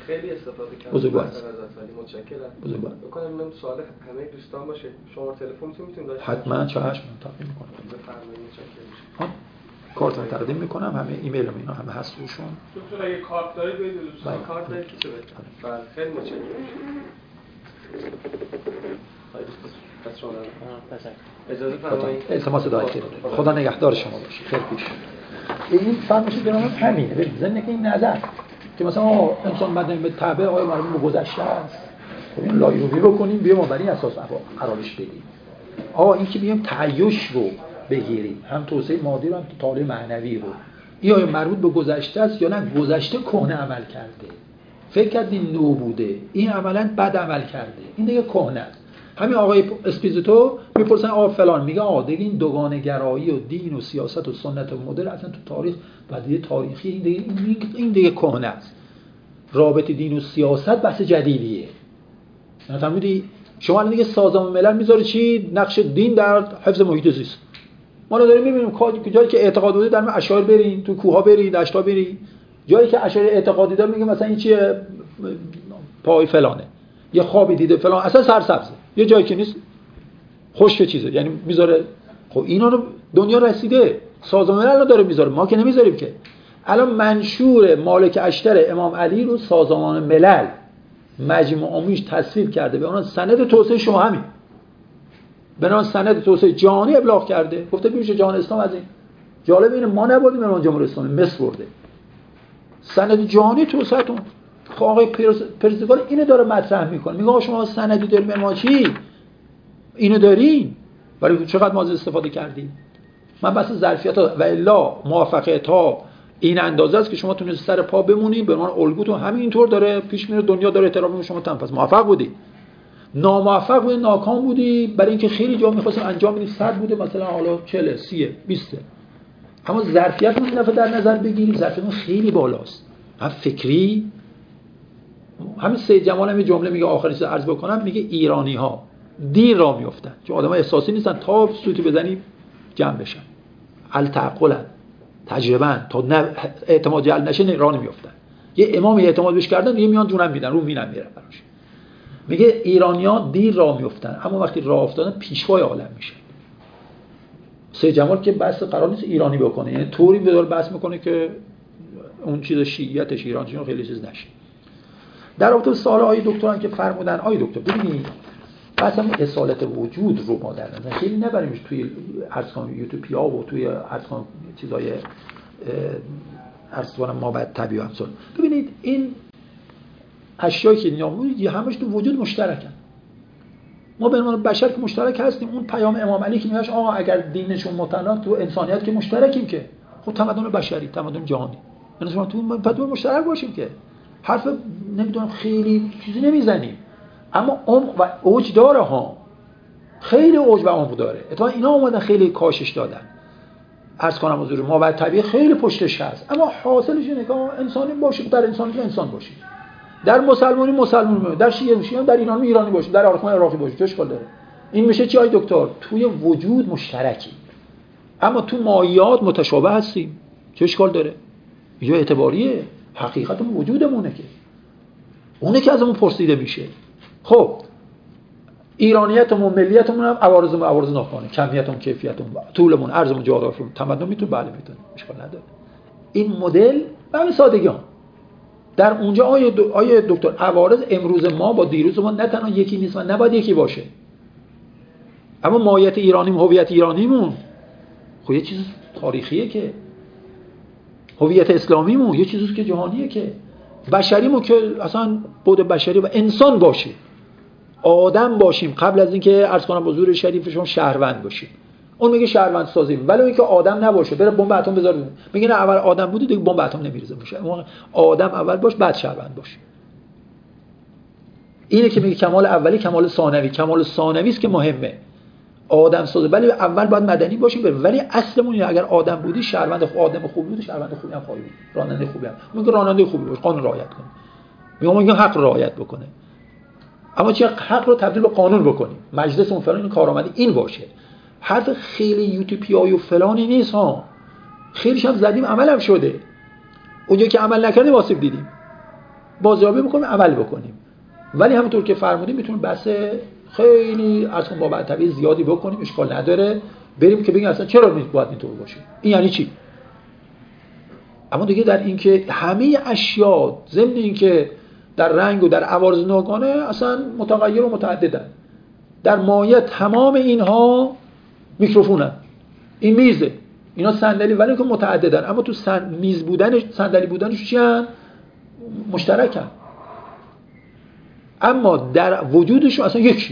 خیلی استفاده کردم. بزرگوار. متشکرم. بزرگوار. بکنم من سوال همه دوستان باشه. شما تلفنتون میتونید داشته باشید. حتما چه هشت تقدیم میکنم. بفرمایید متشکرم. کارتون تقدیم میکنم، همه ایمیل و اینا همه هست روشون. دکتر اگه کارت دارید بدید دوستان. کارت دارید چه بهتر. بله خیلی متشکرم. پس شما اجازه فرمایید. التماس دعایتون. خدا نگهدار شما باشه. خیلی پیش. این فرمایش جناب همینه. ببین زنده که این نظر که مثلا انسان بدن به تبع آقای مربوط به گذشته است. خب این لایروی بکنیم بیا ما بر این اساس قرارش بدیم. آقا این که بیام تعیش رو بگیریم، هم توسعه مادی رو هم طالع معنوی رو، این آیا مربوط به گذشته است یا نه گذشته کهنه عمل کرده، فکر کردین نو بوده، این عملاً بد عمل کرده، این دیگه کهنه است. همین آقای اسپیزیتو میپرسن آقا فلان، میگه آقا دیگه این دوگانه گرایی و دین و سیاست و سنت و مدل اصلا تو تاریخ بدیه تاریخی این دیگه این دیگه کهنه است. رابطه دین و سیاست بحث جدیدیه. فهمیدی؟ شما الان دیگه سازمان ملل میذاره چی؟ نقش دین در حفظ محیط زیست. ما رو داریم می‌بینیم جایی که اعتقاد بوده در اشعار برین، تو کوها برید، دشتا برید. جایی که اشعار اعتقادی داره میگه مثلا این چیه پای فلانه. یه خوابی دیده فلان، اصلا سرسبزه. یه جایی که نیست خشک چیزه، یعنی میذاره. خب اینا رو دنیا رسیده، سازمان ملل رو داره میذاره، ما که نمیذاریم که. الان منشور مالک اشتر امام علی رو سازمان ملل مجمع عمومیش تصویب کرده، به اون سند توسعه شما همین بنابراین سند توسعه جهانی ابلاغ کرده، گفته بیشه جهان اسلام از این. جالب اینه ما نبودیم امام جمهوری اسلامی، مصر برده سند جهانی توسعهتون. خب آقای پرزیدنت اینو داره مطرح میکنه، میگه آقا شما سندی داریم ما چی اینو دارین، ولی چقدر ما از استفاده کردیم. من بس ظرفیت ها و الا موافقت ها این اندازه است که شما تونید سر پا بمونید، به عنوان الگوتون همینطور داره پیش میره، دنیا داره احترام میکنه، شما تنفس موفق بودی. ناموفق بودی، ناکام بودی، برای اینکه خیلی جا می‌خواستیم انجام بدید، صد بوده مثلا حالا چهل، سی، بیست. اما ظرفیت اون دفعه در نظر بگیرید، ظرفیت خیلی بالاست. هم فکری، همین سید جمال هم جمله میگه آخرین چیز عرض بکنم، میگه ایرانی‌ها دین را میافتن، چون آدم‌ها احساسی نیستن، تا سوتی بزنی جمع بشن. التعقلن، تجربه تا اعتماد جلب نشه راه نمیافتن. یه امامی اعتماد بهش کردن، یه میان دونم میدن، رو مینم میره براش. میگه ایرانیان دیر راه میافتن، اما وقتی راه افتادن پیشوای عالم میشن. سید جمال که بحث قرار نیست ایرانی بکنه، یعنی طوری به دور بحث میکنه که اون چیز شیعیتش ایرانیون خیلی چیز نشه. در رابطه با سوال آقای دکتران که فرمودن، آقای دکتر ببینید بحث هم اصالت وجود رو ما در نظر خیلی نبریمش توی ارسان یوتوپیا و توی ارسان چیزای ارسان ما بعد طبیعی همسان. ببینید این اشیایی که نیامونید یه همش تو وجود مشترکن. ما به عنوان بشر که مشترک هستیم، اون پیام امام علی که میگه آقا اگر دینشون متناقض تو انسانیت که مشترکیم که خب تمدن بشری، تمدن جهانی، یعنی شما تو پدور مشترک باشیم که حرف نمیدونم خیلی چیزی نمیزنیم، اما عمق و اوج داره ها، خیلی اوج و عمق داره. اتفاقا اینا اومدن خیلی کاشش دادن. عرض کنم حضور ما بعد طبیعی خیلی پشتش هست، اما حاصلش اینه که انسانی باشیم، در انسانی انسان باشیم، در مسلمانی مسلمان باشیم، در شیعه شیعه در ایرانی ایرانی باشیم، در عراقی عراقی باشیم. چه اشکال داره؟ این میشه چی آی دکتر؟ توی وجود مشترکی، اما تو مایات متشابه هستیم. چه اشکال داره؟ یه اعتباریه، حقیقت وجودمونه که اونه که ازمون پرسیده میشه. خب ایرانیتمون، ملیتمون هم عوارضمون عوارض ناخوانه، کمیتمون، کیفیتمون، طولمون، عرضمون، جغرافیمون، تمدن میتونه بله میتونه، اشکال نداره. این مدل به همین سادگی ها در اونجا آیه دو... آیه دکتر عوارض امروز ما با دیروز ما نه تنها یکی نیست و نباید یکی باشه، اما ماهیت ایرانیم، هویت ایرانیمون خب یه چیز تاریخیه، که هویت اسلامیمون یه چیزیه که جهانیه، که بشریمون که اصلا بود بشری و انسان باشیم، آدم باشیم، قبل از اینکه عرض کنم با حضور شریف شما شهروند باشیم. اون میگه شهروند سازیم، ولی اینکه آدم نباشه بره بمب اتم بذاره، میگه نه اول آدم بودی دیگه بمب اتم نمیریزه میشه، آدم اول باش بعد شهروند باش. اینه که میگه کمال اولی کمال ثانوی، کمال ثانوی است که مهمه، آدم سازه، ولی اول باید مدنی باشیم بره. ولی اصلمون اینه اگر آدم بودی شهروند خوب، آدم خوبی بودی شهروند خوبی هم خواهی بود، راننده خوبی هم میگه راننده خوبی باش، قانون رعایت کنه، میگه میگه حق رعایت بکنه، اما چه حق رو تبدیل به قانون بکنیم، مجلس اون فلان این کارآمدی این باشه. حرف خیلی یوتوپیایی و فلانی نیست ها، خیلیش هم زدیم عمل هم شده، اونجا که عمل نکردیم واسه دیدیم. بازیابی بکنیم، عمل بکنیم. ولی همونطور که فرمودیم میتونیم بحث خیلی از اون بابت طبیعی زیادی بکنیم، اشکال نداره. بریم که بگیم اصلا چرا باید اینطور باشه، این یعنی چی. اما دیگه در این که همه اشیا ضمن این که در رنگ و در عوارض ناگهانه اصلا متغیر و متعددن، در مایه تمام اینها میکروفونن، این میزه، اینا صندلی، ولی که متعددن، اما تو سن... میز بودن صندلی بودنش چی هن؟ مشترکن. اما در وجودشون اصلا یکیه،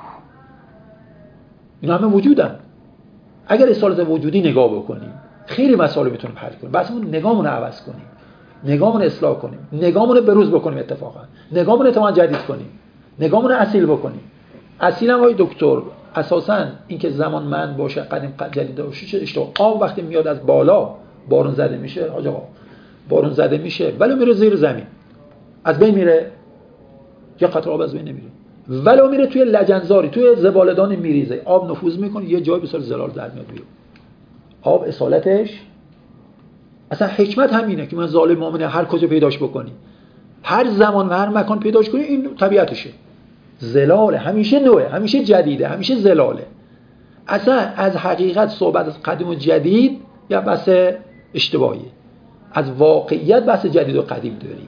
اینا همه وجودن. اگر اصالت وجودی نگاه بکنیم خیلی مسائل میتونیم حل کنیم. بس اون نگاهمون رو عوض کنیم، نگاهمون رو اصلاح کنیم، نگاهمون رو بروز بکنیم، اتفاقا نگاهمون رو اتفاقا جدید کنیم، نگاهمون رو اصیل بکنیم. اصیل هم آقای دکتر اساساً این که زمان من باشه، قدیم جدید باشه، چه اشتباه. آب وقتی میاد از بالا بارون زده میشه، حاج آقا بارون زده میشه ولی میره زیر زمین، از بین میره، یا قطره آب از بین نمیره، ولو میره توی لجنزاری، توی زباله‌دان میریزه، آب نفوذ میکنه، یه جایی به صورت زلال در میاد بیرون. آب اصالتش اصلا حکمت همینه که من ظالم مومنه هر کجا پیداش بکنی، هر زمان و هر مکان پیداش کنی، این طبیعتشه. زلاله، همیشه نوعه، همیشه جدیده، همیشه زلاله. اصلا از حقیقت صحبت از قدیم و جدید یا بحث اشتباهیه. از واقعیت بحث جدید و قدیم داریم.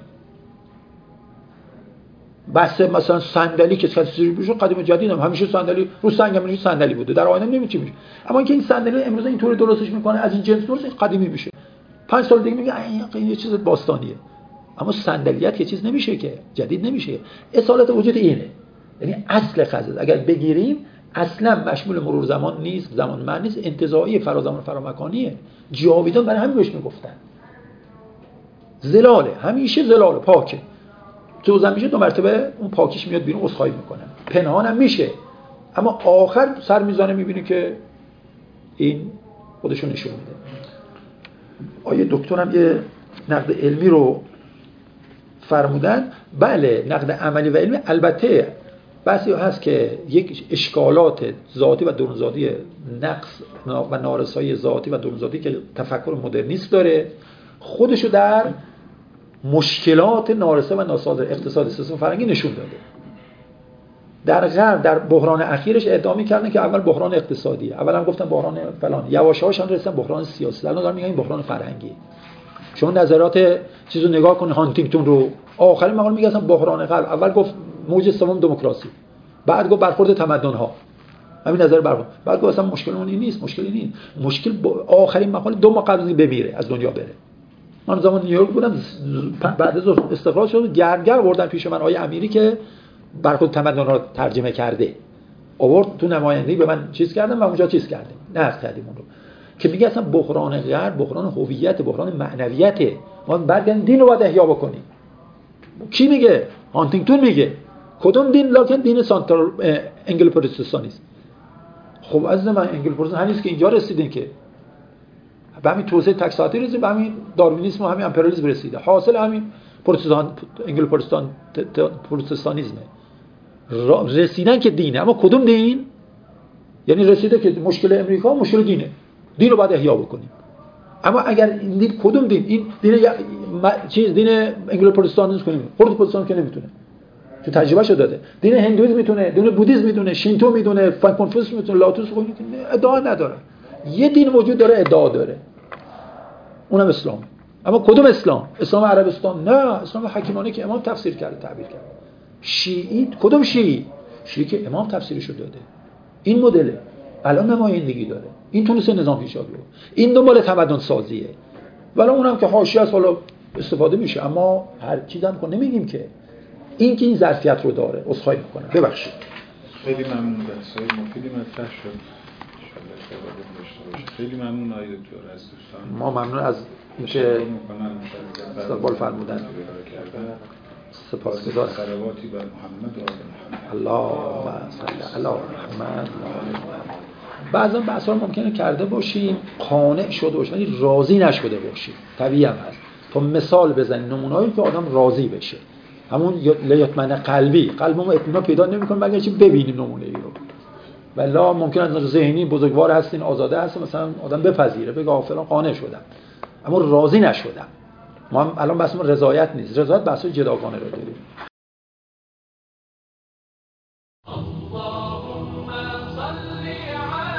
بحث مثلا صندلی که کسی بشه قدیم و جدید هم همیشه صندلی رو سنگ همیشه صندلی بوده، در آینده نمی‌دونی چی میشه. اما اینکه این صندلی امروز اینطوری درستش میکنه از این جنس درست، قدیمی میشه. پنج سال دیگه میگه این یه چیز باستانیه. اما صندلیت یه چیز نمیشه که جدید نمیشه. اصالت وجود اینه. یعنی اصل قضیه اگر بگیریم اصلا مشمول مرور زمان نیست، زمان من نیست، انتزاعی فرازمان فرامکانیه، جاویدان. برای همین بهش میگفتن زلاله، همیشه زلاله، پاکه. تو زمین میشه دو مرتبه اون پاکیش میاد بیرون، عذرخواهی میکنه، پنهان هم میشه، اما آخر سر میزانه میبینی که این خودشون نشون میده. آیه دکترم یه نقد علمی رو فرمودن. بله نقد عملی و علمی البته بحثی هست که یک اشکالات ذاتی و درونذاتی، نقص و نارسایی ذاتی و درونذاتی که تفکر مدرنیست داره، خودشو در مشکلات نارسا و ناساز اقتصادی سیستم فرنگی نشون داده. در غرب در بحران اخیرش ادعا می‌کردن که اول بحران اقتصادیه، اول هم گفتن بحران فلان، یواش یواش هم رسیدن بحران سیاسی، الان دارن میگن این بحران فرهنگی. چون نظرات چیزو نگاه کنی هانتینگتون رو، آخرین مقاله میگه اصلا بحران غرب اول گفت موج سوم دموکراسی، بعد گفت برخورد تمدن‌ها، همین نظر برخورد، بعد گفت اصلا مشکل اون نیست، مشکلی نیست، مشکل آخرین مقاله دو ماه قبل از بمیره از دنیا بره. من زمان نیویورک بودم، بعد از استقرار شد، گرگر بردن پیش من آقای امیری که برخورد تمدن رو ترجمه کرده، آورد تو نمایندگی به من چیز کردم و اونجا چیز کردیم، نقد کردیم اون رو، که میگه اصلا بحران غرب بحران هویت، بحران معنویته، ما برگردیم دین رو باید احیا بکنیم. کی میگه؟ هانتینگتون میگه. کدوم دین؟ لکن دین سانترال انگل پروتستانیست. خب عزیز من انگل پروتستان همین است که اینجا رسیدین، که به همین توسعه تک ساعتی رسید، به همین داروینیسم و همین امپریالیسم رسیده. حاصل همین پروتستان انگل پروتستان پروتستانیسمه. رسیدن که دینه، اما کدوم دین؟ یعنی رسیده که مشکل امریکا مشکل دینه، دین رو باید احیا بکنیم. اما اگر این دین کدوم دین؟ این دین چیز دین انگل پروتستانیسم کنیم، خود پروتستان که نمیتونه، تو تجربهشو داده. دین هندویسم میتونه، دین بودیسم میتونه، شینتو میدونه، کنفوسیوس میتونه، لاتوس میتونه، ادعا نداره. یه دین وجود داره ادعا داره، اونم اسلام. اما کدوم اسلام؟ اسلام عربستان؟ نه، اسلام حکیمانه که امام تفسیر کرده، تعبیر کرده. شیعی کدوم شیعی؟ شیعی که امام تفسیرشو داده. این مدله الان نمایندگی داره، این تونسه نظام پیشاد رو، این دنبال تمدن سازیه، ولی اونم که حاشیه است حالا استفاده میشه. اما هر چیزم که نمیگیم که این که این ظرفیت رو داره. عذرخواهی میکنم، ببخشید. خیلی ممنون، بحث‌های مفیدی مطرح شد. خیلی ممنون آقای دکتر از دوستان. ما ممنون از اینکه استقبال فرمودن. سپاسگزار. صلواتی بر محمد و آل محمد. اللهم صل علی محمد. بعضا بحثا رو ممکنه کرده باشیم قانع شده باشیم ولی راضی نشده باشیم، طبیعی هم هست. تو مثال بزنید نمونه‌ای که آدم راضی بشه، همون لیتمن قلبی، قلبمون اطمینان پیدا نمی‌کنه مگر چی ببینیم نمونه ای رو. والله ممکن است ذهنی بزرگوار هستین، آزاده هستین، مثلا آدم بپذیره بگه فلان قانع شدم اما راضی نشدم. ما هم الان بحثمون رضایت نیست، رضایت بحث جداگانه رو داریم. اللهم صل على